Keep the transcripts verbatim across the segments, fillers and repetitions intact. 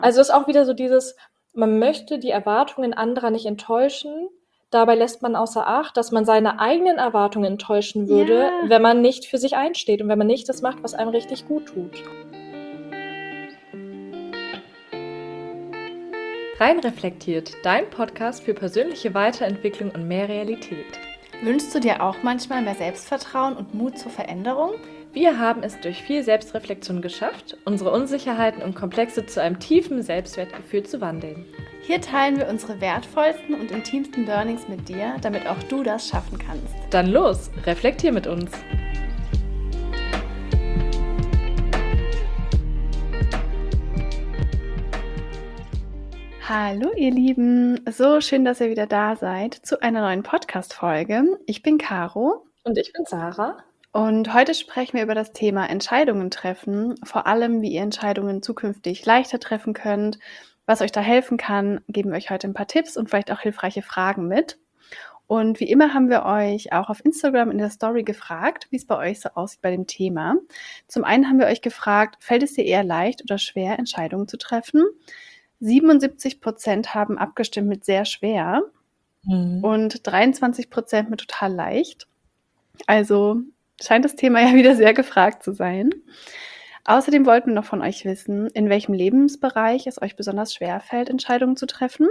Also ist auch wieder so dieses, man möchte die Erwartungen anderer nicht enttäuschen. Dabei lässt man außer Acht, dass man seine eigenen Erwartungen enttäuschen würde, Ja. wenn man nicht für sich einsteht und wenn man nicht das macht, was einem richtig gut tut. Rein reflektiert, dein Podcast für persönliche Weiterentwicklung und mehr Realität. Wünschst du dir auch manchmal mehr Selbstvertrauen und Mut zur Veränderung? Wir haben es durch viel Selbstreflexion geschafft, unsere Unsicherheiten und Komplexe zu einem tiefen Selbstwertgefühl zu wandeln. Hier teilen wir unsere wertvollsten und intimsten Learnings mit dir, damit auch du das schaffen kannst. Dann los, reflektier mit uns. Hallo ihr Lieben, so schön, dass ihr wieder da seid zu einer neuen Podcast-Folge. Ich bin Caro. Und ich bin Sarah. Und heute sprechen wir über das Thema Entscheidungen treffen, vor allem wie ihr Entscheidungen zukünftig leichter treffen könnt. Was euch da helfen kann, geben wir euch heute ein paar Tipps und vielleicht auch hilfreiche Fragen mit. Und wie immer haben wir euch auch auf Instagram in der Story gefragt, wie es bei euch so aussieht bei dem Thema. Zum einen haben wir euch gefragt, fällt es dir eher leicht oder schwer, Entscheidungen zu treffen? siebenundsiebzig Prozent haben abgestimmt mit sehr schwer mhm. und dreiundzwanzig Prozent mit total leicht. Also scheint das Thema ja wieder sehr gefragt zu sein. Außerdem wollten wir noch von euch wissen, in welchem Lebensbereich es euch besonders schwer fällt, Entscheidungen zu treffen.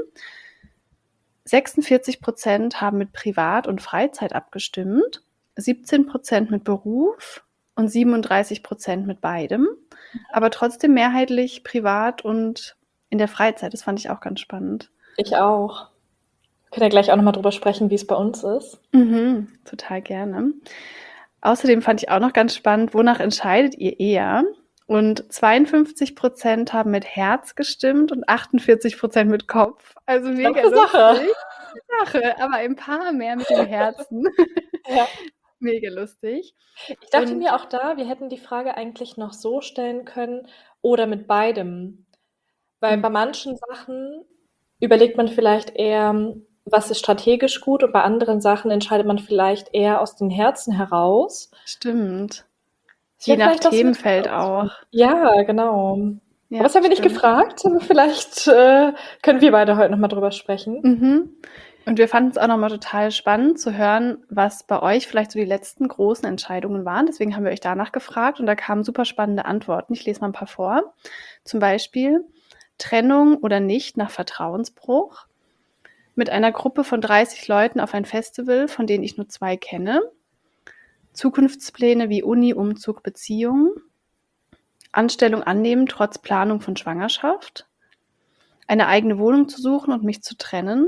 sechsundvierzig Prozent haben mit Privat und Freizeit abgestimmt, siebzehn Prozent mit Beruf und siebenunddreißig Prozent mit beidem, aber trotzdem mehrheitlich privat und in der Freizeit. Das fand ich auch ganz spannend. Ich auch. Wir können ja gleich auch nochmal drüber sprechen, wie es bei uns ist. Mhm, total gerne. Außerdem fand ich auch noch ganz spannend, wonach entscheidet ihr eher? Und zweiundfünfzig Prozent haben mit Herz gestimmt und achtundvierzig Prozent mit Kopf. Also mega lustig. Sache. Sache, aber ein paar mehr mit dem Herzen. Ja. Mega lustig. Ich dachte und mir auch da, wir hätten die Frage eigentlich noch so stellen können oder mit beidem. Weil mhm. bei manchen Sachen überlegt man vielleicht eher, was ist strategisch gut, und bei anderen Sachen entscheidet man vielleicht eher aus dem Herzen heraus. Stimmt. Je nach Themenfeld auch. Ja, genau. Ja, aber das haben wir nicht gefragt, aber vielleicht äh, können wir beide heute nochmal drüber sprechen. Mhm. Und wir fanden es auch nochmal total spannend zu hören, was bei euch vielleicht so die letzten großen Entscheidungen waren. Deswegen haben wir euch danach gefragt und da kamen super spannende Antworten. Ich lese mal ein paar vor. Zum Beispiel Trennung oder nicht nach Vertrauensbruch. Mit einer Gruppe von dreißig Leuten auf ein Festival, von denen ich nur zwei kenne. Zukunftspläne wie Uni, Umzug, Beziehung. Anstellung annehmen trotz Planung von Schwangerschaft. Eine eigene Wohnung zu suchen und mich zu trennen.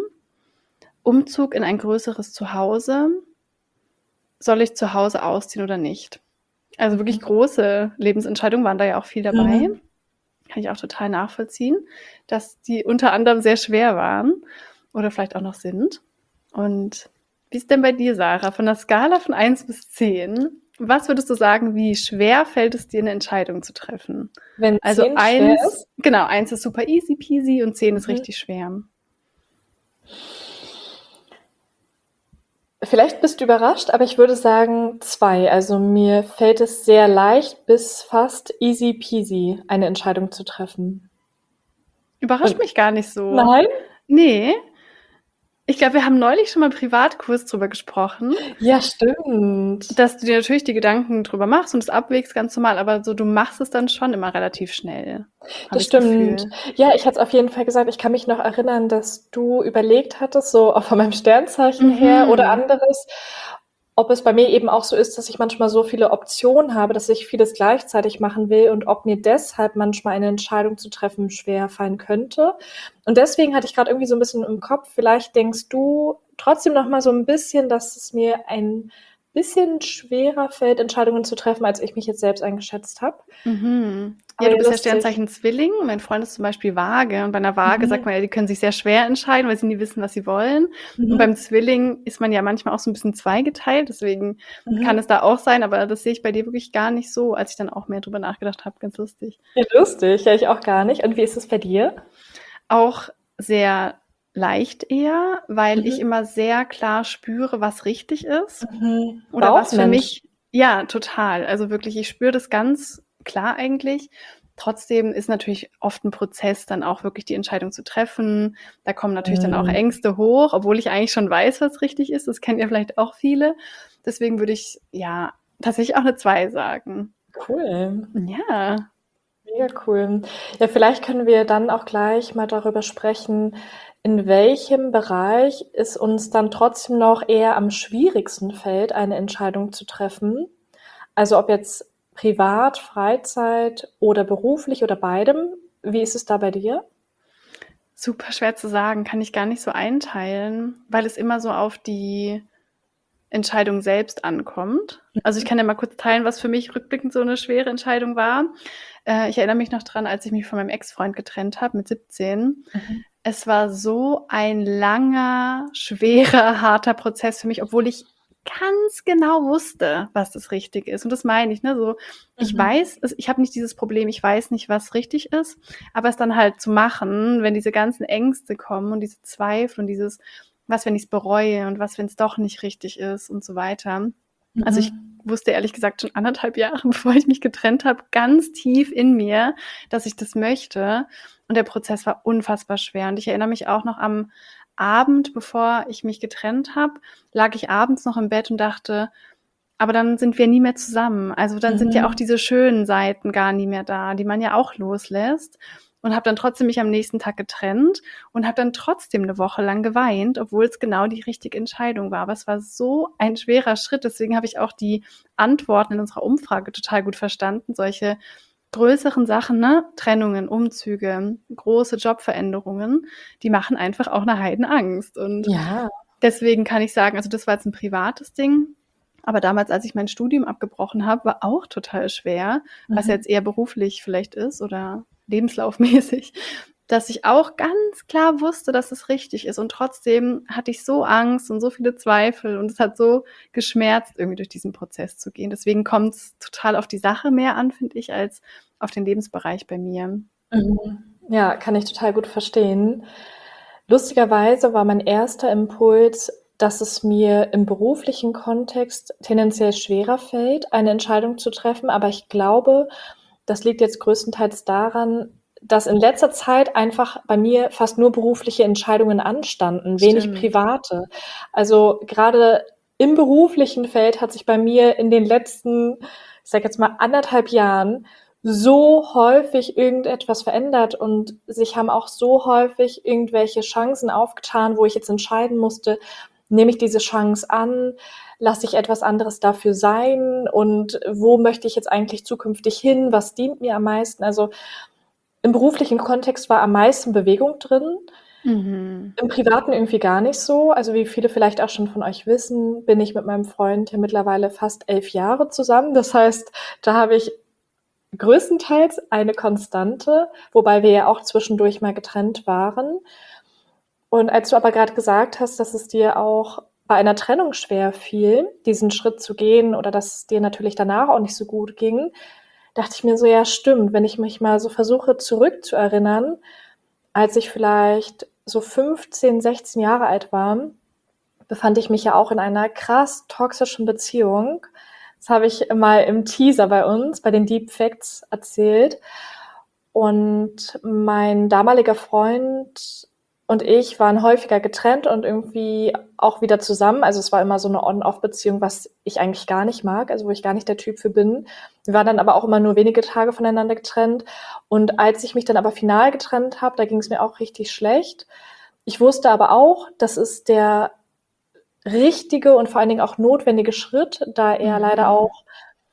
Umzug in ein größeres Zuhause. Soll ich zu Hause ausziehen oder nicht? Also wirklich große Lebensentscheidungen waren da ja auch viel dabei. Mhm. Kann ich auch total nachvollziehen, dass die unter anderem sehr schwer waren oder vielleicht auch noch sind. Und wie ist denn bei dir, Sarah? Von der Skala von eins bis zehn, was würdest du sagen, wie schwer fällt es dir, eine Entscheidung zu treffen? Wenn also zehn eins, schwer ist? Genau, eins ist super easy peasy und zehn mhm. ist richtig schwer. Vielleicht bist du überrascht, aber ich würde sagen zwei. Also mir fällt es sehr leicht bis fast easy peasy, eine Entscheidung zu treffen. Überrascht Und, mich gar nicht so. Nein? Nee. Ich glaube, wir haben neulich schon mal im Privatkurs drüber gesprochen. Ja, stimmt. Dass du dir natürlich die Gedanken drüber machst und es abwägst, ganz normal, aber so du machst es dann schon immer relativ schnell. Das stimmt. Ja, ich hatte es auf jeden Fall gesagt, ich kann mich noch erinnern, dass du überlegt hattest, so auch von meinem Sternzeichen mhm. her oder anderes, ob es bei mir eben auch so ist, dass ich manchmal so viele Optionen habe, dass ich vieles gleichzeitig machen will und ob mir deshalb manchmal eine Entscheidung zu treffen schwer fallen könnte. Und deswegen hatte ich gerade irgendwie so ein bisschen im Kopf, vielleicht denkst du trotzdem noch mal so ein bisschen, dass es mir ein bisschen schwerer fällt, Entscheidungen zu treffen, als ich mich jetzt selbst eingeschätzt habe. Mhm. Ja, du bist ja Sternzeichen Zwilling. Mein Freund ist zum Beispiel Waage. Und bei einer Waage mhm. sagt man ja, die können sich sehr schwer entscheiden, weil sie nie wissen, was sie wollen. Mhm. Und beim Zwilling ist man ja manchmal auch so ein bisschen zweigeteilt. Deswegen mhm. kann es da auch sein. Aber das sehe ich bei dir wirklich gar nicht so, als ich dann auch mehr drüber nachgedacht habe. Ganz lustig. Ja, lustig. Ja, ich auch gar nicht. Und wie ist es bei dir? Auch sehr leicht eher, weil mhm. ich immer sehr klar spüre, was richtig ist. Mhm. Oder was für mich, ja, total. Also wirklich, ich spüre das ganz klar eigentlich. trotzdem ist natürlich oft ein Prozess, dann auch wirklich die Entscheidung zu treffen. Da kommen natürlich dann auch Mhm. Ängste hoch, obwohl ich eigentlich schon weiß, was richtig ist. Das kennen ja vielleicht auch viele. Deswegen würde ich, ja, tatsächlich auch eine zwei sagen. Cool. Ja. Mega cool. Ja, vielleicht können wir dann auch gleich mal darüber sprechen, in welchem Bereich es uns dann trotzdem noch eher am schwierigsten fällt, eine Entscheidung zu treffen. Also ob jetzt privat, Freizeit oder beruflich oder beidem. Wie ist es da bei dir? Super schwer zu sagen, kann ich gar nicht so einteilen, weil es immer so auf die Entscheidung selbst ankommt. Also ich kann ja mal kurz teilen, was für mich rückblickend so eine schwere Entscheidung war. Äh, ich erinnere mich noch dran, als ich mich von meinem Ex-Freund getrennt habe mit siebzehn. Mhm. Es war so ein langer, schwerer, harter Prozess für mich, obwohl ich ganz genau wusste, was das Richtige ist. Und das meine ich, ne? So, ich Mhm. weiß, es- ich habe nicht dieses Problem, ich weiß nicht, was richtig ist, aber es dann halt zu machen, wenn diese ganzen Ängste kommen und diese Zweifel und dieses, was, wenn ich es bereue und was, wenn es doch nicht richtig ist und so weiter. Also ich Mhm. wusste ehrlich gesagt schon anderthalb Jahre, bevor ich mich getrennt habe, ganz tief in mir, dass ich das möchte. Und der Prozess war unfassbar schwer. Und ich erinnere mich auch noch am Abend, bevor ich mich getrennt habe, lag ich abends noch im Bett und dachte, aber dann sind wir nie mehr zusammen. Also dann sind ja auch Mhm. diese schönen Seiten gar nie mehr da, die man ja auch loslässt. Und habe dann trotzdem mich am nächsten Tag getrennt und habe dann trotzdem eine Woche lang geweint, obwohl es genau die richtige Entscheidung war. Aber es war so ein schwerer Schritt. Deswegen habe ich auch die Antworten in unserer Umfrage total gut verstanden. Solche größeren Sachen, ne? Trennungen, Umzüge, große Jobveränderungen, die machen einfach auch eine Heidenangst. Und Ja. deswegen kann ich sagen, also das war jetzt ein privates Ding. Aber damals, als ich mein Studium abgebrochen habe, war auch total schwer, was Mhm. jetzt eher beruflich vielleicht ist oder lebenslaufmäßig, dass ich auch ganz klar wusste, dass es richtig ist. Und trotzdem hatte ich so Angst und so viele Zweifel und es hat so geschmerzt, irgendwie durch diesen Prozess zu gehen. Deswegen kommt es total auf die Sache mehr an, finde ich, als auf den Lebensbereich bei mir. Mhm. Ja, kann ich total gut verstehen. Lustigerweise war mein erster Impuls, dass es mir im beruflichen Kontext tendenziell schwerer fällt, eine Entscheidung zu treffen, aber ich glaube, das liegt jetzt größtenteils daran, dass in letzter Zeit einfach bei mir fast nur berufliche Entscheidungen anstanden, wenig Stimmt. private. Also grade im beruflichen Feld hat sich bei mir in den letzten, ich sage jetzt mal anderthalb Jahren so häufig irgendetwas verändert und sich haben auch so häufig irgendwelche Chancen aufgetan, wo ich jetzt entscheiden musste, nehme ich diese Chance an, lasse ich etwas anderes dafür sein und wo möchte ich jetzt eigentlich zukünftig hin, was dient mir am meisten? Also im beruflichen Kontext war am meisten Bewegung drin, Mhm. im Privaten irgendwie gar nicht so. Also wie viele vielleicht auch schon von euch wissen, bin ich mit meinem Freund ja mittlerweile fast elf Jahre zusammen. Das heißt, da habe ich größtenteils eine Konstante, wobei wir ja auch zwischendurch mal getrennt waren. Und als du aber gerade gesagt hast, dass es dir auch bei einer Trennung schwer fiel, diesen Schritt zu gehen oder dass es dir natürlich danach auch nicht so gut ging, dachte ich mir so, ja stimmt, wenn ich mich mal so versuche zurückzuerinnern, als ich vielleicht so fünfzehn, sechzehn Jahre alt war, befand ich mich ja auch in einer krass toxischen Beziehung. Das habe ich mal im Teaser bei uns, bei den Deep Facts erzählt. Und mein damaliger Freund und ich waren häufiger getrennt und irgendwie auch wieder zusammen. Also es war immer so eine On-Off-Beziehung, was ich eigentlich gar nicht mag, also wo ich gar nicht der Typ für bin. Wir waren dann aber auch immer nur wenige Tage voneinander getrennt. Und als ich mich dann aber final getrennt habe, da ging es mir auch richtig schlecht. Ich wusste aber auch, das ist der richtige und vor allen Dingen auch notwendige Schritt, da er leider Mhm. auch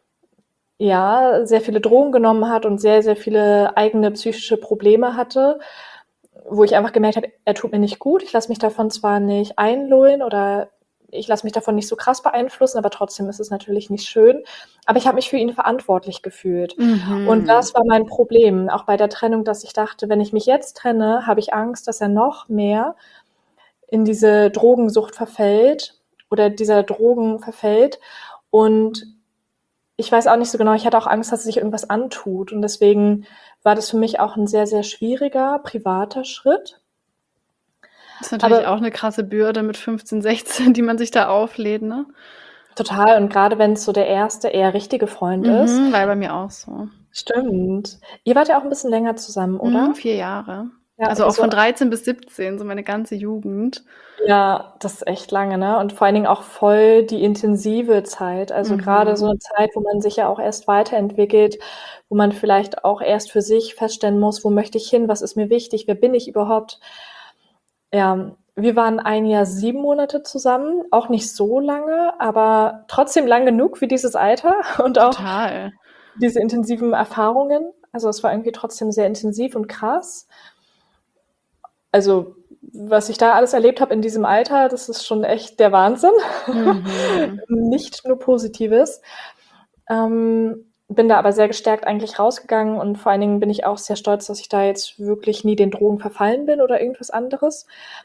ja, sehr viele Drogen genommen hat und sehr, sehr viele eigene psychische Probleme hatte, wo ich einfach gemerkt habe, er tut mir nicht gut. Ich lasse mich davon zwar nicht einlullen oder ich lasse mich davon nicht so krass beeinflussen, aber trotzdem ist es natürlich nicht schön. Aber ich habe mich für ihn verantwortlich gefühlt. Und Mhm. das war mein Problem, auch bei der Trennung, dass ich dachte, wenn ich mich jetzt trenne, habe ich Angst, dass er noch mehr in diese Drogensucht verfällt oder dieser Drogen verfällt. Und ich weiß auch nicht so genau, ich hatte auch Angst, dass er sich irgendwas antut. Und deswegen war das für mich auch ein sehr, sehr schwieriger privater Schritt. Das ist natürlich Aber auch eine krasse Bürde mit fünfzehn, sechzehn, die man sich da auflädt, ne? total und gerade wenn es so der erste eher richtige Freund ist. Mhm, war bei mir auch so. Stimmt. Ihr wart ja auch 'n bisschen länger zusammen, Mhm, oder? vier Jahre. Ja, Also, auch also von dreizehn bis siebzehn, so meine ganze Jugend. Ja, das ist echt lange, ne? Und vor allen Dingen auch voll die intensive Zeit. Also, grade so Mhm. 'ne Zeit, wo man sich ja auch erst weiterentwickelt, wo man vielleicht auch erst für sich feststellen muss: „Wo möchte ich hin? Was ist mir wichtig? Wer bin ich überhaupt?“ Ja, wir waren ein Jahr, sieben Monate zusammen, auch nicht so lange, aber trotzdem lang genug für dieses Alter und auch Total. diese intensiven Erfahrungen. Also, es war irgendwie trotzdem sehr intensiv und krass. Also, was ich da alles erlebt habe in diesem Alter, das ist schon echt der Wahnsinn. Mhm. Nicht nur Positives. Ähm, bin da aber sehr gestärkt eigentlich rausgegangen und vor allen Dingen bin ich auch sehr stolz, dass ich da jetzt wirklich nie den Drogen verfallen bin oder irgendwas anderes.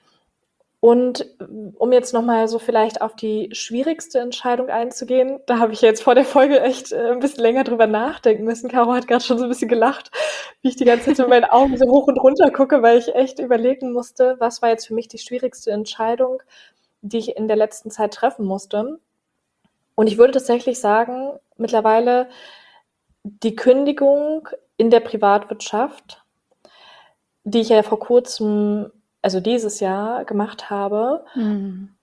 Und, um jetzt noch mal so vielleicht auf die schwierigste Entscheidung einzugehen, da habe ich jetzt vor der Folge echt, äh, 'n bisschen länger drüber nachdenken müssen. Caro hat grad schon so 'n bisschen gelacht, wie ich die ganze Zeit so mit meinen Augen so hoch und runter gucke, weil ich echt überlegen musste, was war jetzt für mich die schwierigste Entscheidung, die ich in der letzten Zeit treffen musste. Und ich würde tatsächlich sagen, mittlerweile die Kündigung in der Privatwirtschaft, die ich ja vor Kurzem, also dieses Jahr gemacht habe. Mhm.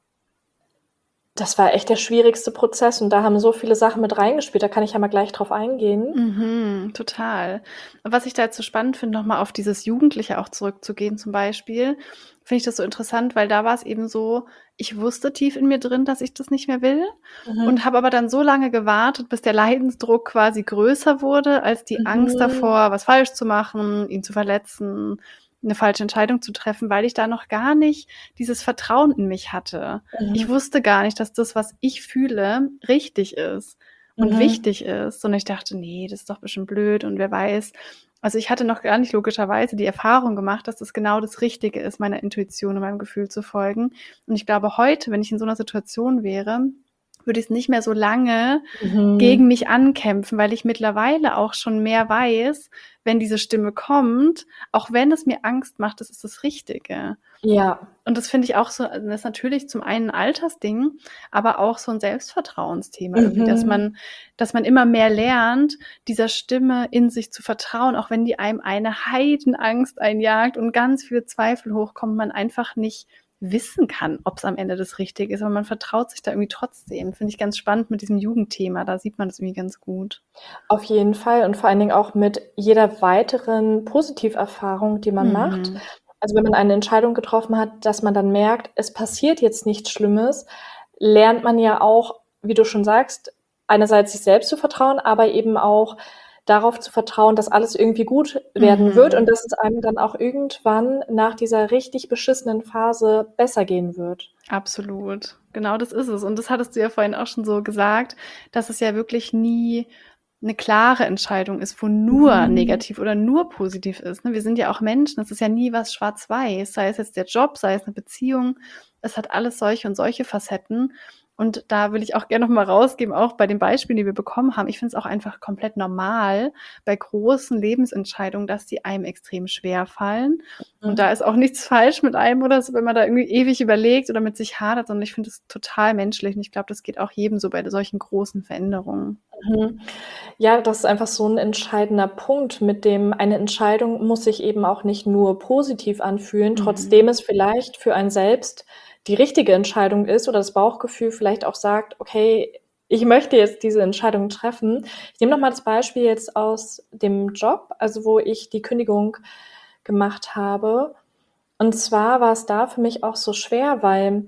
Das war echt der schwierigste Prozess und da haben so viele Sachen mit reingespielt, da kann ich ja mal gleich drauf eingehen. Mhm, total. Was ich da jetzt so spannend finde, noch mal auf dieses Jugendliche auch zurückzugehen zum Beispiel, finde ich das so interessant, weil da war's eben so, ich wusste tief in mir drin, dass ich das nicht mehr will Mhm. und habe aber dann so lange gewartet, bis der Leidensdruck quasi größer wurde als die Angst Mhm. davor, was falsch zu machen, ihn zu verletzen, 'ne falsche Entscheidung zu treffen, weil ich da noch gar nicht dieses Vertrauen in mich hatte. Ich Mhm. wusste gar nicht, dass das, was ich fühle, richtig ist und Mhm. wichtig ist, sondern ich dachte: „Ne, das ist doch bestimmt blöd und wer weiß.“ Also, ich hatte noch gar nicht logischerweise die Erfahrung gemacht, dass das genau das Richtige ist, meiner Intuition und meinem Gefühl zu folgen. Und ich glaube, heute, wenn ich in so 'ner Situation wäre, würde ich's nicht mehr so lange Mhm. gegen mich ankämpfen, weil ich mittlerweile auch schon mehr weiß, wenn diese Stimme kommt, auch wenn es mir Angst macht, das ist das Richtige. Ja. Und das finde ich auch so das ist natürlich zum einen 'n Altersding, aber auch so 'n Selbstvertrauensthema irgendwie, dass Mhm. man dass man immer mehr lernt, dieser Stimme in sich zu vertrauen, auch wenn die einem eine Heidenangst einjagt und ganz viele Zweifel hochkommen, man einfach nicht wissen kann, ob's am Ende das Richtige ist, aber man vertraut sich da irgendwie trotzdem. Finde ich ganz spannend mit diesem Jugendthema, da sieht man das irgendwie ganz gut. Auf jeden Fall und vor allen Dingen auch mit jeder weiteren Positiverfahrung, die man macht. Mhm. Also, wenn man eine Entscheidung getroffen hat, dass man dann merkt, es passiert jetzt nichts Schlimmes, lernt man ja auch, wie du schon sagst, einerseits sich selbst zu vertrauen, aber eben auch darauf zu vertrauen, dass alles irgendwie gut werden wird und Mhm. dass es einem dann auch irgendwann nach dieser richtig beschissenen Phase besser gehen wird. Absolut. Genau das ist es. Und das hattest du ja vorhin auch schon so gesagt, dass es ja wirklich nie 'ne klare Entscheidung ist, wo nur Mhm. negativ oder nur positiv ist, ne? Wir sind ja auch Menschen, es ist ja nie was schwarz-weiß, sei es jetzt der Job, sei es 'ne Beziehung. Es hat alles solche und solche Facetten. Und da will ich auch gern noch mal rausgeben, auch bei den Beispielen, die wir bekommen haben. Ich finde es auch einfach komplett normal bei großen Lebensentscheidungen, dass die einem extrem schwerfallen. Und da Mhm. ist auch nichts falsch mit einem oder so, wenn man da irgendwie ewig überlegt oder mit sich hadert, sondern ich finde das total menschlich und ich glaube, das geht auch jedem so bei solchen großen Veränderungen. Mhm. Ja, das ist einfach so 'n entscheidender Punkt, mit dem eine Entscheidung muss sich eben auch nicht nur positiv anfühlen, Mhm. trotzdem es vielleicht für einen selbst die richtige Entscheidung ist oder das Bauchgefühl vielleicht auch sagt: „Okay, ich möchte jetzt diese Entscheidung treffen.“ Ich nehme noch mal das Beispiel jetzt aus dem Job, also, wo ich die Kündigung gemacht habe. Und zwar war's da für mich auch so schwer, weil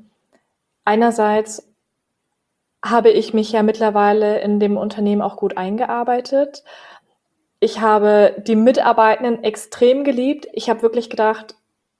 einerseits habe ich mich ja mittlerweile in dem Unternehmen auch gut eingearbeitet. Ich habe die Mitarbeitenden extrem geliebt. Ich habe wirklich gedacht: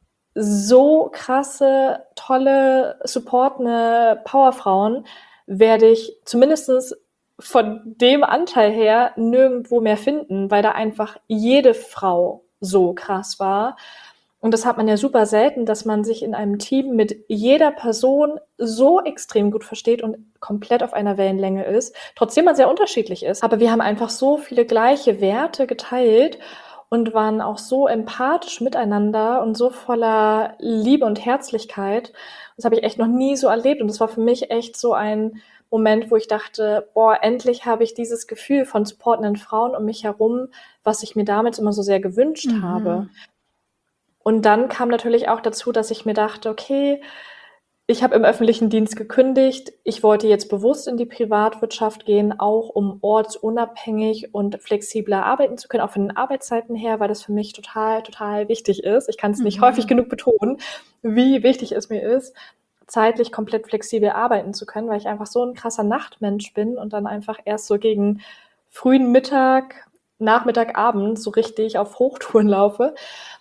„So krasse, tolle, supportende Powerfrauen werde ich zumindest von dem Anteil her nirgendwo mehr finden“, weil da einfach jede Frau so krass war. Und das hat man ja super selten, dass man sich in einem Team mit jeder Person so extrem gut versteht und komplett auf einer Wellenlänge ist, trotzdem man sehr unterschiedlich ist. Aber wir haben einfach so viele gleiche Werte geteilt und waren auch so empathisch miteinander und so voller Liebe und Herzlichkeit. Das habe ich echt noch nie so erlebt und das war für mich echt so ein Moment, wo ich dachte: „Boah, endlich habe ich dieses Gefühl von supportenden Frauen um mich herum, was ich mir damals immer so sehr gewünscht habe.“ Mhm. Und dann kam natürlich auch dazu, dass ich mir dachte: „Okay, ich habe im öffentlichen Dienst gekündigt. Ich wollte jetzt bewusst in die Privatwirtschaft gehen, auch um ortsunabhängig und flexibler arbeiten zu können, auch von den Arbeitszeiten her, weil das für mich total, total wichtig ist. Ich kann's nicht häufig Mhm. genug betonen, wie wichtig es mir ist, zeitlich komplett flexibel arbeiten zu können, weil ich einfach so 'n krasser Nachtmensch bin und dann einfach erst so gegen frühen Mittag, Nachmittag, Abend so richtig auf Hochtouren laufe.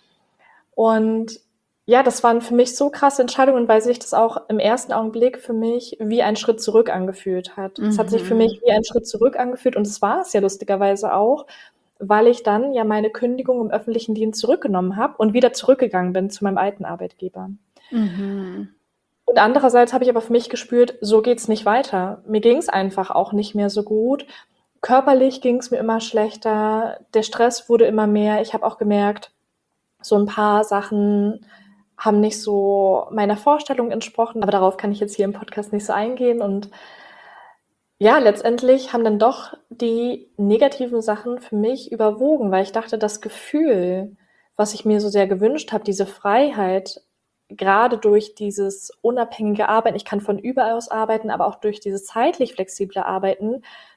Und ja, das waren für mich so krasse Entscheidungen, weil sich das auch im ersten Augenblick für mich wie ein Schritt zurück angefühlt hat. Es hat sich für mich Mhm. wie ein Schritt zurück angefühlt und das war es ja lustigerweise auch, weil ich dann ja meine Kündigung im öffentlichen Dienst zurückgenommen habe und wieder zurückgegangen bin zu meinem alten Arbeitgeber. Mhm. Und andererseits habe ich aber für mich gespürt, so geht's nicht weiter. Mir ging's einfach auch nicht mehr so gut. Körperlich ging's mir immer schlechter, der Stress wurde immer mehr. Ich habe auch gemerkt, so 'n paar Sachen haben nicht so meiner Vorstellung entsprochen, aber darauf kann ich jetzt hier im Podcast nicht so eingehen. Und ja, letztendlich haben dann doch die negativen Sachen für mich überwogen, weil ich dachte, das Gefühl, was ich mir so sehr gewünscht habe, diese Freiheit, grade durch dieses unabhängige Arbeiten, ich kann von überall aus arbeiten, aber auch durch dieses zeitlich flexible Arbeiten,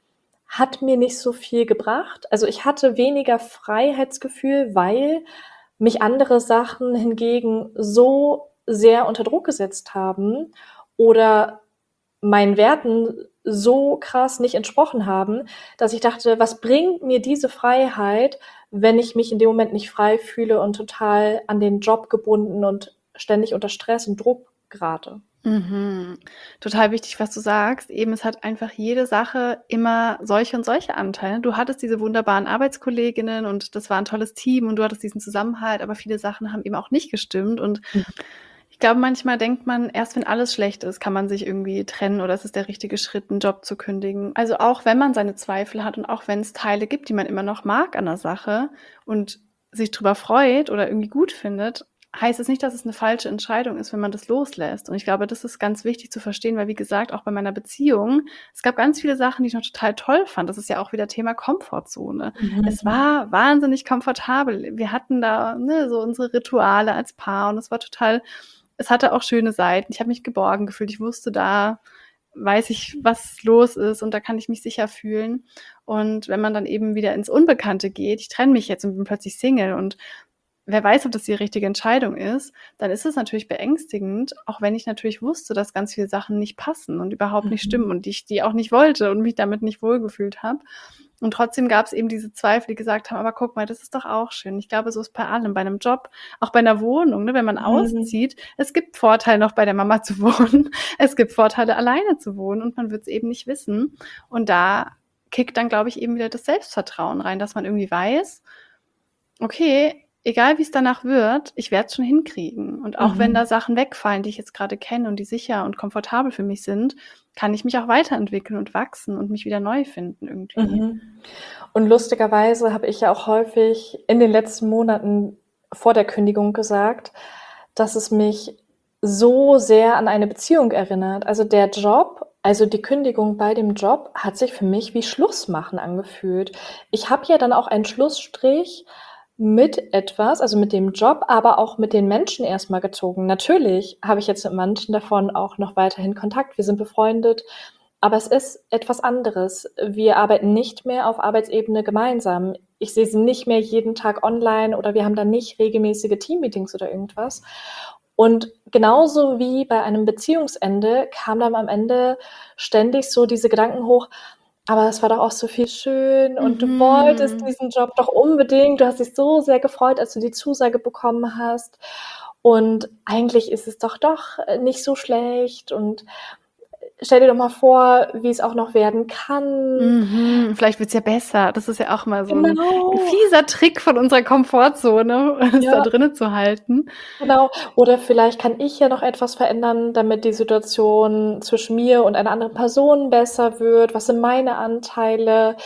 hat mir nicht so viel gebracht. Also, ich hatte weniger Freiheitsgefühl, weil mich andere Sachen hingegen so sehr unter Druck gesetzt haben oder meinen Werten so krass nicht entsprochen haben, dass ich dachte: „Was bringt mir diese Freiheit, wenn ich mich in dem Moment nicht frei fühle und total an den Job gebunden und ständig unter Stress und Druck gerate?“ Mhm. Total wichtig, was du sagst. Eben, es hat einfach jede Sache immer solche und solche Anteile. Du hattest diese wunderbaren Arbeitskolleginnen und das war 'n tolles Team und du hattest diesen Zusammenhalt, aber viele Sachen haben eben auch nicht gestimmt. Und Mhm. ich glaube, manchmal denkt man, erst wenn alles schlecht ist, kann man sich irgendwie trennen oder es ist der richtige Schritt, 'n Job zu kündigen. Also, auch wenn man seine Zweifel hat und auch wenn's Teile gibt, die man immer noch mag an 'ner Sache und sich drüber freut oder irgendwie gut findet, heißt es nicht, dass es 'ne falsche Entscheidung ist, wenn man das loslässt. Und ich glaube, das ist ganz wichtig zu verstehen, weil wie gesagt, auch bei meiner Beziehung, es gab ganz viele Sachen, die ich noch total toll fand. Das ist ja auch wieder Thema Komfortzone. Es Mhm. war wahnsinnig komfortabel. Wir hatten da, ne, so unsere Rituale als Paar und es war total es hatte auch schöne Seiten. Ich habe mich geborgen gefühlt. Ich wusste, da weiß ich, was los ist und da kann ich mich sicher fühlen. Und wenn man dann eben wieder ins Unbekannte geht, ich trenne mich jetzt und bin plötzlich Single und wer weiß, ob das die richtige Entscheidung ist, dann ist es natürlich beängstigend, auch wenn ich natürlich wusste, dass ganz viele Sachen nicht passen und überhaupt nicht Mhm. stimmen und ich die auch nicht wollte und mich damit nicht wohlgefühlt habe. Und trotzdem gab's eben diese Zweifel, die gesagt haben: „Aber guck mal, das ist doch auch schön.“ Ich glaube, so ist bei allem, bei 'nem Job, auch bei 'ner Wohnung, ne, wenn man Mhm. auszieht. Es gibt Vorteile, noch bei der Mama zu wohnen. Es gibt Vorteile, alleine zu wohnen und man wird's eben nicht wissen. Und da kickt dann, glaube ich, eben wieder das Selbstvertrauen rein, dass man irgendwie weiß: „Okay, egal wie's danach wird, ich werde es schon hinkriegen. Und auch wenn da Mhm. Sachen wegfallen, die ich jetzt grade kenne und die sicher und komfortabel für mich sind, kann ich mich auch weiterentwickeln und wachsen und mich wieder neu finden irgendwie.“ Mhm. Und lustigerweise habe ich ja auch häufig in den letzten Monaten vor der Kündigung gesagt, dass es mich so sehr an eine Beziehung erinnert. Also, der Job also, die Kündigung bei dem Job hat sich für mich wie Schlussmachen angefühlt. Ich habe ja dann auch einen Schlussstrich mit etwas, also, mit dem Job, aber auch mit den Menschen erst mal gezogen. Natürlich habe ich jetzt mit manchen davon auch noch weiterhin Kontakt. Wir sind befreundet, aber es ist etwas anderes. Wir arbeiten nicht mehr auf Arbeitsebene gemeinsam. Ich sehe sie nicht mehr jeden Tag online oder wir haben dann nicht regelmäßige Teammeetings oder irgendwas. Und genauso wie bei einem Beziehungsende kamen dann am Ende ständig so diese Gedanken hoch: „Aber es war doch auch so viel schön und du wolltest Mhm. diesen Job doch unbedingt. Du hast dich so sehr gefreut, als du die Zusage bekommen hast. Und eigentlich ist es doch doch, äh, nicht so schlecht und stell dir doch mal vor, wie es auch noch werden kann.“ Mhm. Vielleicht wird's ja besser. Das ist ja auch mal so 'n Genau. fieser Trick von unserer Komfortzone, uns da Ja. drinnen zu halten. Genau. Oder vielleicht kann ich ja noch etwas verändern, damit die Situation zwischen mir und einer anderen Person besser wird. Was sind meine Anteile?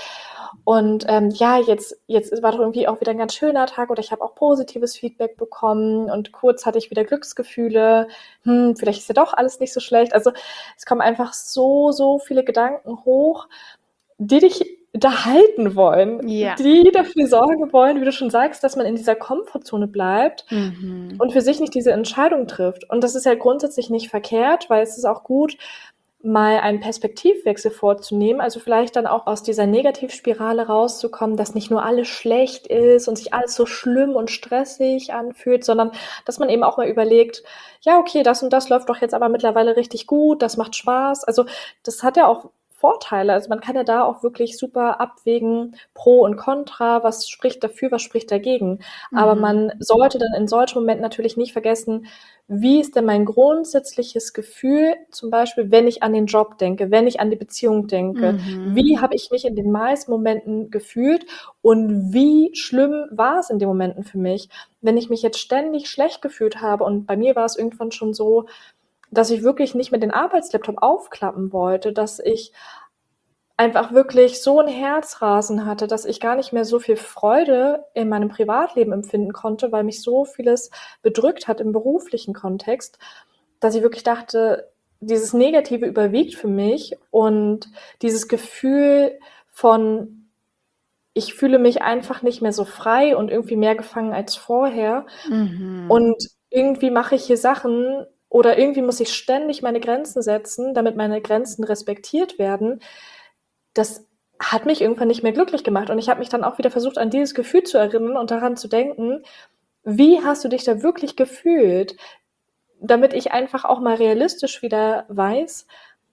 Und ähm, ja, jetzt, jetzt war doch irgendwie auch wieder ein ganz schöner Tag oder ich habe auch positives Feedback bekommen und kurz hatte ich wieder Glücksgefühle. Hm, vielleicht ist ja doch alles nicht so schlecht. Also es kommen einfach so, so viele Gedanken hoch, die dich da halten wollen, Ja. die dafür sorgen wollen, wie du schon sagst, dass man in dieser Komfortzone bleibt Mhm. und für sich nicht diese Entscheidung trifft. Und das ist ja grundsätzlich nicht verkehrt, weil es ist auch gut, mal einen Perspektivwechsel vorzunehmen, also vielleicht dann auch aus dieser Negativspirale rauszukommen, dass nicht nur alles schlecht ist und sich alles so schlimm und stressig anfühlt, sondern dass man eben auch mal überlegt, ja, okay, das und das läuft doch jetzt aber mittlerweile richtig gut, das macht Spaß. Also das hat ja auch Vorteile. Also man kann ja da auch wirklich super abwägen, Pro und Contra, was spricht dafür, was spricht dagegen. Aber Mhm. man sollte dann in solchen Momenten natürlich nicht vergessen, wie ist denn mein grundsätzliches Gefühl, zum Beispiel, wenn ich an den Job denke, wenn ich an die Beziehung denke? Mhm. Wie habe ich mich in den meisten Momenten gefühlt und wie schlimm war es in den Momenten für mich? Wenn ich mich jetzt ständig schlecht gefühlt habe und bei mir war es irgendwann schon so, dass ich wirklich nicht mehr den Arbeitslaptop aufklappen wollte, dass ich einfach wirklich so ein Herzrasen hatte, dass ich gar nicht mehr so viel Freude in meinem Privatleben empfinden konnte, weil mich so vieles bedrückt hat im beruflichen Kontext, dass ich wirklich dachte, dieses Negative überwiegt für mich und dieses Gefühl von, ich fühle mich einfach nicht mehr so frei und irgendwie mehr gefangen als vorher Mhm. und irgendwie mache ich hier Sachen oder irgendwie muss ich ständig meine Grenzen setzen, damit meine Grenzen respektiert werden. Das hat mich irgendwann nicht mehr glücklich gemacht und ich habe mich dann auch wieder versucht, an dieses Gefühl zu erinnern und daran zu denken, wie hast du dich da wirklich gefühlt? Damit ich einfach auch mal realistisch wieder weiß,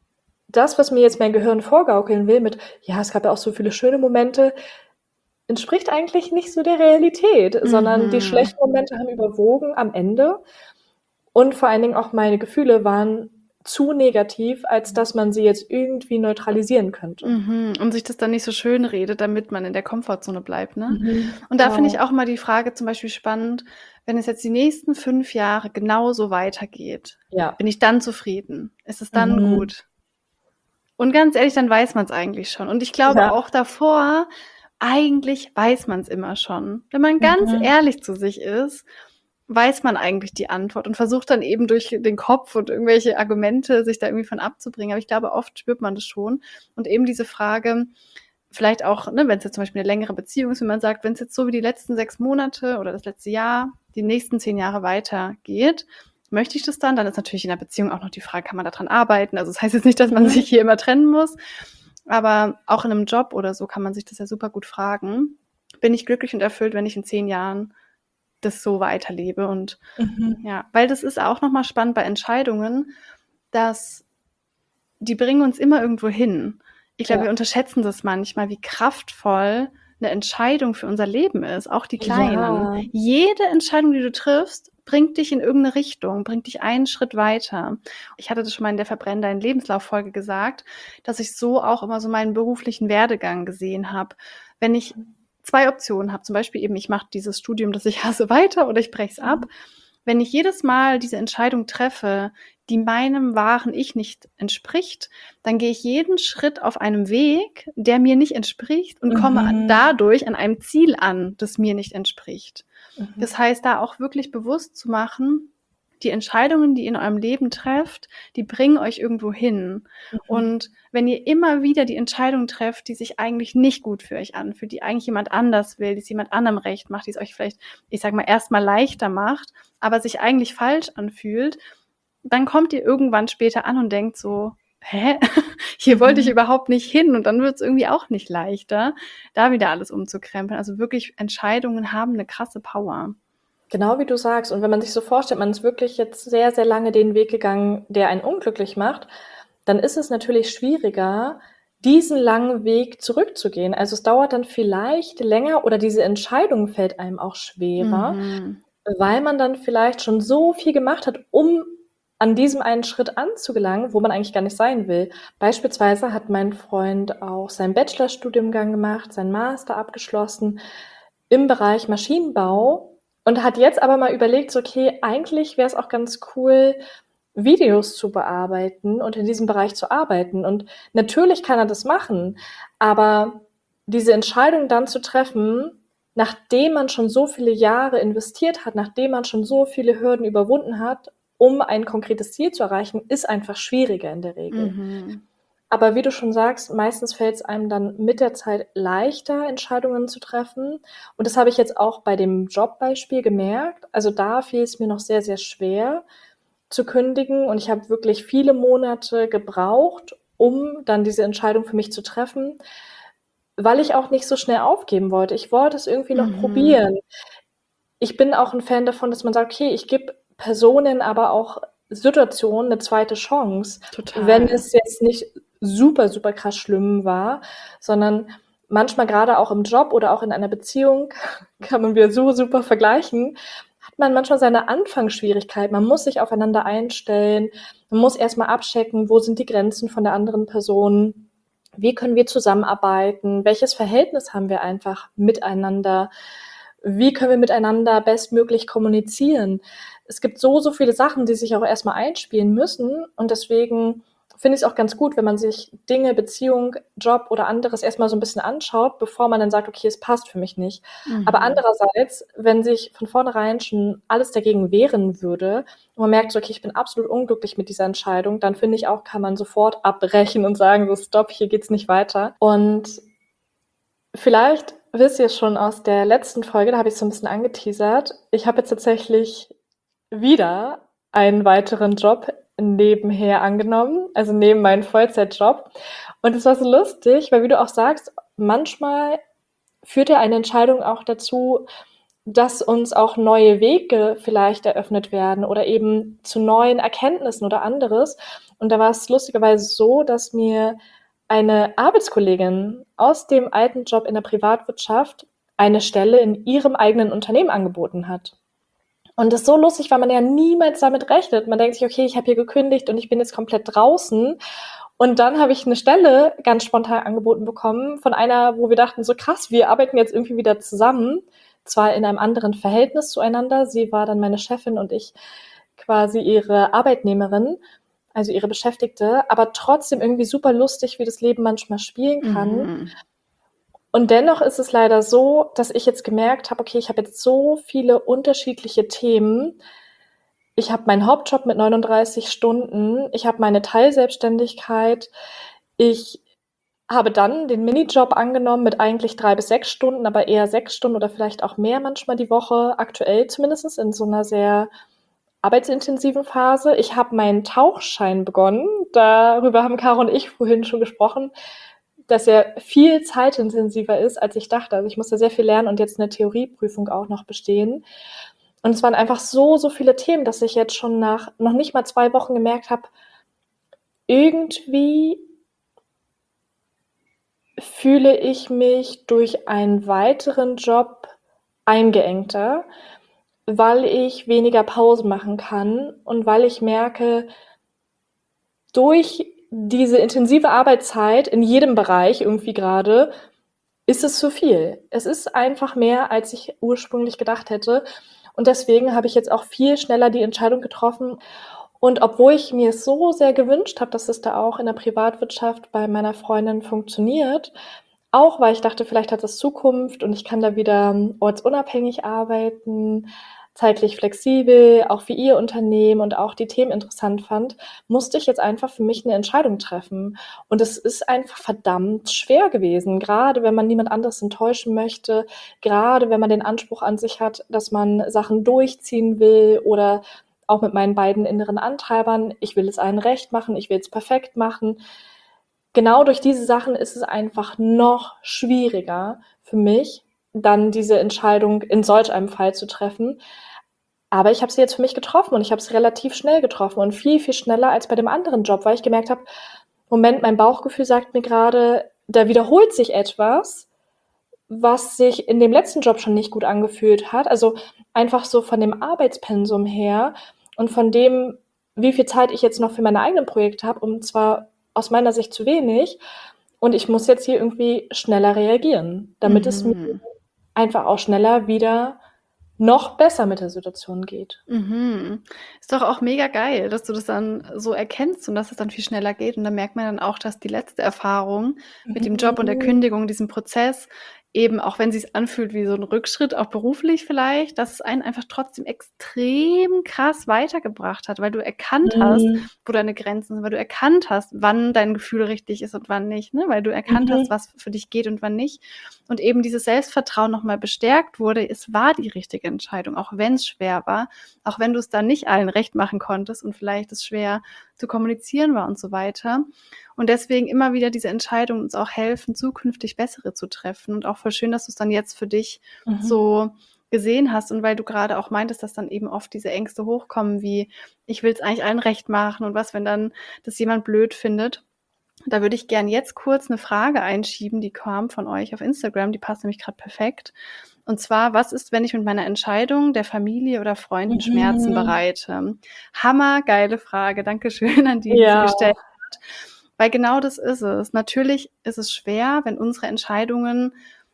das, was mir jetzt mein Gehirn vorgaukeln will mit, ja, es gab ja auch so viele schöne Momente, entspricht eigentlich nicht so der Realität, sondern die Mhm. schlechten Momente haben überwogen am Ende und vor allen Dingen auch meine Gefühle waren zu negativ, als dass man sie jetzt irgendwie neutralisieren könnte. Mhm. Und sich das dann nicht so schön redet, damit man in der Komfortzone bleibt, ne? Mhm, Und da finde ich genau. auch mal die Frage zum Beispiel spannend, wenn es jetzt die nächsten fünf Jahre genauso weitergeht, Ja. bin ich dann zufrieden? Ist es dann Mhm. gut? Und ganz ehrlich, dann weiß man es eigentlich schon. Und ich glaube Ja. auch davor, eigentlich weiß man es immer schon. Wenn man ganz Mhm. ehrlich zu sich ist, weiß man eigentlich die Antwort und versucht dann eben durch den Kopf und irgendwelche Argumente sich da irgendwie von abzubringen. Aber ich glaube, oft spürt man das schon. Und eben diese Frage, vielleicht auch, ne, wenn es jetzt zum Beispiel eine längere Beziehung ist, wenn man sagt, wenn es jetzt so wie die letzten sechs Monate oder das letzte Jahr, die nächsten zehn Jahre weitergeht, möchte ich das dann? Dann ist natürlich in der Beziehung auch noch die Frage, kann man daran arbeiten? Also das heißt jetzt nicht, dass man Mhm. sich hier immer trennen muss, aber auch in einem Job oder so kann man sich das ja super gut fragen. Bin ich glücklich und erfüllt, wenn ich in zehn Jahren das so weiterlebe? Und Mhm. ja, weil das ist auch nochmal spannend bei Entscheidungen, dass die bringen uns immer irgendwo hin. Ich glaube, Ja. wir unterschätzen das manchmal, wie kraftvoll eine Entscheidung für unser Leben ist, auch die kleinen. Ja. Jede Entscheidung, die du triffst, bringt dich in irgendeine Richtung, bringt dich einen Schritt weiter. Ich hatte das schon mal in der Verbrenn deinen Lebenslauf-Folge gesagt, dass ich so auch immer so meinen beruflichen Werdegang gesehen habe. Wenn ich zwei Optionen habe, zum Beispiel eben, ich mache dieses Studium, das ich hasse, weiter oder ich breche es ab. Wenn ich jedes Mal diese Entscheidung treffe, die meinem wahren Ich nicht entspricht, dann gehe ich jeden Schritt auf einem Weg, der mir nicht entspricht und komme Mhm. dadurch an einem Ziel an, das mir nicht entspricht. Mhm. Das heißt, da auch wirklich bewusst zu machen, die Entscheidungen, die ihr in eurem Leben trefft, die bringen euch irgendwo hin. Mhm. Und wenn ihr immer wieder die Entscheidung trefft, die sich eigentlich nicht gut für euch anfühlt, die eigentlich jemand anders will, die es jemand anderem recht macht, die es euch vielleicht, ich sag mal, erstmal leichter macht, aber sich eigentlich falsch anfühlt, dann kommt ihr irgendwann später an und denkt so, hä? Hier Mhm. wollte ich überhaupt nicht hin. Und dann wird es irgendwie auch nicht leichter, da wieder alles umzukrempeln. Also wirklich, Entscheidungen haben eine krasse Power. Genau wie du sagst. Und wenn man sich so vorstellt, man ist wirklich jetzt sehr, sehr lange den Weg gegangen, der einen unglücklich macht, dann ist es natürlich schwieriger, diesen langen Weg zurückzugehen. Also es dauert dann vielleicht länger oder diese Entscheidung fällt einem auch schwerer, Mhm. weil man dann vielleicht schon so viel gemacht hat, um an diesem einen Schritt anzugelangen, wo man eigentlich gar nicht sein will. Beispielsweise hat mein Freund auch sein Bachelorstudiengang gemacht, seinen Master abgeschlossen im Bereich Maschinenbau und hat jetzt aber mal überlegt, so, okay, eigentlich wäre es auch ganz cool, Videos zu bearbeiten und in diesem Bereich zu arbeiten. Und natürlich kann er das machen, aber diese Entscheidung dann zu treffen, nachdem man schon so viele Jahre investiert hat, nachdem man schon so viele Hürden überwunden hat, um ein konkretes Ziel zu erreichen, ist einfach schwieriger in der Regel. Mhm. Aber wie du schon sagst, meistens fällt es einem dann mit der Zeit leichter, Entscheidungen zu treffen. Und das habe ich jetzt auch bei dem Jobbeispiel gemerkt. Also da fiel es mir noch sehr, sehr schwer zu kündigen. Und ich habe wirklich viele Monate gebraucht, um dann diese Entscheidung für mich zu treffen, weil ich auch nicht so schnell aufgeben wollte. Ich wollte es irgendwie noch Mhm. probieren. Ich bin auch ein Fan davon, dass man sagt, okay, ich gebe Personen, aber auch Situationen eine zweite Chance, wenn Total. es jetzt nicht super, super krass schlimm war, sondern manchmal gerade auch im Job oder auch in einer Beziehung, kann man wieder so super vergleichen, hat man manchmal seine Anfangsschwierigkeit. Man muss sich aufeinander einstellen, man muss erst mal abchecken, wo sind die Grenzen von der anderen Person, wie können wir zusammenarbeiten, welches Verhältnis haben wir einfach miteinander, wie können wir miteinander bestmöglich kommunizieren. Es gibt so, so viele Sachen, die sich auch erst mal einspielen müssen und deswegen finde ich es auch ganz gut, wenn man sich Dinge, Beziehung, Job oder anderes erst mal so 'n bisschen anschaut, bevor man dann sagt: „Okay, es passt für mich nicht." Aber Mhm. andererseits, wenn sich von vornherein schon alles dagegen wehren würde und man merkt so: „Okay, ich bin absolut unglücklich mit dieser Entscheidung", dann finde ich auch, kann man sofort abbrechen und sagen so: „Stopp, hier geht's nicht weiter." Und vielleicht wisst ihr schon aus der letzten Folge, da habe ich's so 'n bisschen angeteasert. Ich habe jetzt tatsächlich wieder einen weiteren Job nebenher angenommen, also neben meinem Vollzeitjob. Und es war so lustig, weil wie du auch sagst, manchmal führt ja eine Entscheidung auch dazu, dass uns auch neue Wege vielleicht eröffnet werden oder eben zu neuen Erkenntnissen oder anderes. Und da war es lustigerweise so, dass mir eine Arbeitskollegin aus dem alten Job in der Privatwirtschaft eine Stelle in ihrem eigenen Unternehmen angeboten hat. Und das ist so lustig, weil man ja niemals damit rechnet. Man denkt sich: „Okay, ich habe hier gekündigt und ich bin jetzt komplett draußen." Und dann habe ich eine Stelle ganz spontan angeboten bekommen von einer, wo wir dachten so: „Krass, wir arbeiten jetzt irgendwie wieder zusammen." Zwar in einem anderen Verhältnis zueinander. Sie war dann meine Chefin und ich quasi ihre Arbeitnehmerin, also ihre Beschäftigte, aber trotzdem irgendwie super lustig, wie das Leben manchmal spielen kann. Mhm. Und dennoch ist es leider so, dass ich jetzt gemerkt habe, okay, ich habe jetzt so viele unterschiedliche Themen. Ich habe meinen Hauptjob mit neununddreißig Stunden, ich habe meine Teilselbstständigkeit, ich habe dann den Minijob angenommen mit eigentlich drei bis sechs Stunden, aber eher sechs Stunden oder vielleicht auch mehr manchmal die Woche, aktuell zumindest in so einer sehr arbeitsintensiven Phase. Ich habe meinen Tauchschein begonnen. Darüber haben Caro und ich vorhin schon gesprochen, dass er viel zeitintensiver ist, als ich dachte. Also ich musste sehr viel lernen und jetzt eine Theorieprüfung auch noch bestehen. Und es waren einfach so, so viele Themen, dass ich jetzt schon nach noch nicht mal zwei Wochen gemerkt habe, irgendwie fühle ich mich durch einen weiteren Job eingeengter, weil ich weniger Pausen machen kann und weil ich merke, durch diese intensive Arbeitszeit in jedem Bereich irgendwie gerade ist es zu viel. Es ist einfach mehr, als ich ursprünglich gedacht hätte. Und deswegen habe ich jetzt auch viel schneller die Entscheidung getroffen. Und obwohl ich mir es so sehr gewünscht habe, dass es da auch in der Privatwirtschaft bei meiner Freundin funktioniert, auch weil ich dachte, vielleicht hat es Zukunft und ich kann da wieder ortsunabhängig arbeiten, zeitlich flexibel, auch für ihr Unternehmen und auch die Themen interessant fand, musste ich jetzt einfach für mich eine Entscheidung treffen. Und es ist einfach verdammt schwer gewesen, gerade wenn man niemand anderes enttäuschen möchte, gerade wenn man den Anspruch an sich hat, dass man Sachen durchziehen will oder auch mit meinen beiden inneren Antreibern, ich will es allen recht machen, ich will es perfekt machen. Genau durch diese Sachen ist es einfach noch schwieriger für mich, dann diese Entscheidung in solch einem Fall zu treffen. Aber ich habe sie jetzt für mich getroffen und ich habe sie relativ schnell getroffen und viel, viel schneller als bei dem anderen Job, weil ich gemerkt habe, Moment, mein Bauchgefühl sagt mir gerade, da wiederholt sich etwas, was sich in dem letzten Job schon nicht gut angefühlt hat. Also einfach so von dem Arbeitspensum her und von dem, wie viel Zeit ich jetzt noch für meine eigenen Projekte habe, und zwar aus meiner Sicht zu wenig. Und ich muss jetzt hier irgendwie schneller reagieren, damit es mir Mhm. einfach auch schneller wieder noch besser mit der Situation geht. Mhm. Ist doch auch mega geil, dass du das dann so erkennst und dass es dann viel schneller geht. Und da merkt man dann auch, dass die letzte Erfahrung mit dem Job und der Mhm. Kündigung, diesem Prozess, eben auch wenn sich's anfühlt wie so 'n Rückschritt, auch beruflich vielleicht, dass es einen einfach trotzdem extrem krass weitergebracht hat, weil du erkannt hast, Mhm. wo deine Grenzen sind, weil du erkannt hast, wann dein Gefühl richtig ist und wann nicht, ne? Weil du erkannt hast, Mhm. was für dich geht und wann nicht. Und eben dieses Selbstvertrauen noch mal bestärkt wurde, es war die richtige Entscheidung, auch wenn's schwer war, auch wenn du's dann nicht allen recht machen konntest und vielleicht es schwer zu kommunizieren war und so weiter. Und deswegen immer wieder diese Entscheidungen uns auch helfen, zukünftig bessere zu treffen und auch voll schön, dass du's dann jetzt für dich Mhm. so gesehen hast und weil du grade auch meintest, dass dann eben oft diese Ängste hochkommen wie: „Ich will's eigentlich allen recht machen und was, wenn dann das jemand blöd findet?“ Da würde ich gern jetzt kurz 'ne Frage einschieben, die kam von euch auf Instagram, die passt nämlich grad perfekt. Und zwar: „Was ist, wenn ich mit meiner Entscheidung der Familie oder Freunden Schmerzen Mhm. bereite?“ Hammergeile Frage. Dankeschön an die, die sie Ja. gestellt hat. Weil genau das ist es. Natürlich ist es schwer, wenn unsere Entscheidungen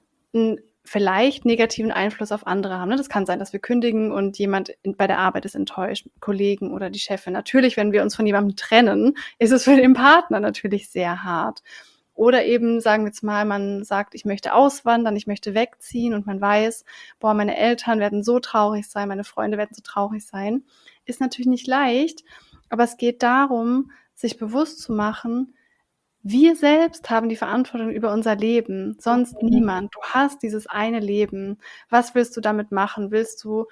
'n vielleicht negativen Einfluss auf andere haben, ne? Das kann sein, dass wir kündigen und jemand in bei der Arbeit ist enttäuscht, Kollegen oder die Chefin. Natürlich, wenn wir uns von jemandem trennen, ist es für den Partner natürlich sehr hart. Oder eben, sagen wir jetzt mal, man sagt: „Ich möchte auswandern, ich möchte wegziehen“ und man weiß: „Boah, meine Eltern werden so traurig sein, meine Freunde werden so traurig sein.“ Ist natürlich nicht leicht, aber es geht darum, sich bewusst zu machen: Wir selbst haben die Verantwortung über unser Leben, sonst Mhm. niemand. Du hast dieses eine Leben. Was willst du damit machen? Willst du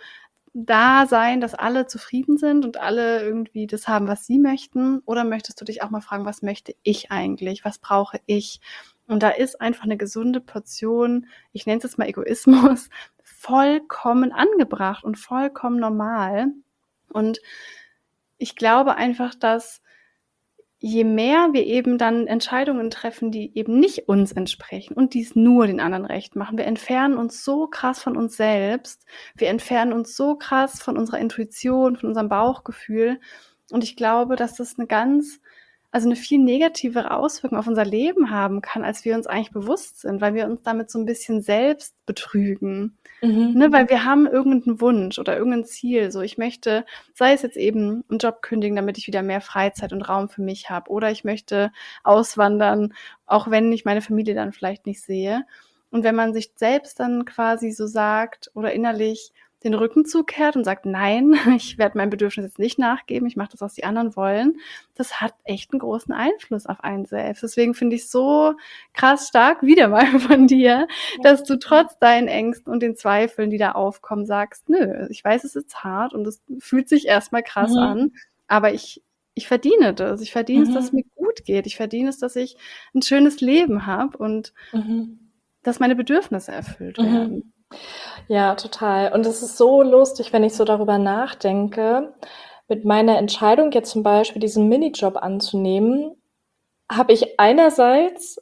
da sein, dass alle zufrieden sind und alle irgendwie das haben, was sie möchten? Oder möchtest du dich auch mal fragen: „Was möchte ich eigentlich? Was brauche ich?“ Und da ist einfach 'ne gesunde Portion, ich nenne es jetzt mal Egoismus, vollkommen angebracht und vollkommen normal. Und ich glaube einfach, dass je mehr wir eben dann Entscheidungen treffen, die eben nicht uns entsprechen und die's nur den anderen recht machen, wir entfernen uns so krass von uns selbst. Wir entfernen uns so krass von unserer Intuition, von unserem Bauchgefühl. Und ich glaube, dass das 'ne ganz also 'ne viel negativere Auswirkung auf unser Leben haben kann, als wir uns eigentlich bewusst sind, weil wir uns damit so 'n bisschen selbst betrügen, Mhm. ne? Weil wir haben irgend 'n Wunsch oder irgend 'n Ziel, so: „Ich möchte“ sei es jetzt eben 'n Job kündigen, damit ich wieder mehr Freizeit und Raum für mich habe, oder ich möchte auswandern, auch wenn ich meine Familie dann vielleicht nicht sehe. Und wenn man sich selbst dann quasi so sagt oder innerlich den Rücken zukehrt und sagt: „Nein, ich werde meinem Bedürfnis jetzt nicht nachgeben, ich mache das, was die anderen wollen“, das hat echt 'n großen Einfluss auf einen selbst. Deswegen finde ich's so krass stark, wieder mal von dir, dass du trotz deinen Ängsten und den Zweifeln, die da aufkommen, sagst: „Nö, ich weiß, es ist hart und es fühlt sich erst mal krass Mhm. an, aber ich ich verdiene das. Ich verdiene es, dass es Mhm. mir gut geht. Ich verdiene es, dass ich 'n schönes Leben habe und Mhm. dass meine Bedürfnisse erfüllt werden.“ Mhm. Ja, total. Und es ist so lustig, wenn ich so darüber nachdenke. Mit meiner Entscheidung, jetzt zum Beispiel diesen Minijob anzunehmen, habe ich einerseits,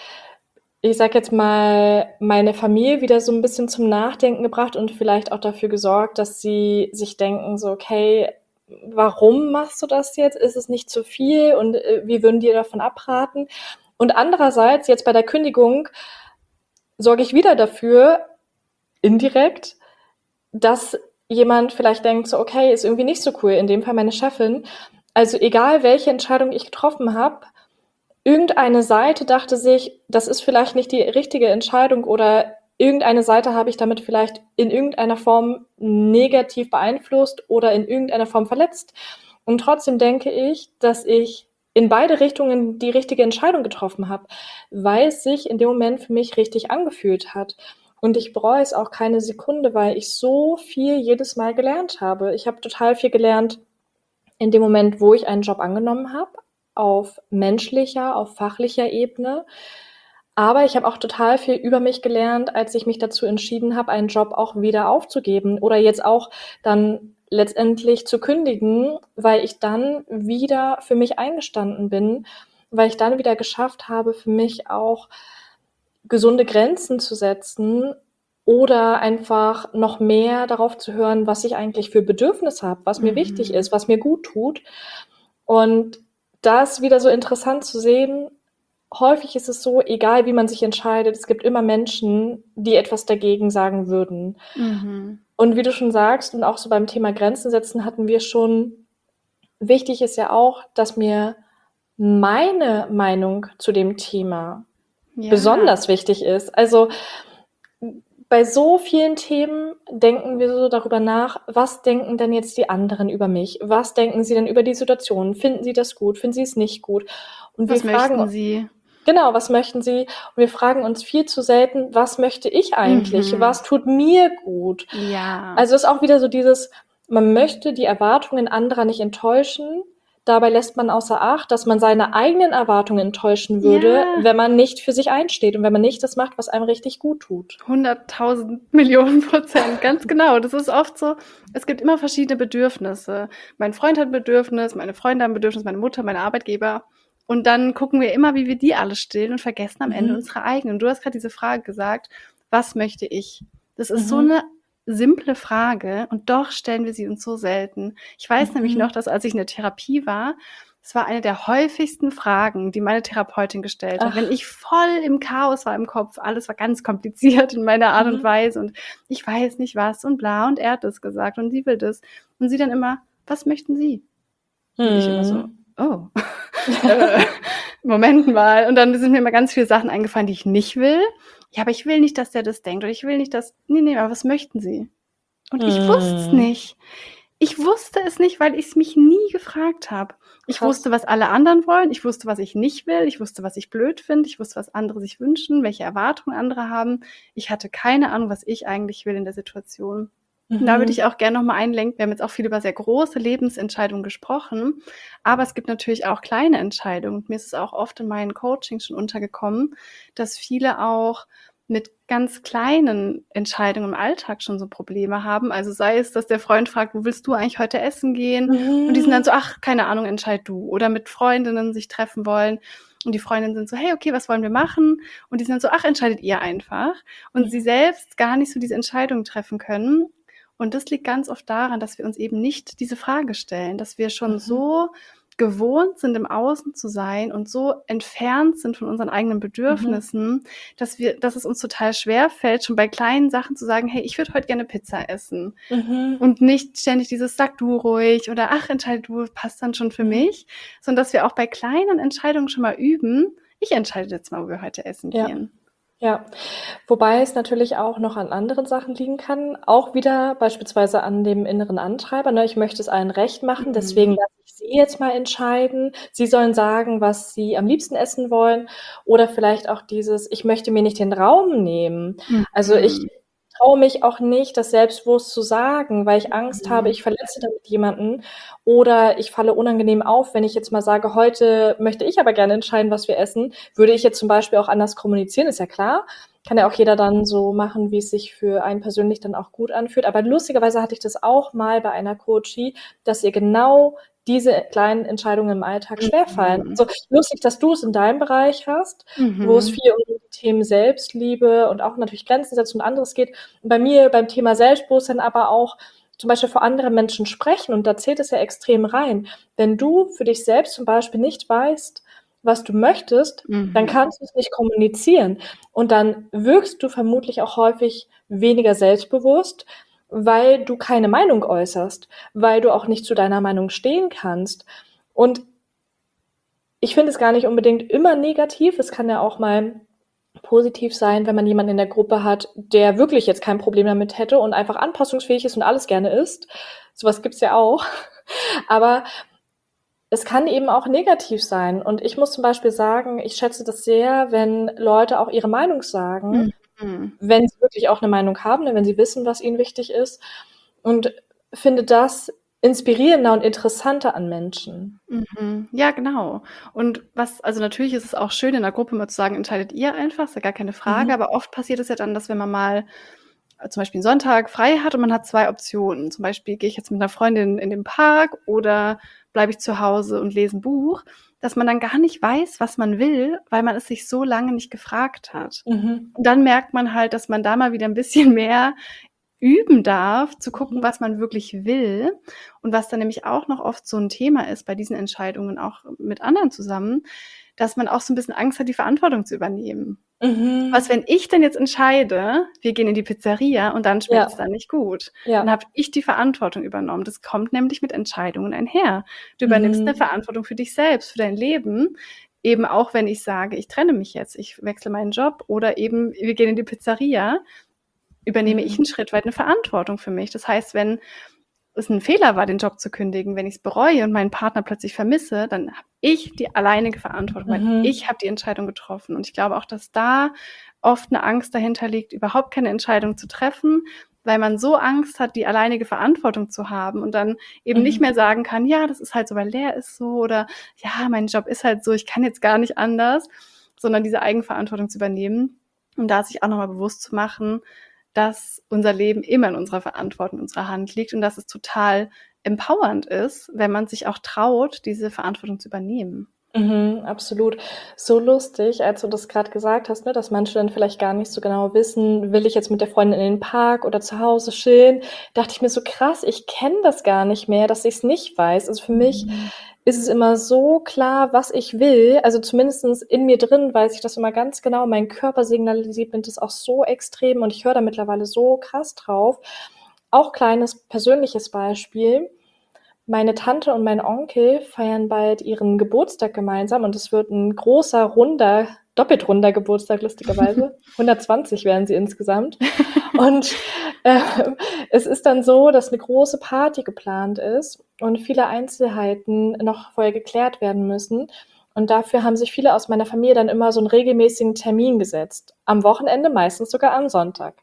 ich sage jetzt mal, meine Familie wieder so 'n bisschen zum Nachdenken gebracht und vielleicht auch dafür gesorgt, dass sie sich denken so: „Okay, warum machst du das jetzt? Ist es nicht zu viel und, äh, wir würden dir davon abraten.“ Und andererseits, jetzt bei der Kündigung, sorge ich wieder dafür, indirekt, dass jemand vielleicht denkt so: „Okay, ist irgendwie nicht so cool“, in dem Fall meine Chefin. Also, egal welche Entscheidung ich getroffen habe, irgendeine Seite dachte sich: „Das ist vielleicht nicht die richtige Entscheidung“, oder irgendeine Seite habe ich damit vielleicht in irgendeiner Form negativ beeinflusst oder in irgendeiner Form verletzt. Und trotzdem denke ich, dass ich in beide Richtungen die richtige Entscheidung getroffen habe, weil es sich in dem Moment für mich richtig angefühlt hat. Und ich bereue es auch keine Sekunde, weil ich so viel jedes Mal gelernt habe. Ich habe total viel gelernt in dem Moment, wo ich einen Job angenommen habe, auf menschlicher, auf fachlicher Ebene. Aber ich habe auch total viel über mich gelernt, als ich mich dazu entschieden habe, einen Job auch wieder aufzugeben oder jetzt auch dann letztendlich zu kündigen, weil ich dann wieder für mich eingestanden bin, weil ich dann wieder geschafft habe, für mich auch gesunde Grenzen zu setzen oder einfach noch mehr darauf zu hören, was ich eigentlich für Bedürfnisse habe, was mir wichtig Mhm. ist, was mir guttut. Und da ist wieder so interessant zu sehen, häufig ist es so, egal wie man sich entscheidet, es gibt immer Menschen, die etwas dagegen sagen würden. Mhm. Und wie du schon sagst und auch so beim Thema Grenzen setzen hatten wir schon, wichtig ist ja auch, dass mir meine Meinung zu dem Thema Ja. besonders wichtig ist. Also bei so vielen Themen denken wir so darüber nach, was denken denn jetzt die anderen über mich? Was denken sie denn über die Situation? Finden sie das gut? Finden sie es nicht gut? Und Was wir fragen möchten Sie? Genau, was möchten sie? Und wir fragen uns viel zu selten, was möchte ich eigentlich? Mhm. Was tut mir gut? Ja. Also ist auch wieder so dieses, man möchte die Erwartungen anderer nicht enttäuschen. Dabei lässt man außer Acht, dass man seine eigenen Erwartungen enttäuschen würde, Ja. wenn man nicht für sich einsteht und wenn man nicht das macht, was einem richtig gut tut. hunderttausend Millionen Prozent, ganz genau. Das ist oft so, es gibt immer verschiedene Bedürfnisse. Mein Freund hat ein Bedürfnis, meine Freunde haben ein Bedürfnis, meine Mutter, meine Arbeitgeber. Und dann gucken wir immer, wie wir die alle stillen und vergessen am Mhm. Ende unsere eigenen. Du hast gerade diese Frage gesagt, was möchte ich? Das ist so Mhm. eine simple Frage und doch stellen wir sie uns so selten. Ich weiß Mhm. nämlich noch, dass als ich in der Therapie war, es war eine der häufigsten Fragen, die meine Therapeutin gestellt hat. Ach. Wenn ich voll im Chaos war im Kopf, alles war ganz kompliziert in meiner Art Mhm. und Weise und ich weiß nicht was und bla und er hat das gesagt und sie will das. Und sie dann immer, was möchten Sie? Und ich immer so, Mhm. oh, äh, Moment mal. Und dann sind mir immer ganz viele Sachen eingefallen, die ich nicht will. Ja, aber ich will nicht, dass der das denkt oder ich will nicht, dass, nee, nee, aber was möchten Sie? Und ich wusste es Mhm. nicht. Ich wusste es nicht, weil ich es mich nie gefragt habe. Ich Krass. wusste, was alle anderen wollen. Ich wusste, was ich nicht will. Ich wusste, was ich blöd finde. Ich wusste, was andere sich wünschen, welche Erwartungen andere haben. Ich hatte keine Ahnung, was ich eigentlich will in der Situation. Und da würde Mhm. ich auch gerne nochmal einlenken. Wir haben jetzt auch viel über sehr große Lebensentscheidungen gesprochen, aber es gibt natürlich auch kleine Entscheidungen. Und mir ist es auch oft in meinen Coachings schon untergekommen, dass viele auch mit ganz kleinen Entscheidungen im Alltag schon so Probleme haben. Also sei es, dass der Freund fragt, wo willst du eigentlich heute essen gehen? Mhm. Und die sind dann so, ach, keine Ahnung, entscheid du. Oder mit Freundinnen sich treffen wollen. Und die Freundinnen sind so, hey, okay, was wollen wir machen? Und die sind dann so, ach, entscheidet ihr einfach. Und Mhm. sie selbst gar nicht so diese Entscheidungen treffen können. Und das liegt ganz oft daran, dass wir uns eben nicht diese Frage stellen, dass wir schon Mhm. so gewohnt sind, im Außen zu sein und so entfernt sind von unseren eigenen Bedürfnissen, Mhm. dass wir, dass es uns total schwer fällt, schon bei kleinen Sachen zu sagen, hey, ich würde heute gerne Pizza essen. Mhm. Und nicht ständig dieses, sag du ruhig oder ach, entscheide du, passt dann schon für Mhm. mich, sondern dass wir auch bei kleinen Entscheidungen schon mal üben, ich entscheide jetzt mal, wo wir heute essen Ja. gehen. Ja, wobei es natürlich auch noch an anderen Sachen liegen kann, auch wieder beispielsweise an dem inneren Antreiber, ne? Ich möchte es allen recht machen, Mhm. deswegen lasse ich sie jetzt mal entscheiden. Sie sollen sagen, was sie am liebsten essen wollen oder vielleicht auch dieses: „Ich möchte mir nicht den Raum nehmen.“ Also, ich Mhm. traue mich auch nicht, das selbstbewusst zu sagen, weil ich Angst habe, Mhm. ich verletze damit jemanden oder ich falle unangenehm auf, wenn ich jetzt mal sage: „Heute möchte ich aber gerne entscheiden, was wir essen.“ Würde ich jetzt zum Beispiel auch anders kommunizieren, ist ja klar. Kann ja auch jeder dann so machen, wie es sich für einen persönlich dann auch gut anfühlt. Aber lustigerweise hatte ich das auch mal bei einer Coachie, dass ihr genau diese kleinen Entscheidungen im Alltag schwerfallen. Mhm. Also, lustig, dass du es in deinem Bereich hast, wo es Mhm. viel um die Themen Selbstliebe und auch natürlich Grenzen setzen und anderes geht. Und bei mir beim Thema Selbstbewusstsein aber auch zum Beispiel vor anderen Menschen sprechen und da zählt es ja extrem rein. Wenn du für dich selbst zum Beispiel nicht weißt, was du möchtest, dann Mhm. kannst du es nicht kommunizieren. Und dann wirkst du vermutlich auch häufig weniger selbstbewusst, weil du keine Meinung äußerst, weil du auch nicht zu deiner Meinung stehen kannst. Und ich finde es gar nicht unbedingt immer negativ. Es kann ja auch mal positiv sein, wenn man jemanden in der Gruppe hat, der wirklich jetzt kein Problem damit hätte und einfach anpassungsfähig ist und alles gerne isst. So was gibt's ja auch. Aber es kann eben auch negativ sein. Und ich muss zum Beispiel sagen, ich schätze das sehr, wenn Leute auch ihre Meinung sagen, Mhm. wenn sie wirklich auch 'ne Meinung haben, ne, wenn sie wissen, was ihnen wichtig ist. Und finde das inspirierender und interessanter an Menschen. Mhm. Ja, genau. Und was also natürlich ist es auch schön, in der Gruppe mal zu sagen: „Entscheidet ihr einfach“, ist ja gar keine Frage, Mhm. aber oft passiert es ja dann, dass wenn man mal, äh, zum Beispiel 'n Sonntag frei hat und man hat zwei Optionen. Zum Beispiel, gehe ich jetzt mit 'ner Freundin in den Park oder bleibe ich zu Hause und lese 'n Buch, dass man dann gar nicht weiß, was man will, weil man es sich so lange nicht gefragt hat. Mhm. Und dann merkt man halt, dass man da mal wieder 'n bisschen mehr üben darf, zu gucken, Mhm. was man wirklich will. Und was dann nämlich auch noch oft so 'n Thema ist bei diesen Entscheidungen, auch mit anderen zusammen, dass man auch so 'n bisschen Angst hat, die Verantwortung zu übernehmen. Was, Mhm. wenn ich denn jetzt entscheide, wir gehen in die Pizzeria und dann schmeckt es Ja. dann nicht gut? Ja. Dann habe ich die Verantwortung übernommen. Das kommt nämlich mit Entscheidungen einher. Du übernimmst eine Mhm. Verantwortung für dich selbst, für dein Leben. Eben auch, wenn ich sage, ich trenne mich jetzt, ich wechsle meinen Job oder eben wir gehen in die Pizzeria, übernehme ich Mhm. einen Schritt weit eine Verantwortung für mich. Das heißt, wenn es ein Fehler war, den Job zu kündigen, wenn ich es bereue und meinen Partner plötzlich vermisse, dann habe ich die alleinige Verantwortung, weil Mhm. ich habe die Entscheidung getroffen. Und ich glaube auch, dass da oft eine Angst dahinter liegt, überhaupt keine Entscheidung zu treffen, weil man so Angst hat, die alleinige Verantwortung zu haben und dann eben nicht Mhm. mehr sagen kann, ja, das ist halt so, weil der ist so oder ja, mein Job ist halt so, ich kann jetzt gar nicht anders, sondern diese Eigenverantwortung zu übernehmen und da sich auch nochmal bewusst zu machen, dass unser Leben immer in unserer Verantwortung, in unserer Hand liegt und dass es total empowernd ist, wenn man sich auch traut, diese Verantwortung zu übernehmen. Mhm, absolut. So lustig, als du das gerade gesagt hast, ne, dass manche dann vielleicht gar nicht so genau wissen, will ich jetzt mit der Freundin in den Park oder zu Hause chillen? Dachte ich mir so: „Krass, ich kenne das gar nicht mehr, dass ich's nicht weiß.“ Also, für mich Mhm. ist es immer so klar, was ich will. Also, zumindestens in mir drin weiß ich das immer ganz genau. Mein Körper signalisiert mir das auch so extrem und ich höre da mittlerweile so krass drauf. Auch kleines persönliches Beispiel: Meine Tante und mein Onkel feiern bald ihren Geburtstag gemeinsam und es wird 'n großer, runder doppelt runder Geburtstag lustigerweise. hundertzwanzig werden sie insgesamt. Und, ähm, es ist dann so, dass 'ne große Party geplant ist und viele Einzelheiten noch vorher geklärt werden müssen. Und dafür haben sich viele aus meiner Familie dann immer so 'n regelmäßigen Termin gesetzt. Am Wochenende, meistens sogar am Sonntag.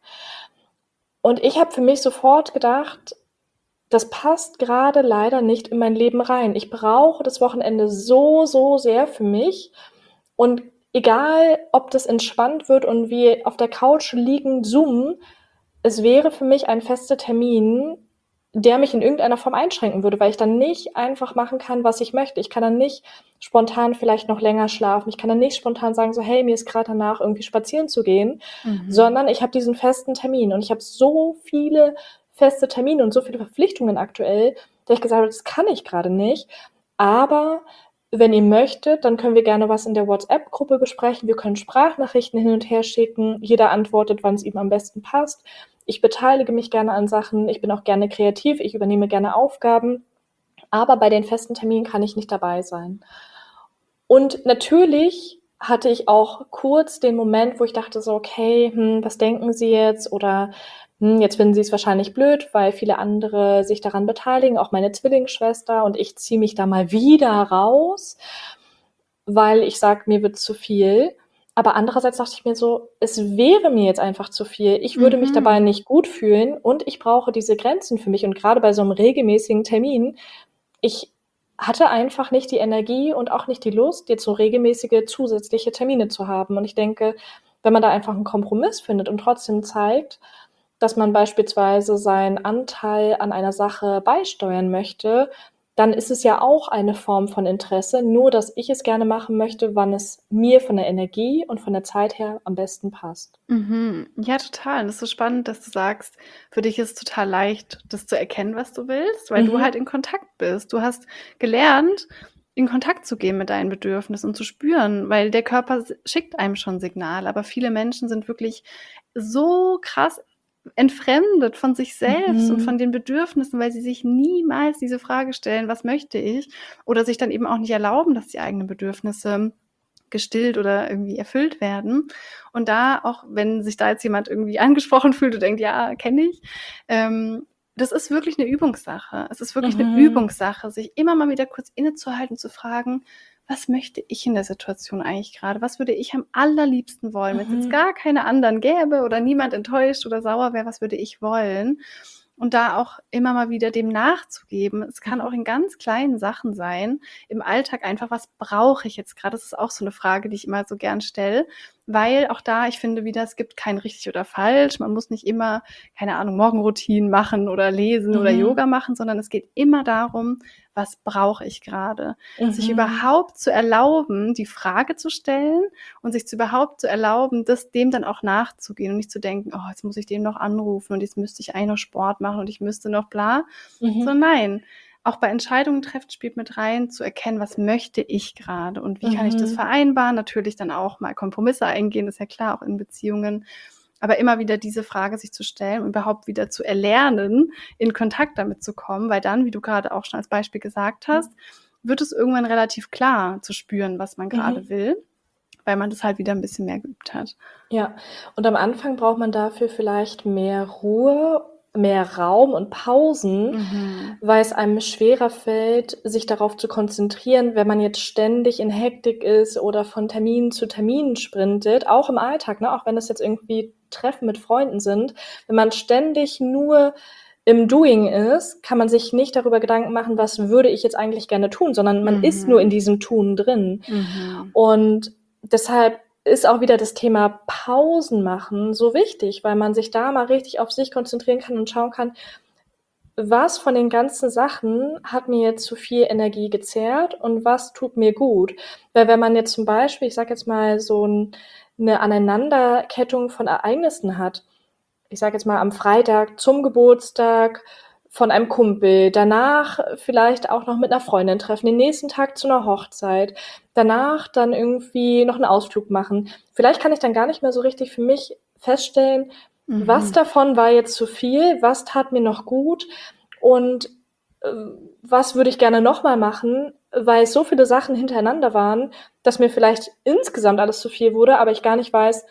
Und ich habe für mich sofort gedacht: Das passt grade leider nicht in mein Leben rein. Ich brauche das Wochenende so, so sehr für mich und egal, ob das entspannt wird und wir auf der Couch liegen, zoomen, es wäre für mich ein fester Termin, der mich in irgendeiner Form einschränken würde, weil ich dann nicht einfach machen kann, was ich möchte. Ich kann dann nicht spontan vielleicht noch länger schlafen. Ich kann dann nicht spontan sagen so: „Hey, mir ist grad danach, irgendwie spazieren zu gehen“, Mhm. sondern ich habe diesen festen Termin und ich habe so viele feste Termine und so viele Verpflichtungen aktuell, dass ich gesagt habe: „Das kann ich grade nicht, aber wenn ihr möchtet, dann können wir gerne was in der WhatsApp-Gruppe besprechen. Wir können Sprachnachrichten hin und her schicken. Jeder antwortet, wann's ihm am besten passt. Ich beteilige mich gerne an Sachen. Ich bin auch gerne kreativ. Ich übernehme gerne Aufgaben, aber bei den festen Terminen kann ich nicht dabei sein.“ Und natürlich hatte ich auch kurz den Moment, wo ich dachte so: „Okay, hm, was denken sie jetzt?“ Oder, hm, jetzt finden sie's wahrscheinlich blöd, weil viele andere sich daran beteiligen, auch meine Zwillingsschwester und ich ziehe mich da mal wieder raus, weil ich sage, mir wird's zu viel. Aber andererseits dachte ich mir so: „Es wäre mir jetzt einfach zu viel. Ich würde mich dabei Mhm. nicht gut fühlen und ich brauche diese Grenzen für mich.“ Und grade bei so 'nem regelmäßigen Termin ich hatte einfach nicht die Energie und auch nicht die Lust, jetzt so regelmäßige zusätzliche Termine zu haben. Und ich denke, wenn man da einfach 'n Kompromiss findet und trotzdem zeigt, dass man beispielsweise seinen Anteil an einer Sache beisteuern möchte, dann ist es ja auch eine Form von Interesse, nur dass ich es gerne machen möchte, wann es mir von der Energie und von der Zeit her am besten passt. Mhm. Ja, total. Und das ist so spannend, dass du sagst, für dich ist es total leicht, das zu erkennen, was du willst, weil du halt Mhm. in Kontakt bist. Du hast gelernt, in Kontakt zu gehen mit deinen Bedürfnissen und zu spüren, weil der Körper s schickt einem schon Signale, aber viele Menschen sind wirklich so krass entfremdet von sich selbst und von Mhm. den Bedürfnissen, weil sie sich niemals diese Frage stellen: „Was möchte ich?“ Oder sich dann eben auch nicht erlauben, dass die eigenen Bedürfnisse gestillt oder irgendwie erfüllt werden. Und da auch wenn sich da jetzt jemand irgendwie angesprochen fühlt und denkt: „Ja, kenne ich“, ähm, das ist wirklich 'ne Übungssache. Es ist wirklich 'ne Mhm. Übungssache, sich immer mal wieder kurz innezuhalten, zu fragen: „Was möchte ich in der Situation eigentlich grade? Was würde ich am allerliebsten wollen? Wenn's jetzt Mhm. gar keine anderen gäbe oder niemand enttäuscht oder sauer wäre, was würde ich wollen?“ Und da auch immer mal wieder dem nachzugeben. Es kann auch Mhm. in ganz kleinen Sachen sein, im Alltag einfach: „Was brauche ich jetzt grade?“ Das ist auch so 'ne Frage, die ich immer so gern stelle, weil auch da ich finde wieder, es gibt kein richtig oder falsch. Man muss nicht immer, keine Ahnung, Morgenroutinen machen oder lesen oder Mhm. Yoga machen, sondern es geht immer darum: „Was brauche ich grade?“ Sich Mhm. überhaupt zu erlauben, die Frage zu stellen und sich zu überhaupt zu erlauben, das dem dann auch nachzugehen und nicht zu denken: „Oh, jetzt muss ich den noch anrufen und jetzt müsste ich eigentlich noch Sport machen und ich müsste noch bla.“ Mhm. So, nein. auch bei Entscheidungen treffen spielt mit rein, zu erkennen, was möchte ich gerade und wie kann ich das Mhm. vereinbaren? Natürlich dann auch mal Kompromisse eingehen, ist ja klar, auch in Beziehungen. Aber immer wieder diese Frage sich zu stellen und überhaupt wieder zu erlernen, in Kontakt damit zu kommen, weil dann, wie du gerade auch schon als Beispiel gesagt hast, wird es irgendwann relativ klar zu spüren, was man gerade Mhm. will, weil man das halt wieder ein bisschen mehr geübt hat. Ja, und am Anfang braucht man dafür vielleicht mehr Ruhe, mehr Raum und Pausen, Mhm. weil es einem schwerer fällt, sich darauf zu konzentrieren, wenn man jetzt ständig in Hektik ist oder von Termin zu Termin sprintet, auch im Alltag, ne? Auch wenn es jetzt irgendwie Treffen mit Freunden sind. Wenn man ständig nur im Doing ist, kann man sich nicht darüber Gedanken machen, was würde ich jetzt eigentlich gerne tun, sondern man ist nur in Mhm. diesem Tun drin. Mhm. Und deshalb ist auch wieder das Thema Pausen machen so wichtig, weil man sich da mal richtig auf sich konzentrieren kann und schauen kann, was von den ganzen Sachen hat mir jetzt zu viel Energie gezehrt und was tut mir gut? Weil wenn man jetzt zum Beispiel, ich sage jetzt mal, so 'n 'ne Aneinanderkettung von Ereignissen hat, ich sage jetzt mal am Freitag zum Geburtstag von einem Kumpel, danach vielleicht auch noch mit 'ner Freundin treffen, den nächsten Tag zu 'ner Hochzeit, danach dann irgendwie noch 'n Ausflug machen. Vielleicht kann ich dann gar nicht mehr so richtig für mich feststellen, was Mhm. davon war jetzt zu viel, was tat mir noch gut und, äh, was würde ich gerne noch mal machen, weil es so viele Sachen hintereinander waren, dass mir vielleicht insgesamt alles zu viel wurde, aber ich gar nicht weiß,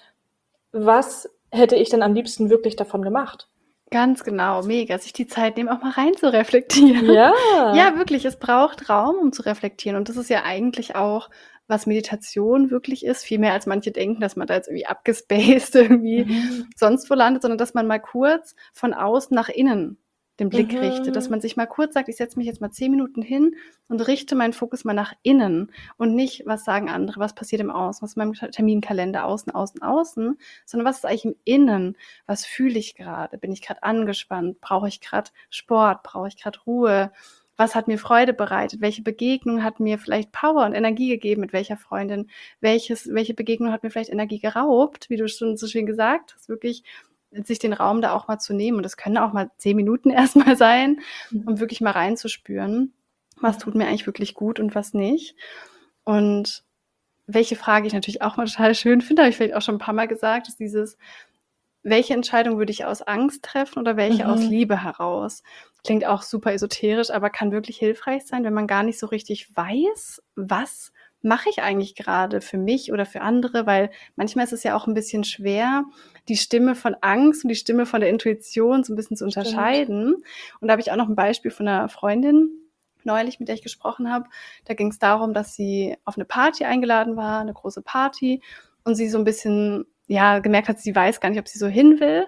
was hätte ich denn am liebsten wirklich davon gemacht? Ganz genau, mega. Sich die Zeit nehmen, auch mal rein zu reflektieren. Ja. Ja, wirklich, es braucht Raum, um zu reflektieren. Und das ist ja eigentlich auch, was Meditation wirklich ist, viel mehr als manche denken, dass man da jetzt irgendwie abgespaced irgendwie Mhm. sonst wo landet, sondern dass man mal kurz von außen nach innen den Blick richtet, dass Mhm. man sich mal kurz sagt: „Ich setze mich jetzt mal zehn Minuten hin und richte meinen Fokus mal nach innen und nicht, was sagen andere, was passiert im Außen, was ist in meinem Ta Terminkalender, außen, außen, außen, sondern was ist eigentlich im Innen? Was fühle ich gerade? Bin ich gerade angespannt? Brauche ich gerade Sport? Brauche ich gerade Ruhe? Was hat mir Freude bereitet? Welche Begegnung hat mir vielleicht Power und Energie gegeben? Mit welcher Freundin? Welches welche Begegnung hat mir vielleicht Energie geraubt?“ Wie du schon so schön gesagt hast, wirklich sich den Raum da auch mal zu nehmen. Und das können auch mal zehn Minuten erst mal sein, Mhm. um wirklich mal reinzuspüren, was tut mir eigentlich wirklich gut und was nicht. Und welche Frage ich natürlich auch mal total schön finde, habe ich vielleicht auch schon 'n paar Mal gesagt, ist dieses: „Welche Entscheidung würde ich aus Angst treffen oder welche aus Mhm. Liebe heraus?“ Klingt auch super esoterisch, aber kann wirklich hilfreich sein, wenn man gar nicht so richtig weiß, was mache ich eigentlich gerade für mich oder für andere, weil manchmal ist es ja auch 'n bisschen schwer, die Stimme von Angst und die Stimme von der Intuition so 'n bisschen zu Stimmt. unterscheiden. Und da habe ich auch noch 'n Beispiel von 'ner Freundin neulich, mit der ich gesprochen habe. Da ging's darum, dass sie auf 'ne Party eingeladen war, 'ne große Party, und sie so 'n bisschen, ja, gemerkt hat, sie weiß gar nicht, ob sie so hin will.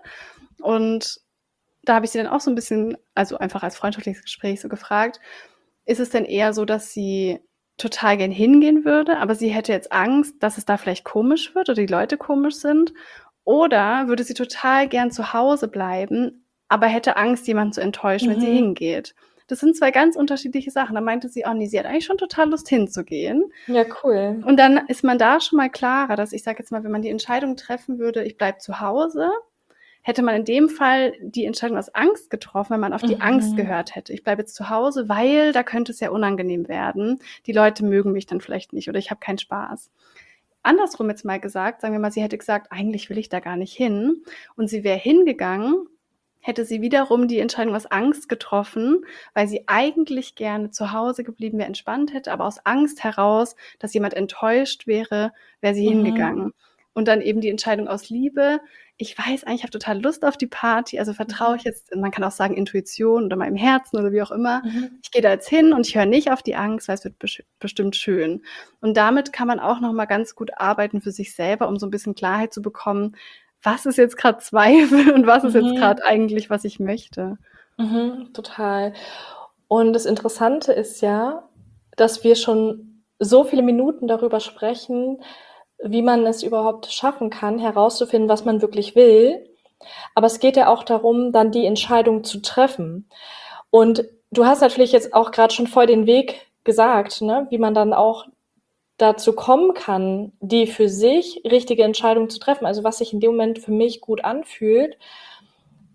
Und da habe ich sie dann auch so 'n bisschen, also einfach als freundschaftliches Gespräch so gefragt: „Ist es denn eher so, dass sie total gern hingehen würde, aber sie hätte jetzt Angst, dass es da vielleicht komisch wird oder die Leute komisch sind? Oder würde sie total gern zu Hause bleiben, aber hätte Angst, jemanden zu enttäuschen, wenn sie Mhm. hingeht?“ Das sind zwei ganz unterschiedliche Sachen. Da meinte sie: „Oh ne, sie hat eigentlich schon total Lust hinzugehen.“ Ja, cool. Und dann ist man da schon mal klarer, dass ich sage jetzt mal, wenn man die Entscheidung treffen würde: „Ich bleibe zu Hause“, hätte man in dem Fall die Entscheidung aus Angst getroffen, wenn man auf die Angst Mhm. gehört hätte. „Ich bleibe jetzt zu Hause, weil da könnte es ja unangenehm werden. Die Leute mögen mich dann vielleicht nicht oder ich habe keinen Spaß.“ Andersrum jetzt mal gesagt, sagen wir mal, sie hätte gesagt: „Eigentlich will ich da gar nicht hin“, und sie wäre hingegangen, hätte sie wiederum die Entscheidung aus Angst getroffen, weil sie eigentlich gerne zu Hause geblieben wäre, entspannt hätte, aber aus Angst heraus, dass jemand enttäuscht wäre, wäre sie Mhm. hingegangen. Und dann eben die Entscheidung aus Liebe: „Ich weiß eigentlich, ich habe total Lust auf die Party, also vertraue ich Mhm. jetzt“, man kann auch sagen Intuition oder meinem Herzen oder wie auch immer. Mhm. „Ich gehe da jetzt hin und ich höre nicht auf die Angst, weil es wird besch bestimmt schön.“ Und damit kann man auch noch mal ganz gut arbeiten für sich selber, um so 'n bisschen Klarheit zu bekommen: „Was ist jetzt grad Zweifel und was ist jetzt Mhm. grad eigentlich, was ich möchte?“ Mhm, total. Und das Interessante ist ja, dass wir schon so viele Minuten darüber sprechen, wie man es überhaupt schaffen kann, herauszufinden, was man wirklich will. Aber es geht ja auch darum, dann die Entscheidung zu treffen. Und du hast natürlich jetzt auch grad schon voll den Weg gesagt, ne, wie man dann auch dazu kommen kann, die für sich richtige Entscheidung zu treffen, also was sich in dem Moment für mich gut anfühlt.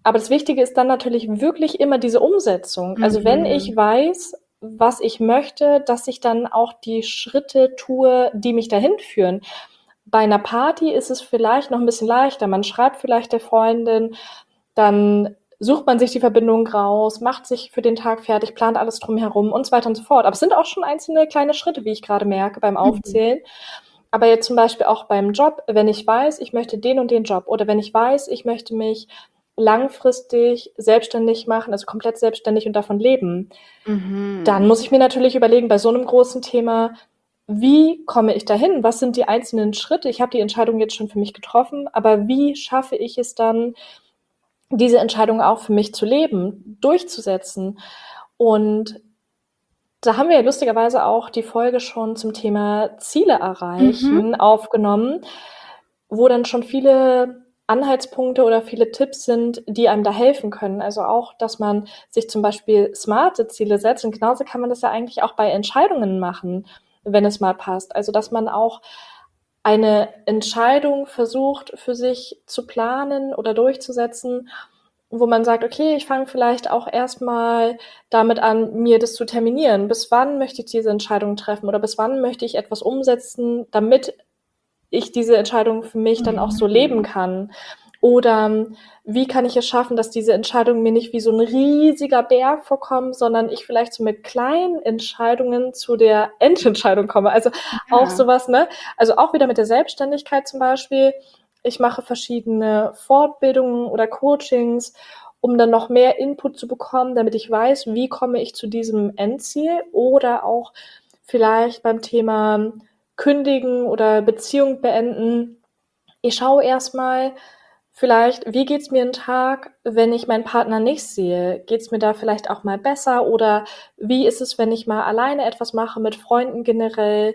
aber das Wichtige ist dann natürlich wirklich immer diese Umsetzung. Also wenn ich Mhm. weiß, was ich möchte, dass ich dann auch die Schritte tue, die mich dahin führen. Bei einer Party ist es vielleicht noch ein bisschen leichter. Man schreibt vielleicht der Freundin, dann sucht man sich die Verbindung raus, macht sich für den Tag fertig, plant alles drumherum und so weiter und so fort. Aber es sind auch schon einzelne kleine Schritte, wie ich gerade merke beim Mhm. Aufzählen. Aber jetzt zum Beispiel auch beim Job, wenn ich weiß, ich möchte den und den Job oder wenn ich weiß, ich möchte mich langfristig selbstständig machen, also komplett selbstständig und davon leben, Mhm. dann muss ich mir natürlich überlegen, bei so einem großen Thema, wie komme ich dahin? Was sind die einzelnen Schritte? Ich habe die Entscheidung jetzt schon für mich getroffen, aber wie schaffe ich es dann, diese Entscheidung auch für mich zu leben, durchzusetzen? Und da haben wir ja lustigerweise auch die Folge schon zum Thema Ziele Mhm. erreichen aufgenommen, wo dann schon viele Anhaltspunkte oder viele Tipps sind, die einem da helfen können. Also auch, dass man sich zum Beispiel smarte Ziele setzt. Und genauso kann man das ja eigentlich auch bei Entscheidungen machen, wenn es mal passt. Also dass man auch eine Entscheidung versucht für sich zu planen oder durchzusetzen, wo man sagt, okay, ich fange vielleicht auch erstmal damit an, mir das zu terminieren. Bis wann möchte ich diese Entscheidung treffen oder bis wann möchte ich etwas umsetzen, damit ich diese Entscheidung für mich dann auch so leben Mhm. kann? Oder wie kann ich es schaffen, dass diese Entscheidungen mir nicht wie so ein riesiger Berg vorkommen, sondern ich vielleicht so mit kleinen Entscheidungen zu der Endentscheidung komme? Also auch Ja. sowas, ne? Also auch wieder mit der Selbstständigkeit zum Beispiel. Ich mache verschiedene Fortbildungen oder Coachings, um dann noch mehr Input zu bekommen, damit ich weiß, wie komme ich zu diesem Endziel, oder auch vielleicht beim Thema Kündigen oder Beziehung beenden. Ich schaue erstmal vielleicht, wie geht's mir 'n Tag, wenn ich meinen Partner nicht sehe? Geht's mir da vielleicht auch mal besser? Oder wie ist es, wenn ich mal alleine etwas mache, mit Freunden generell?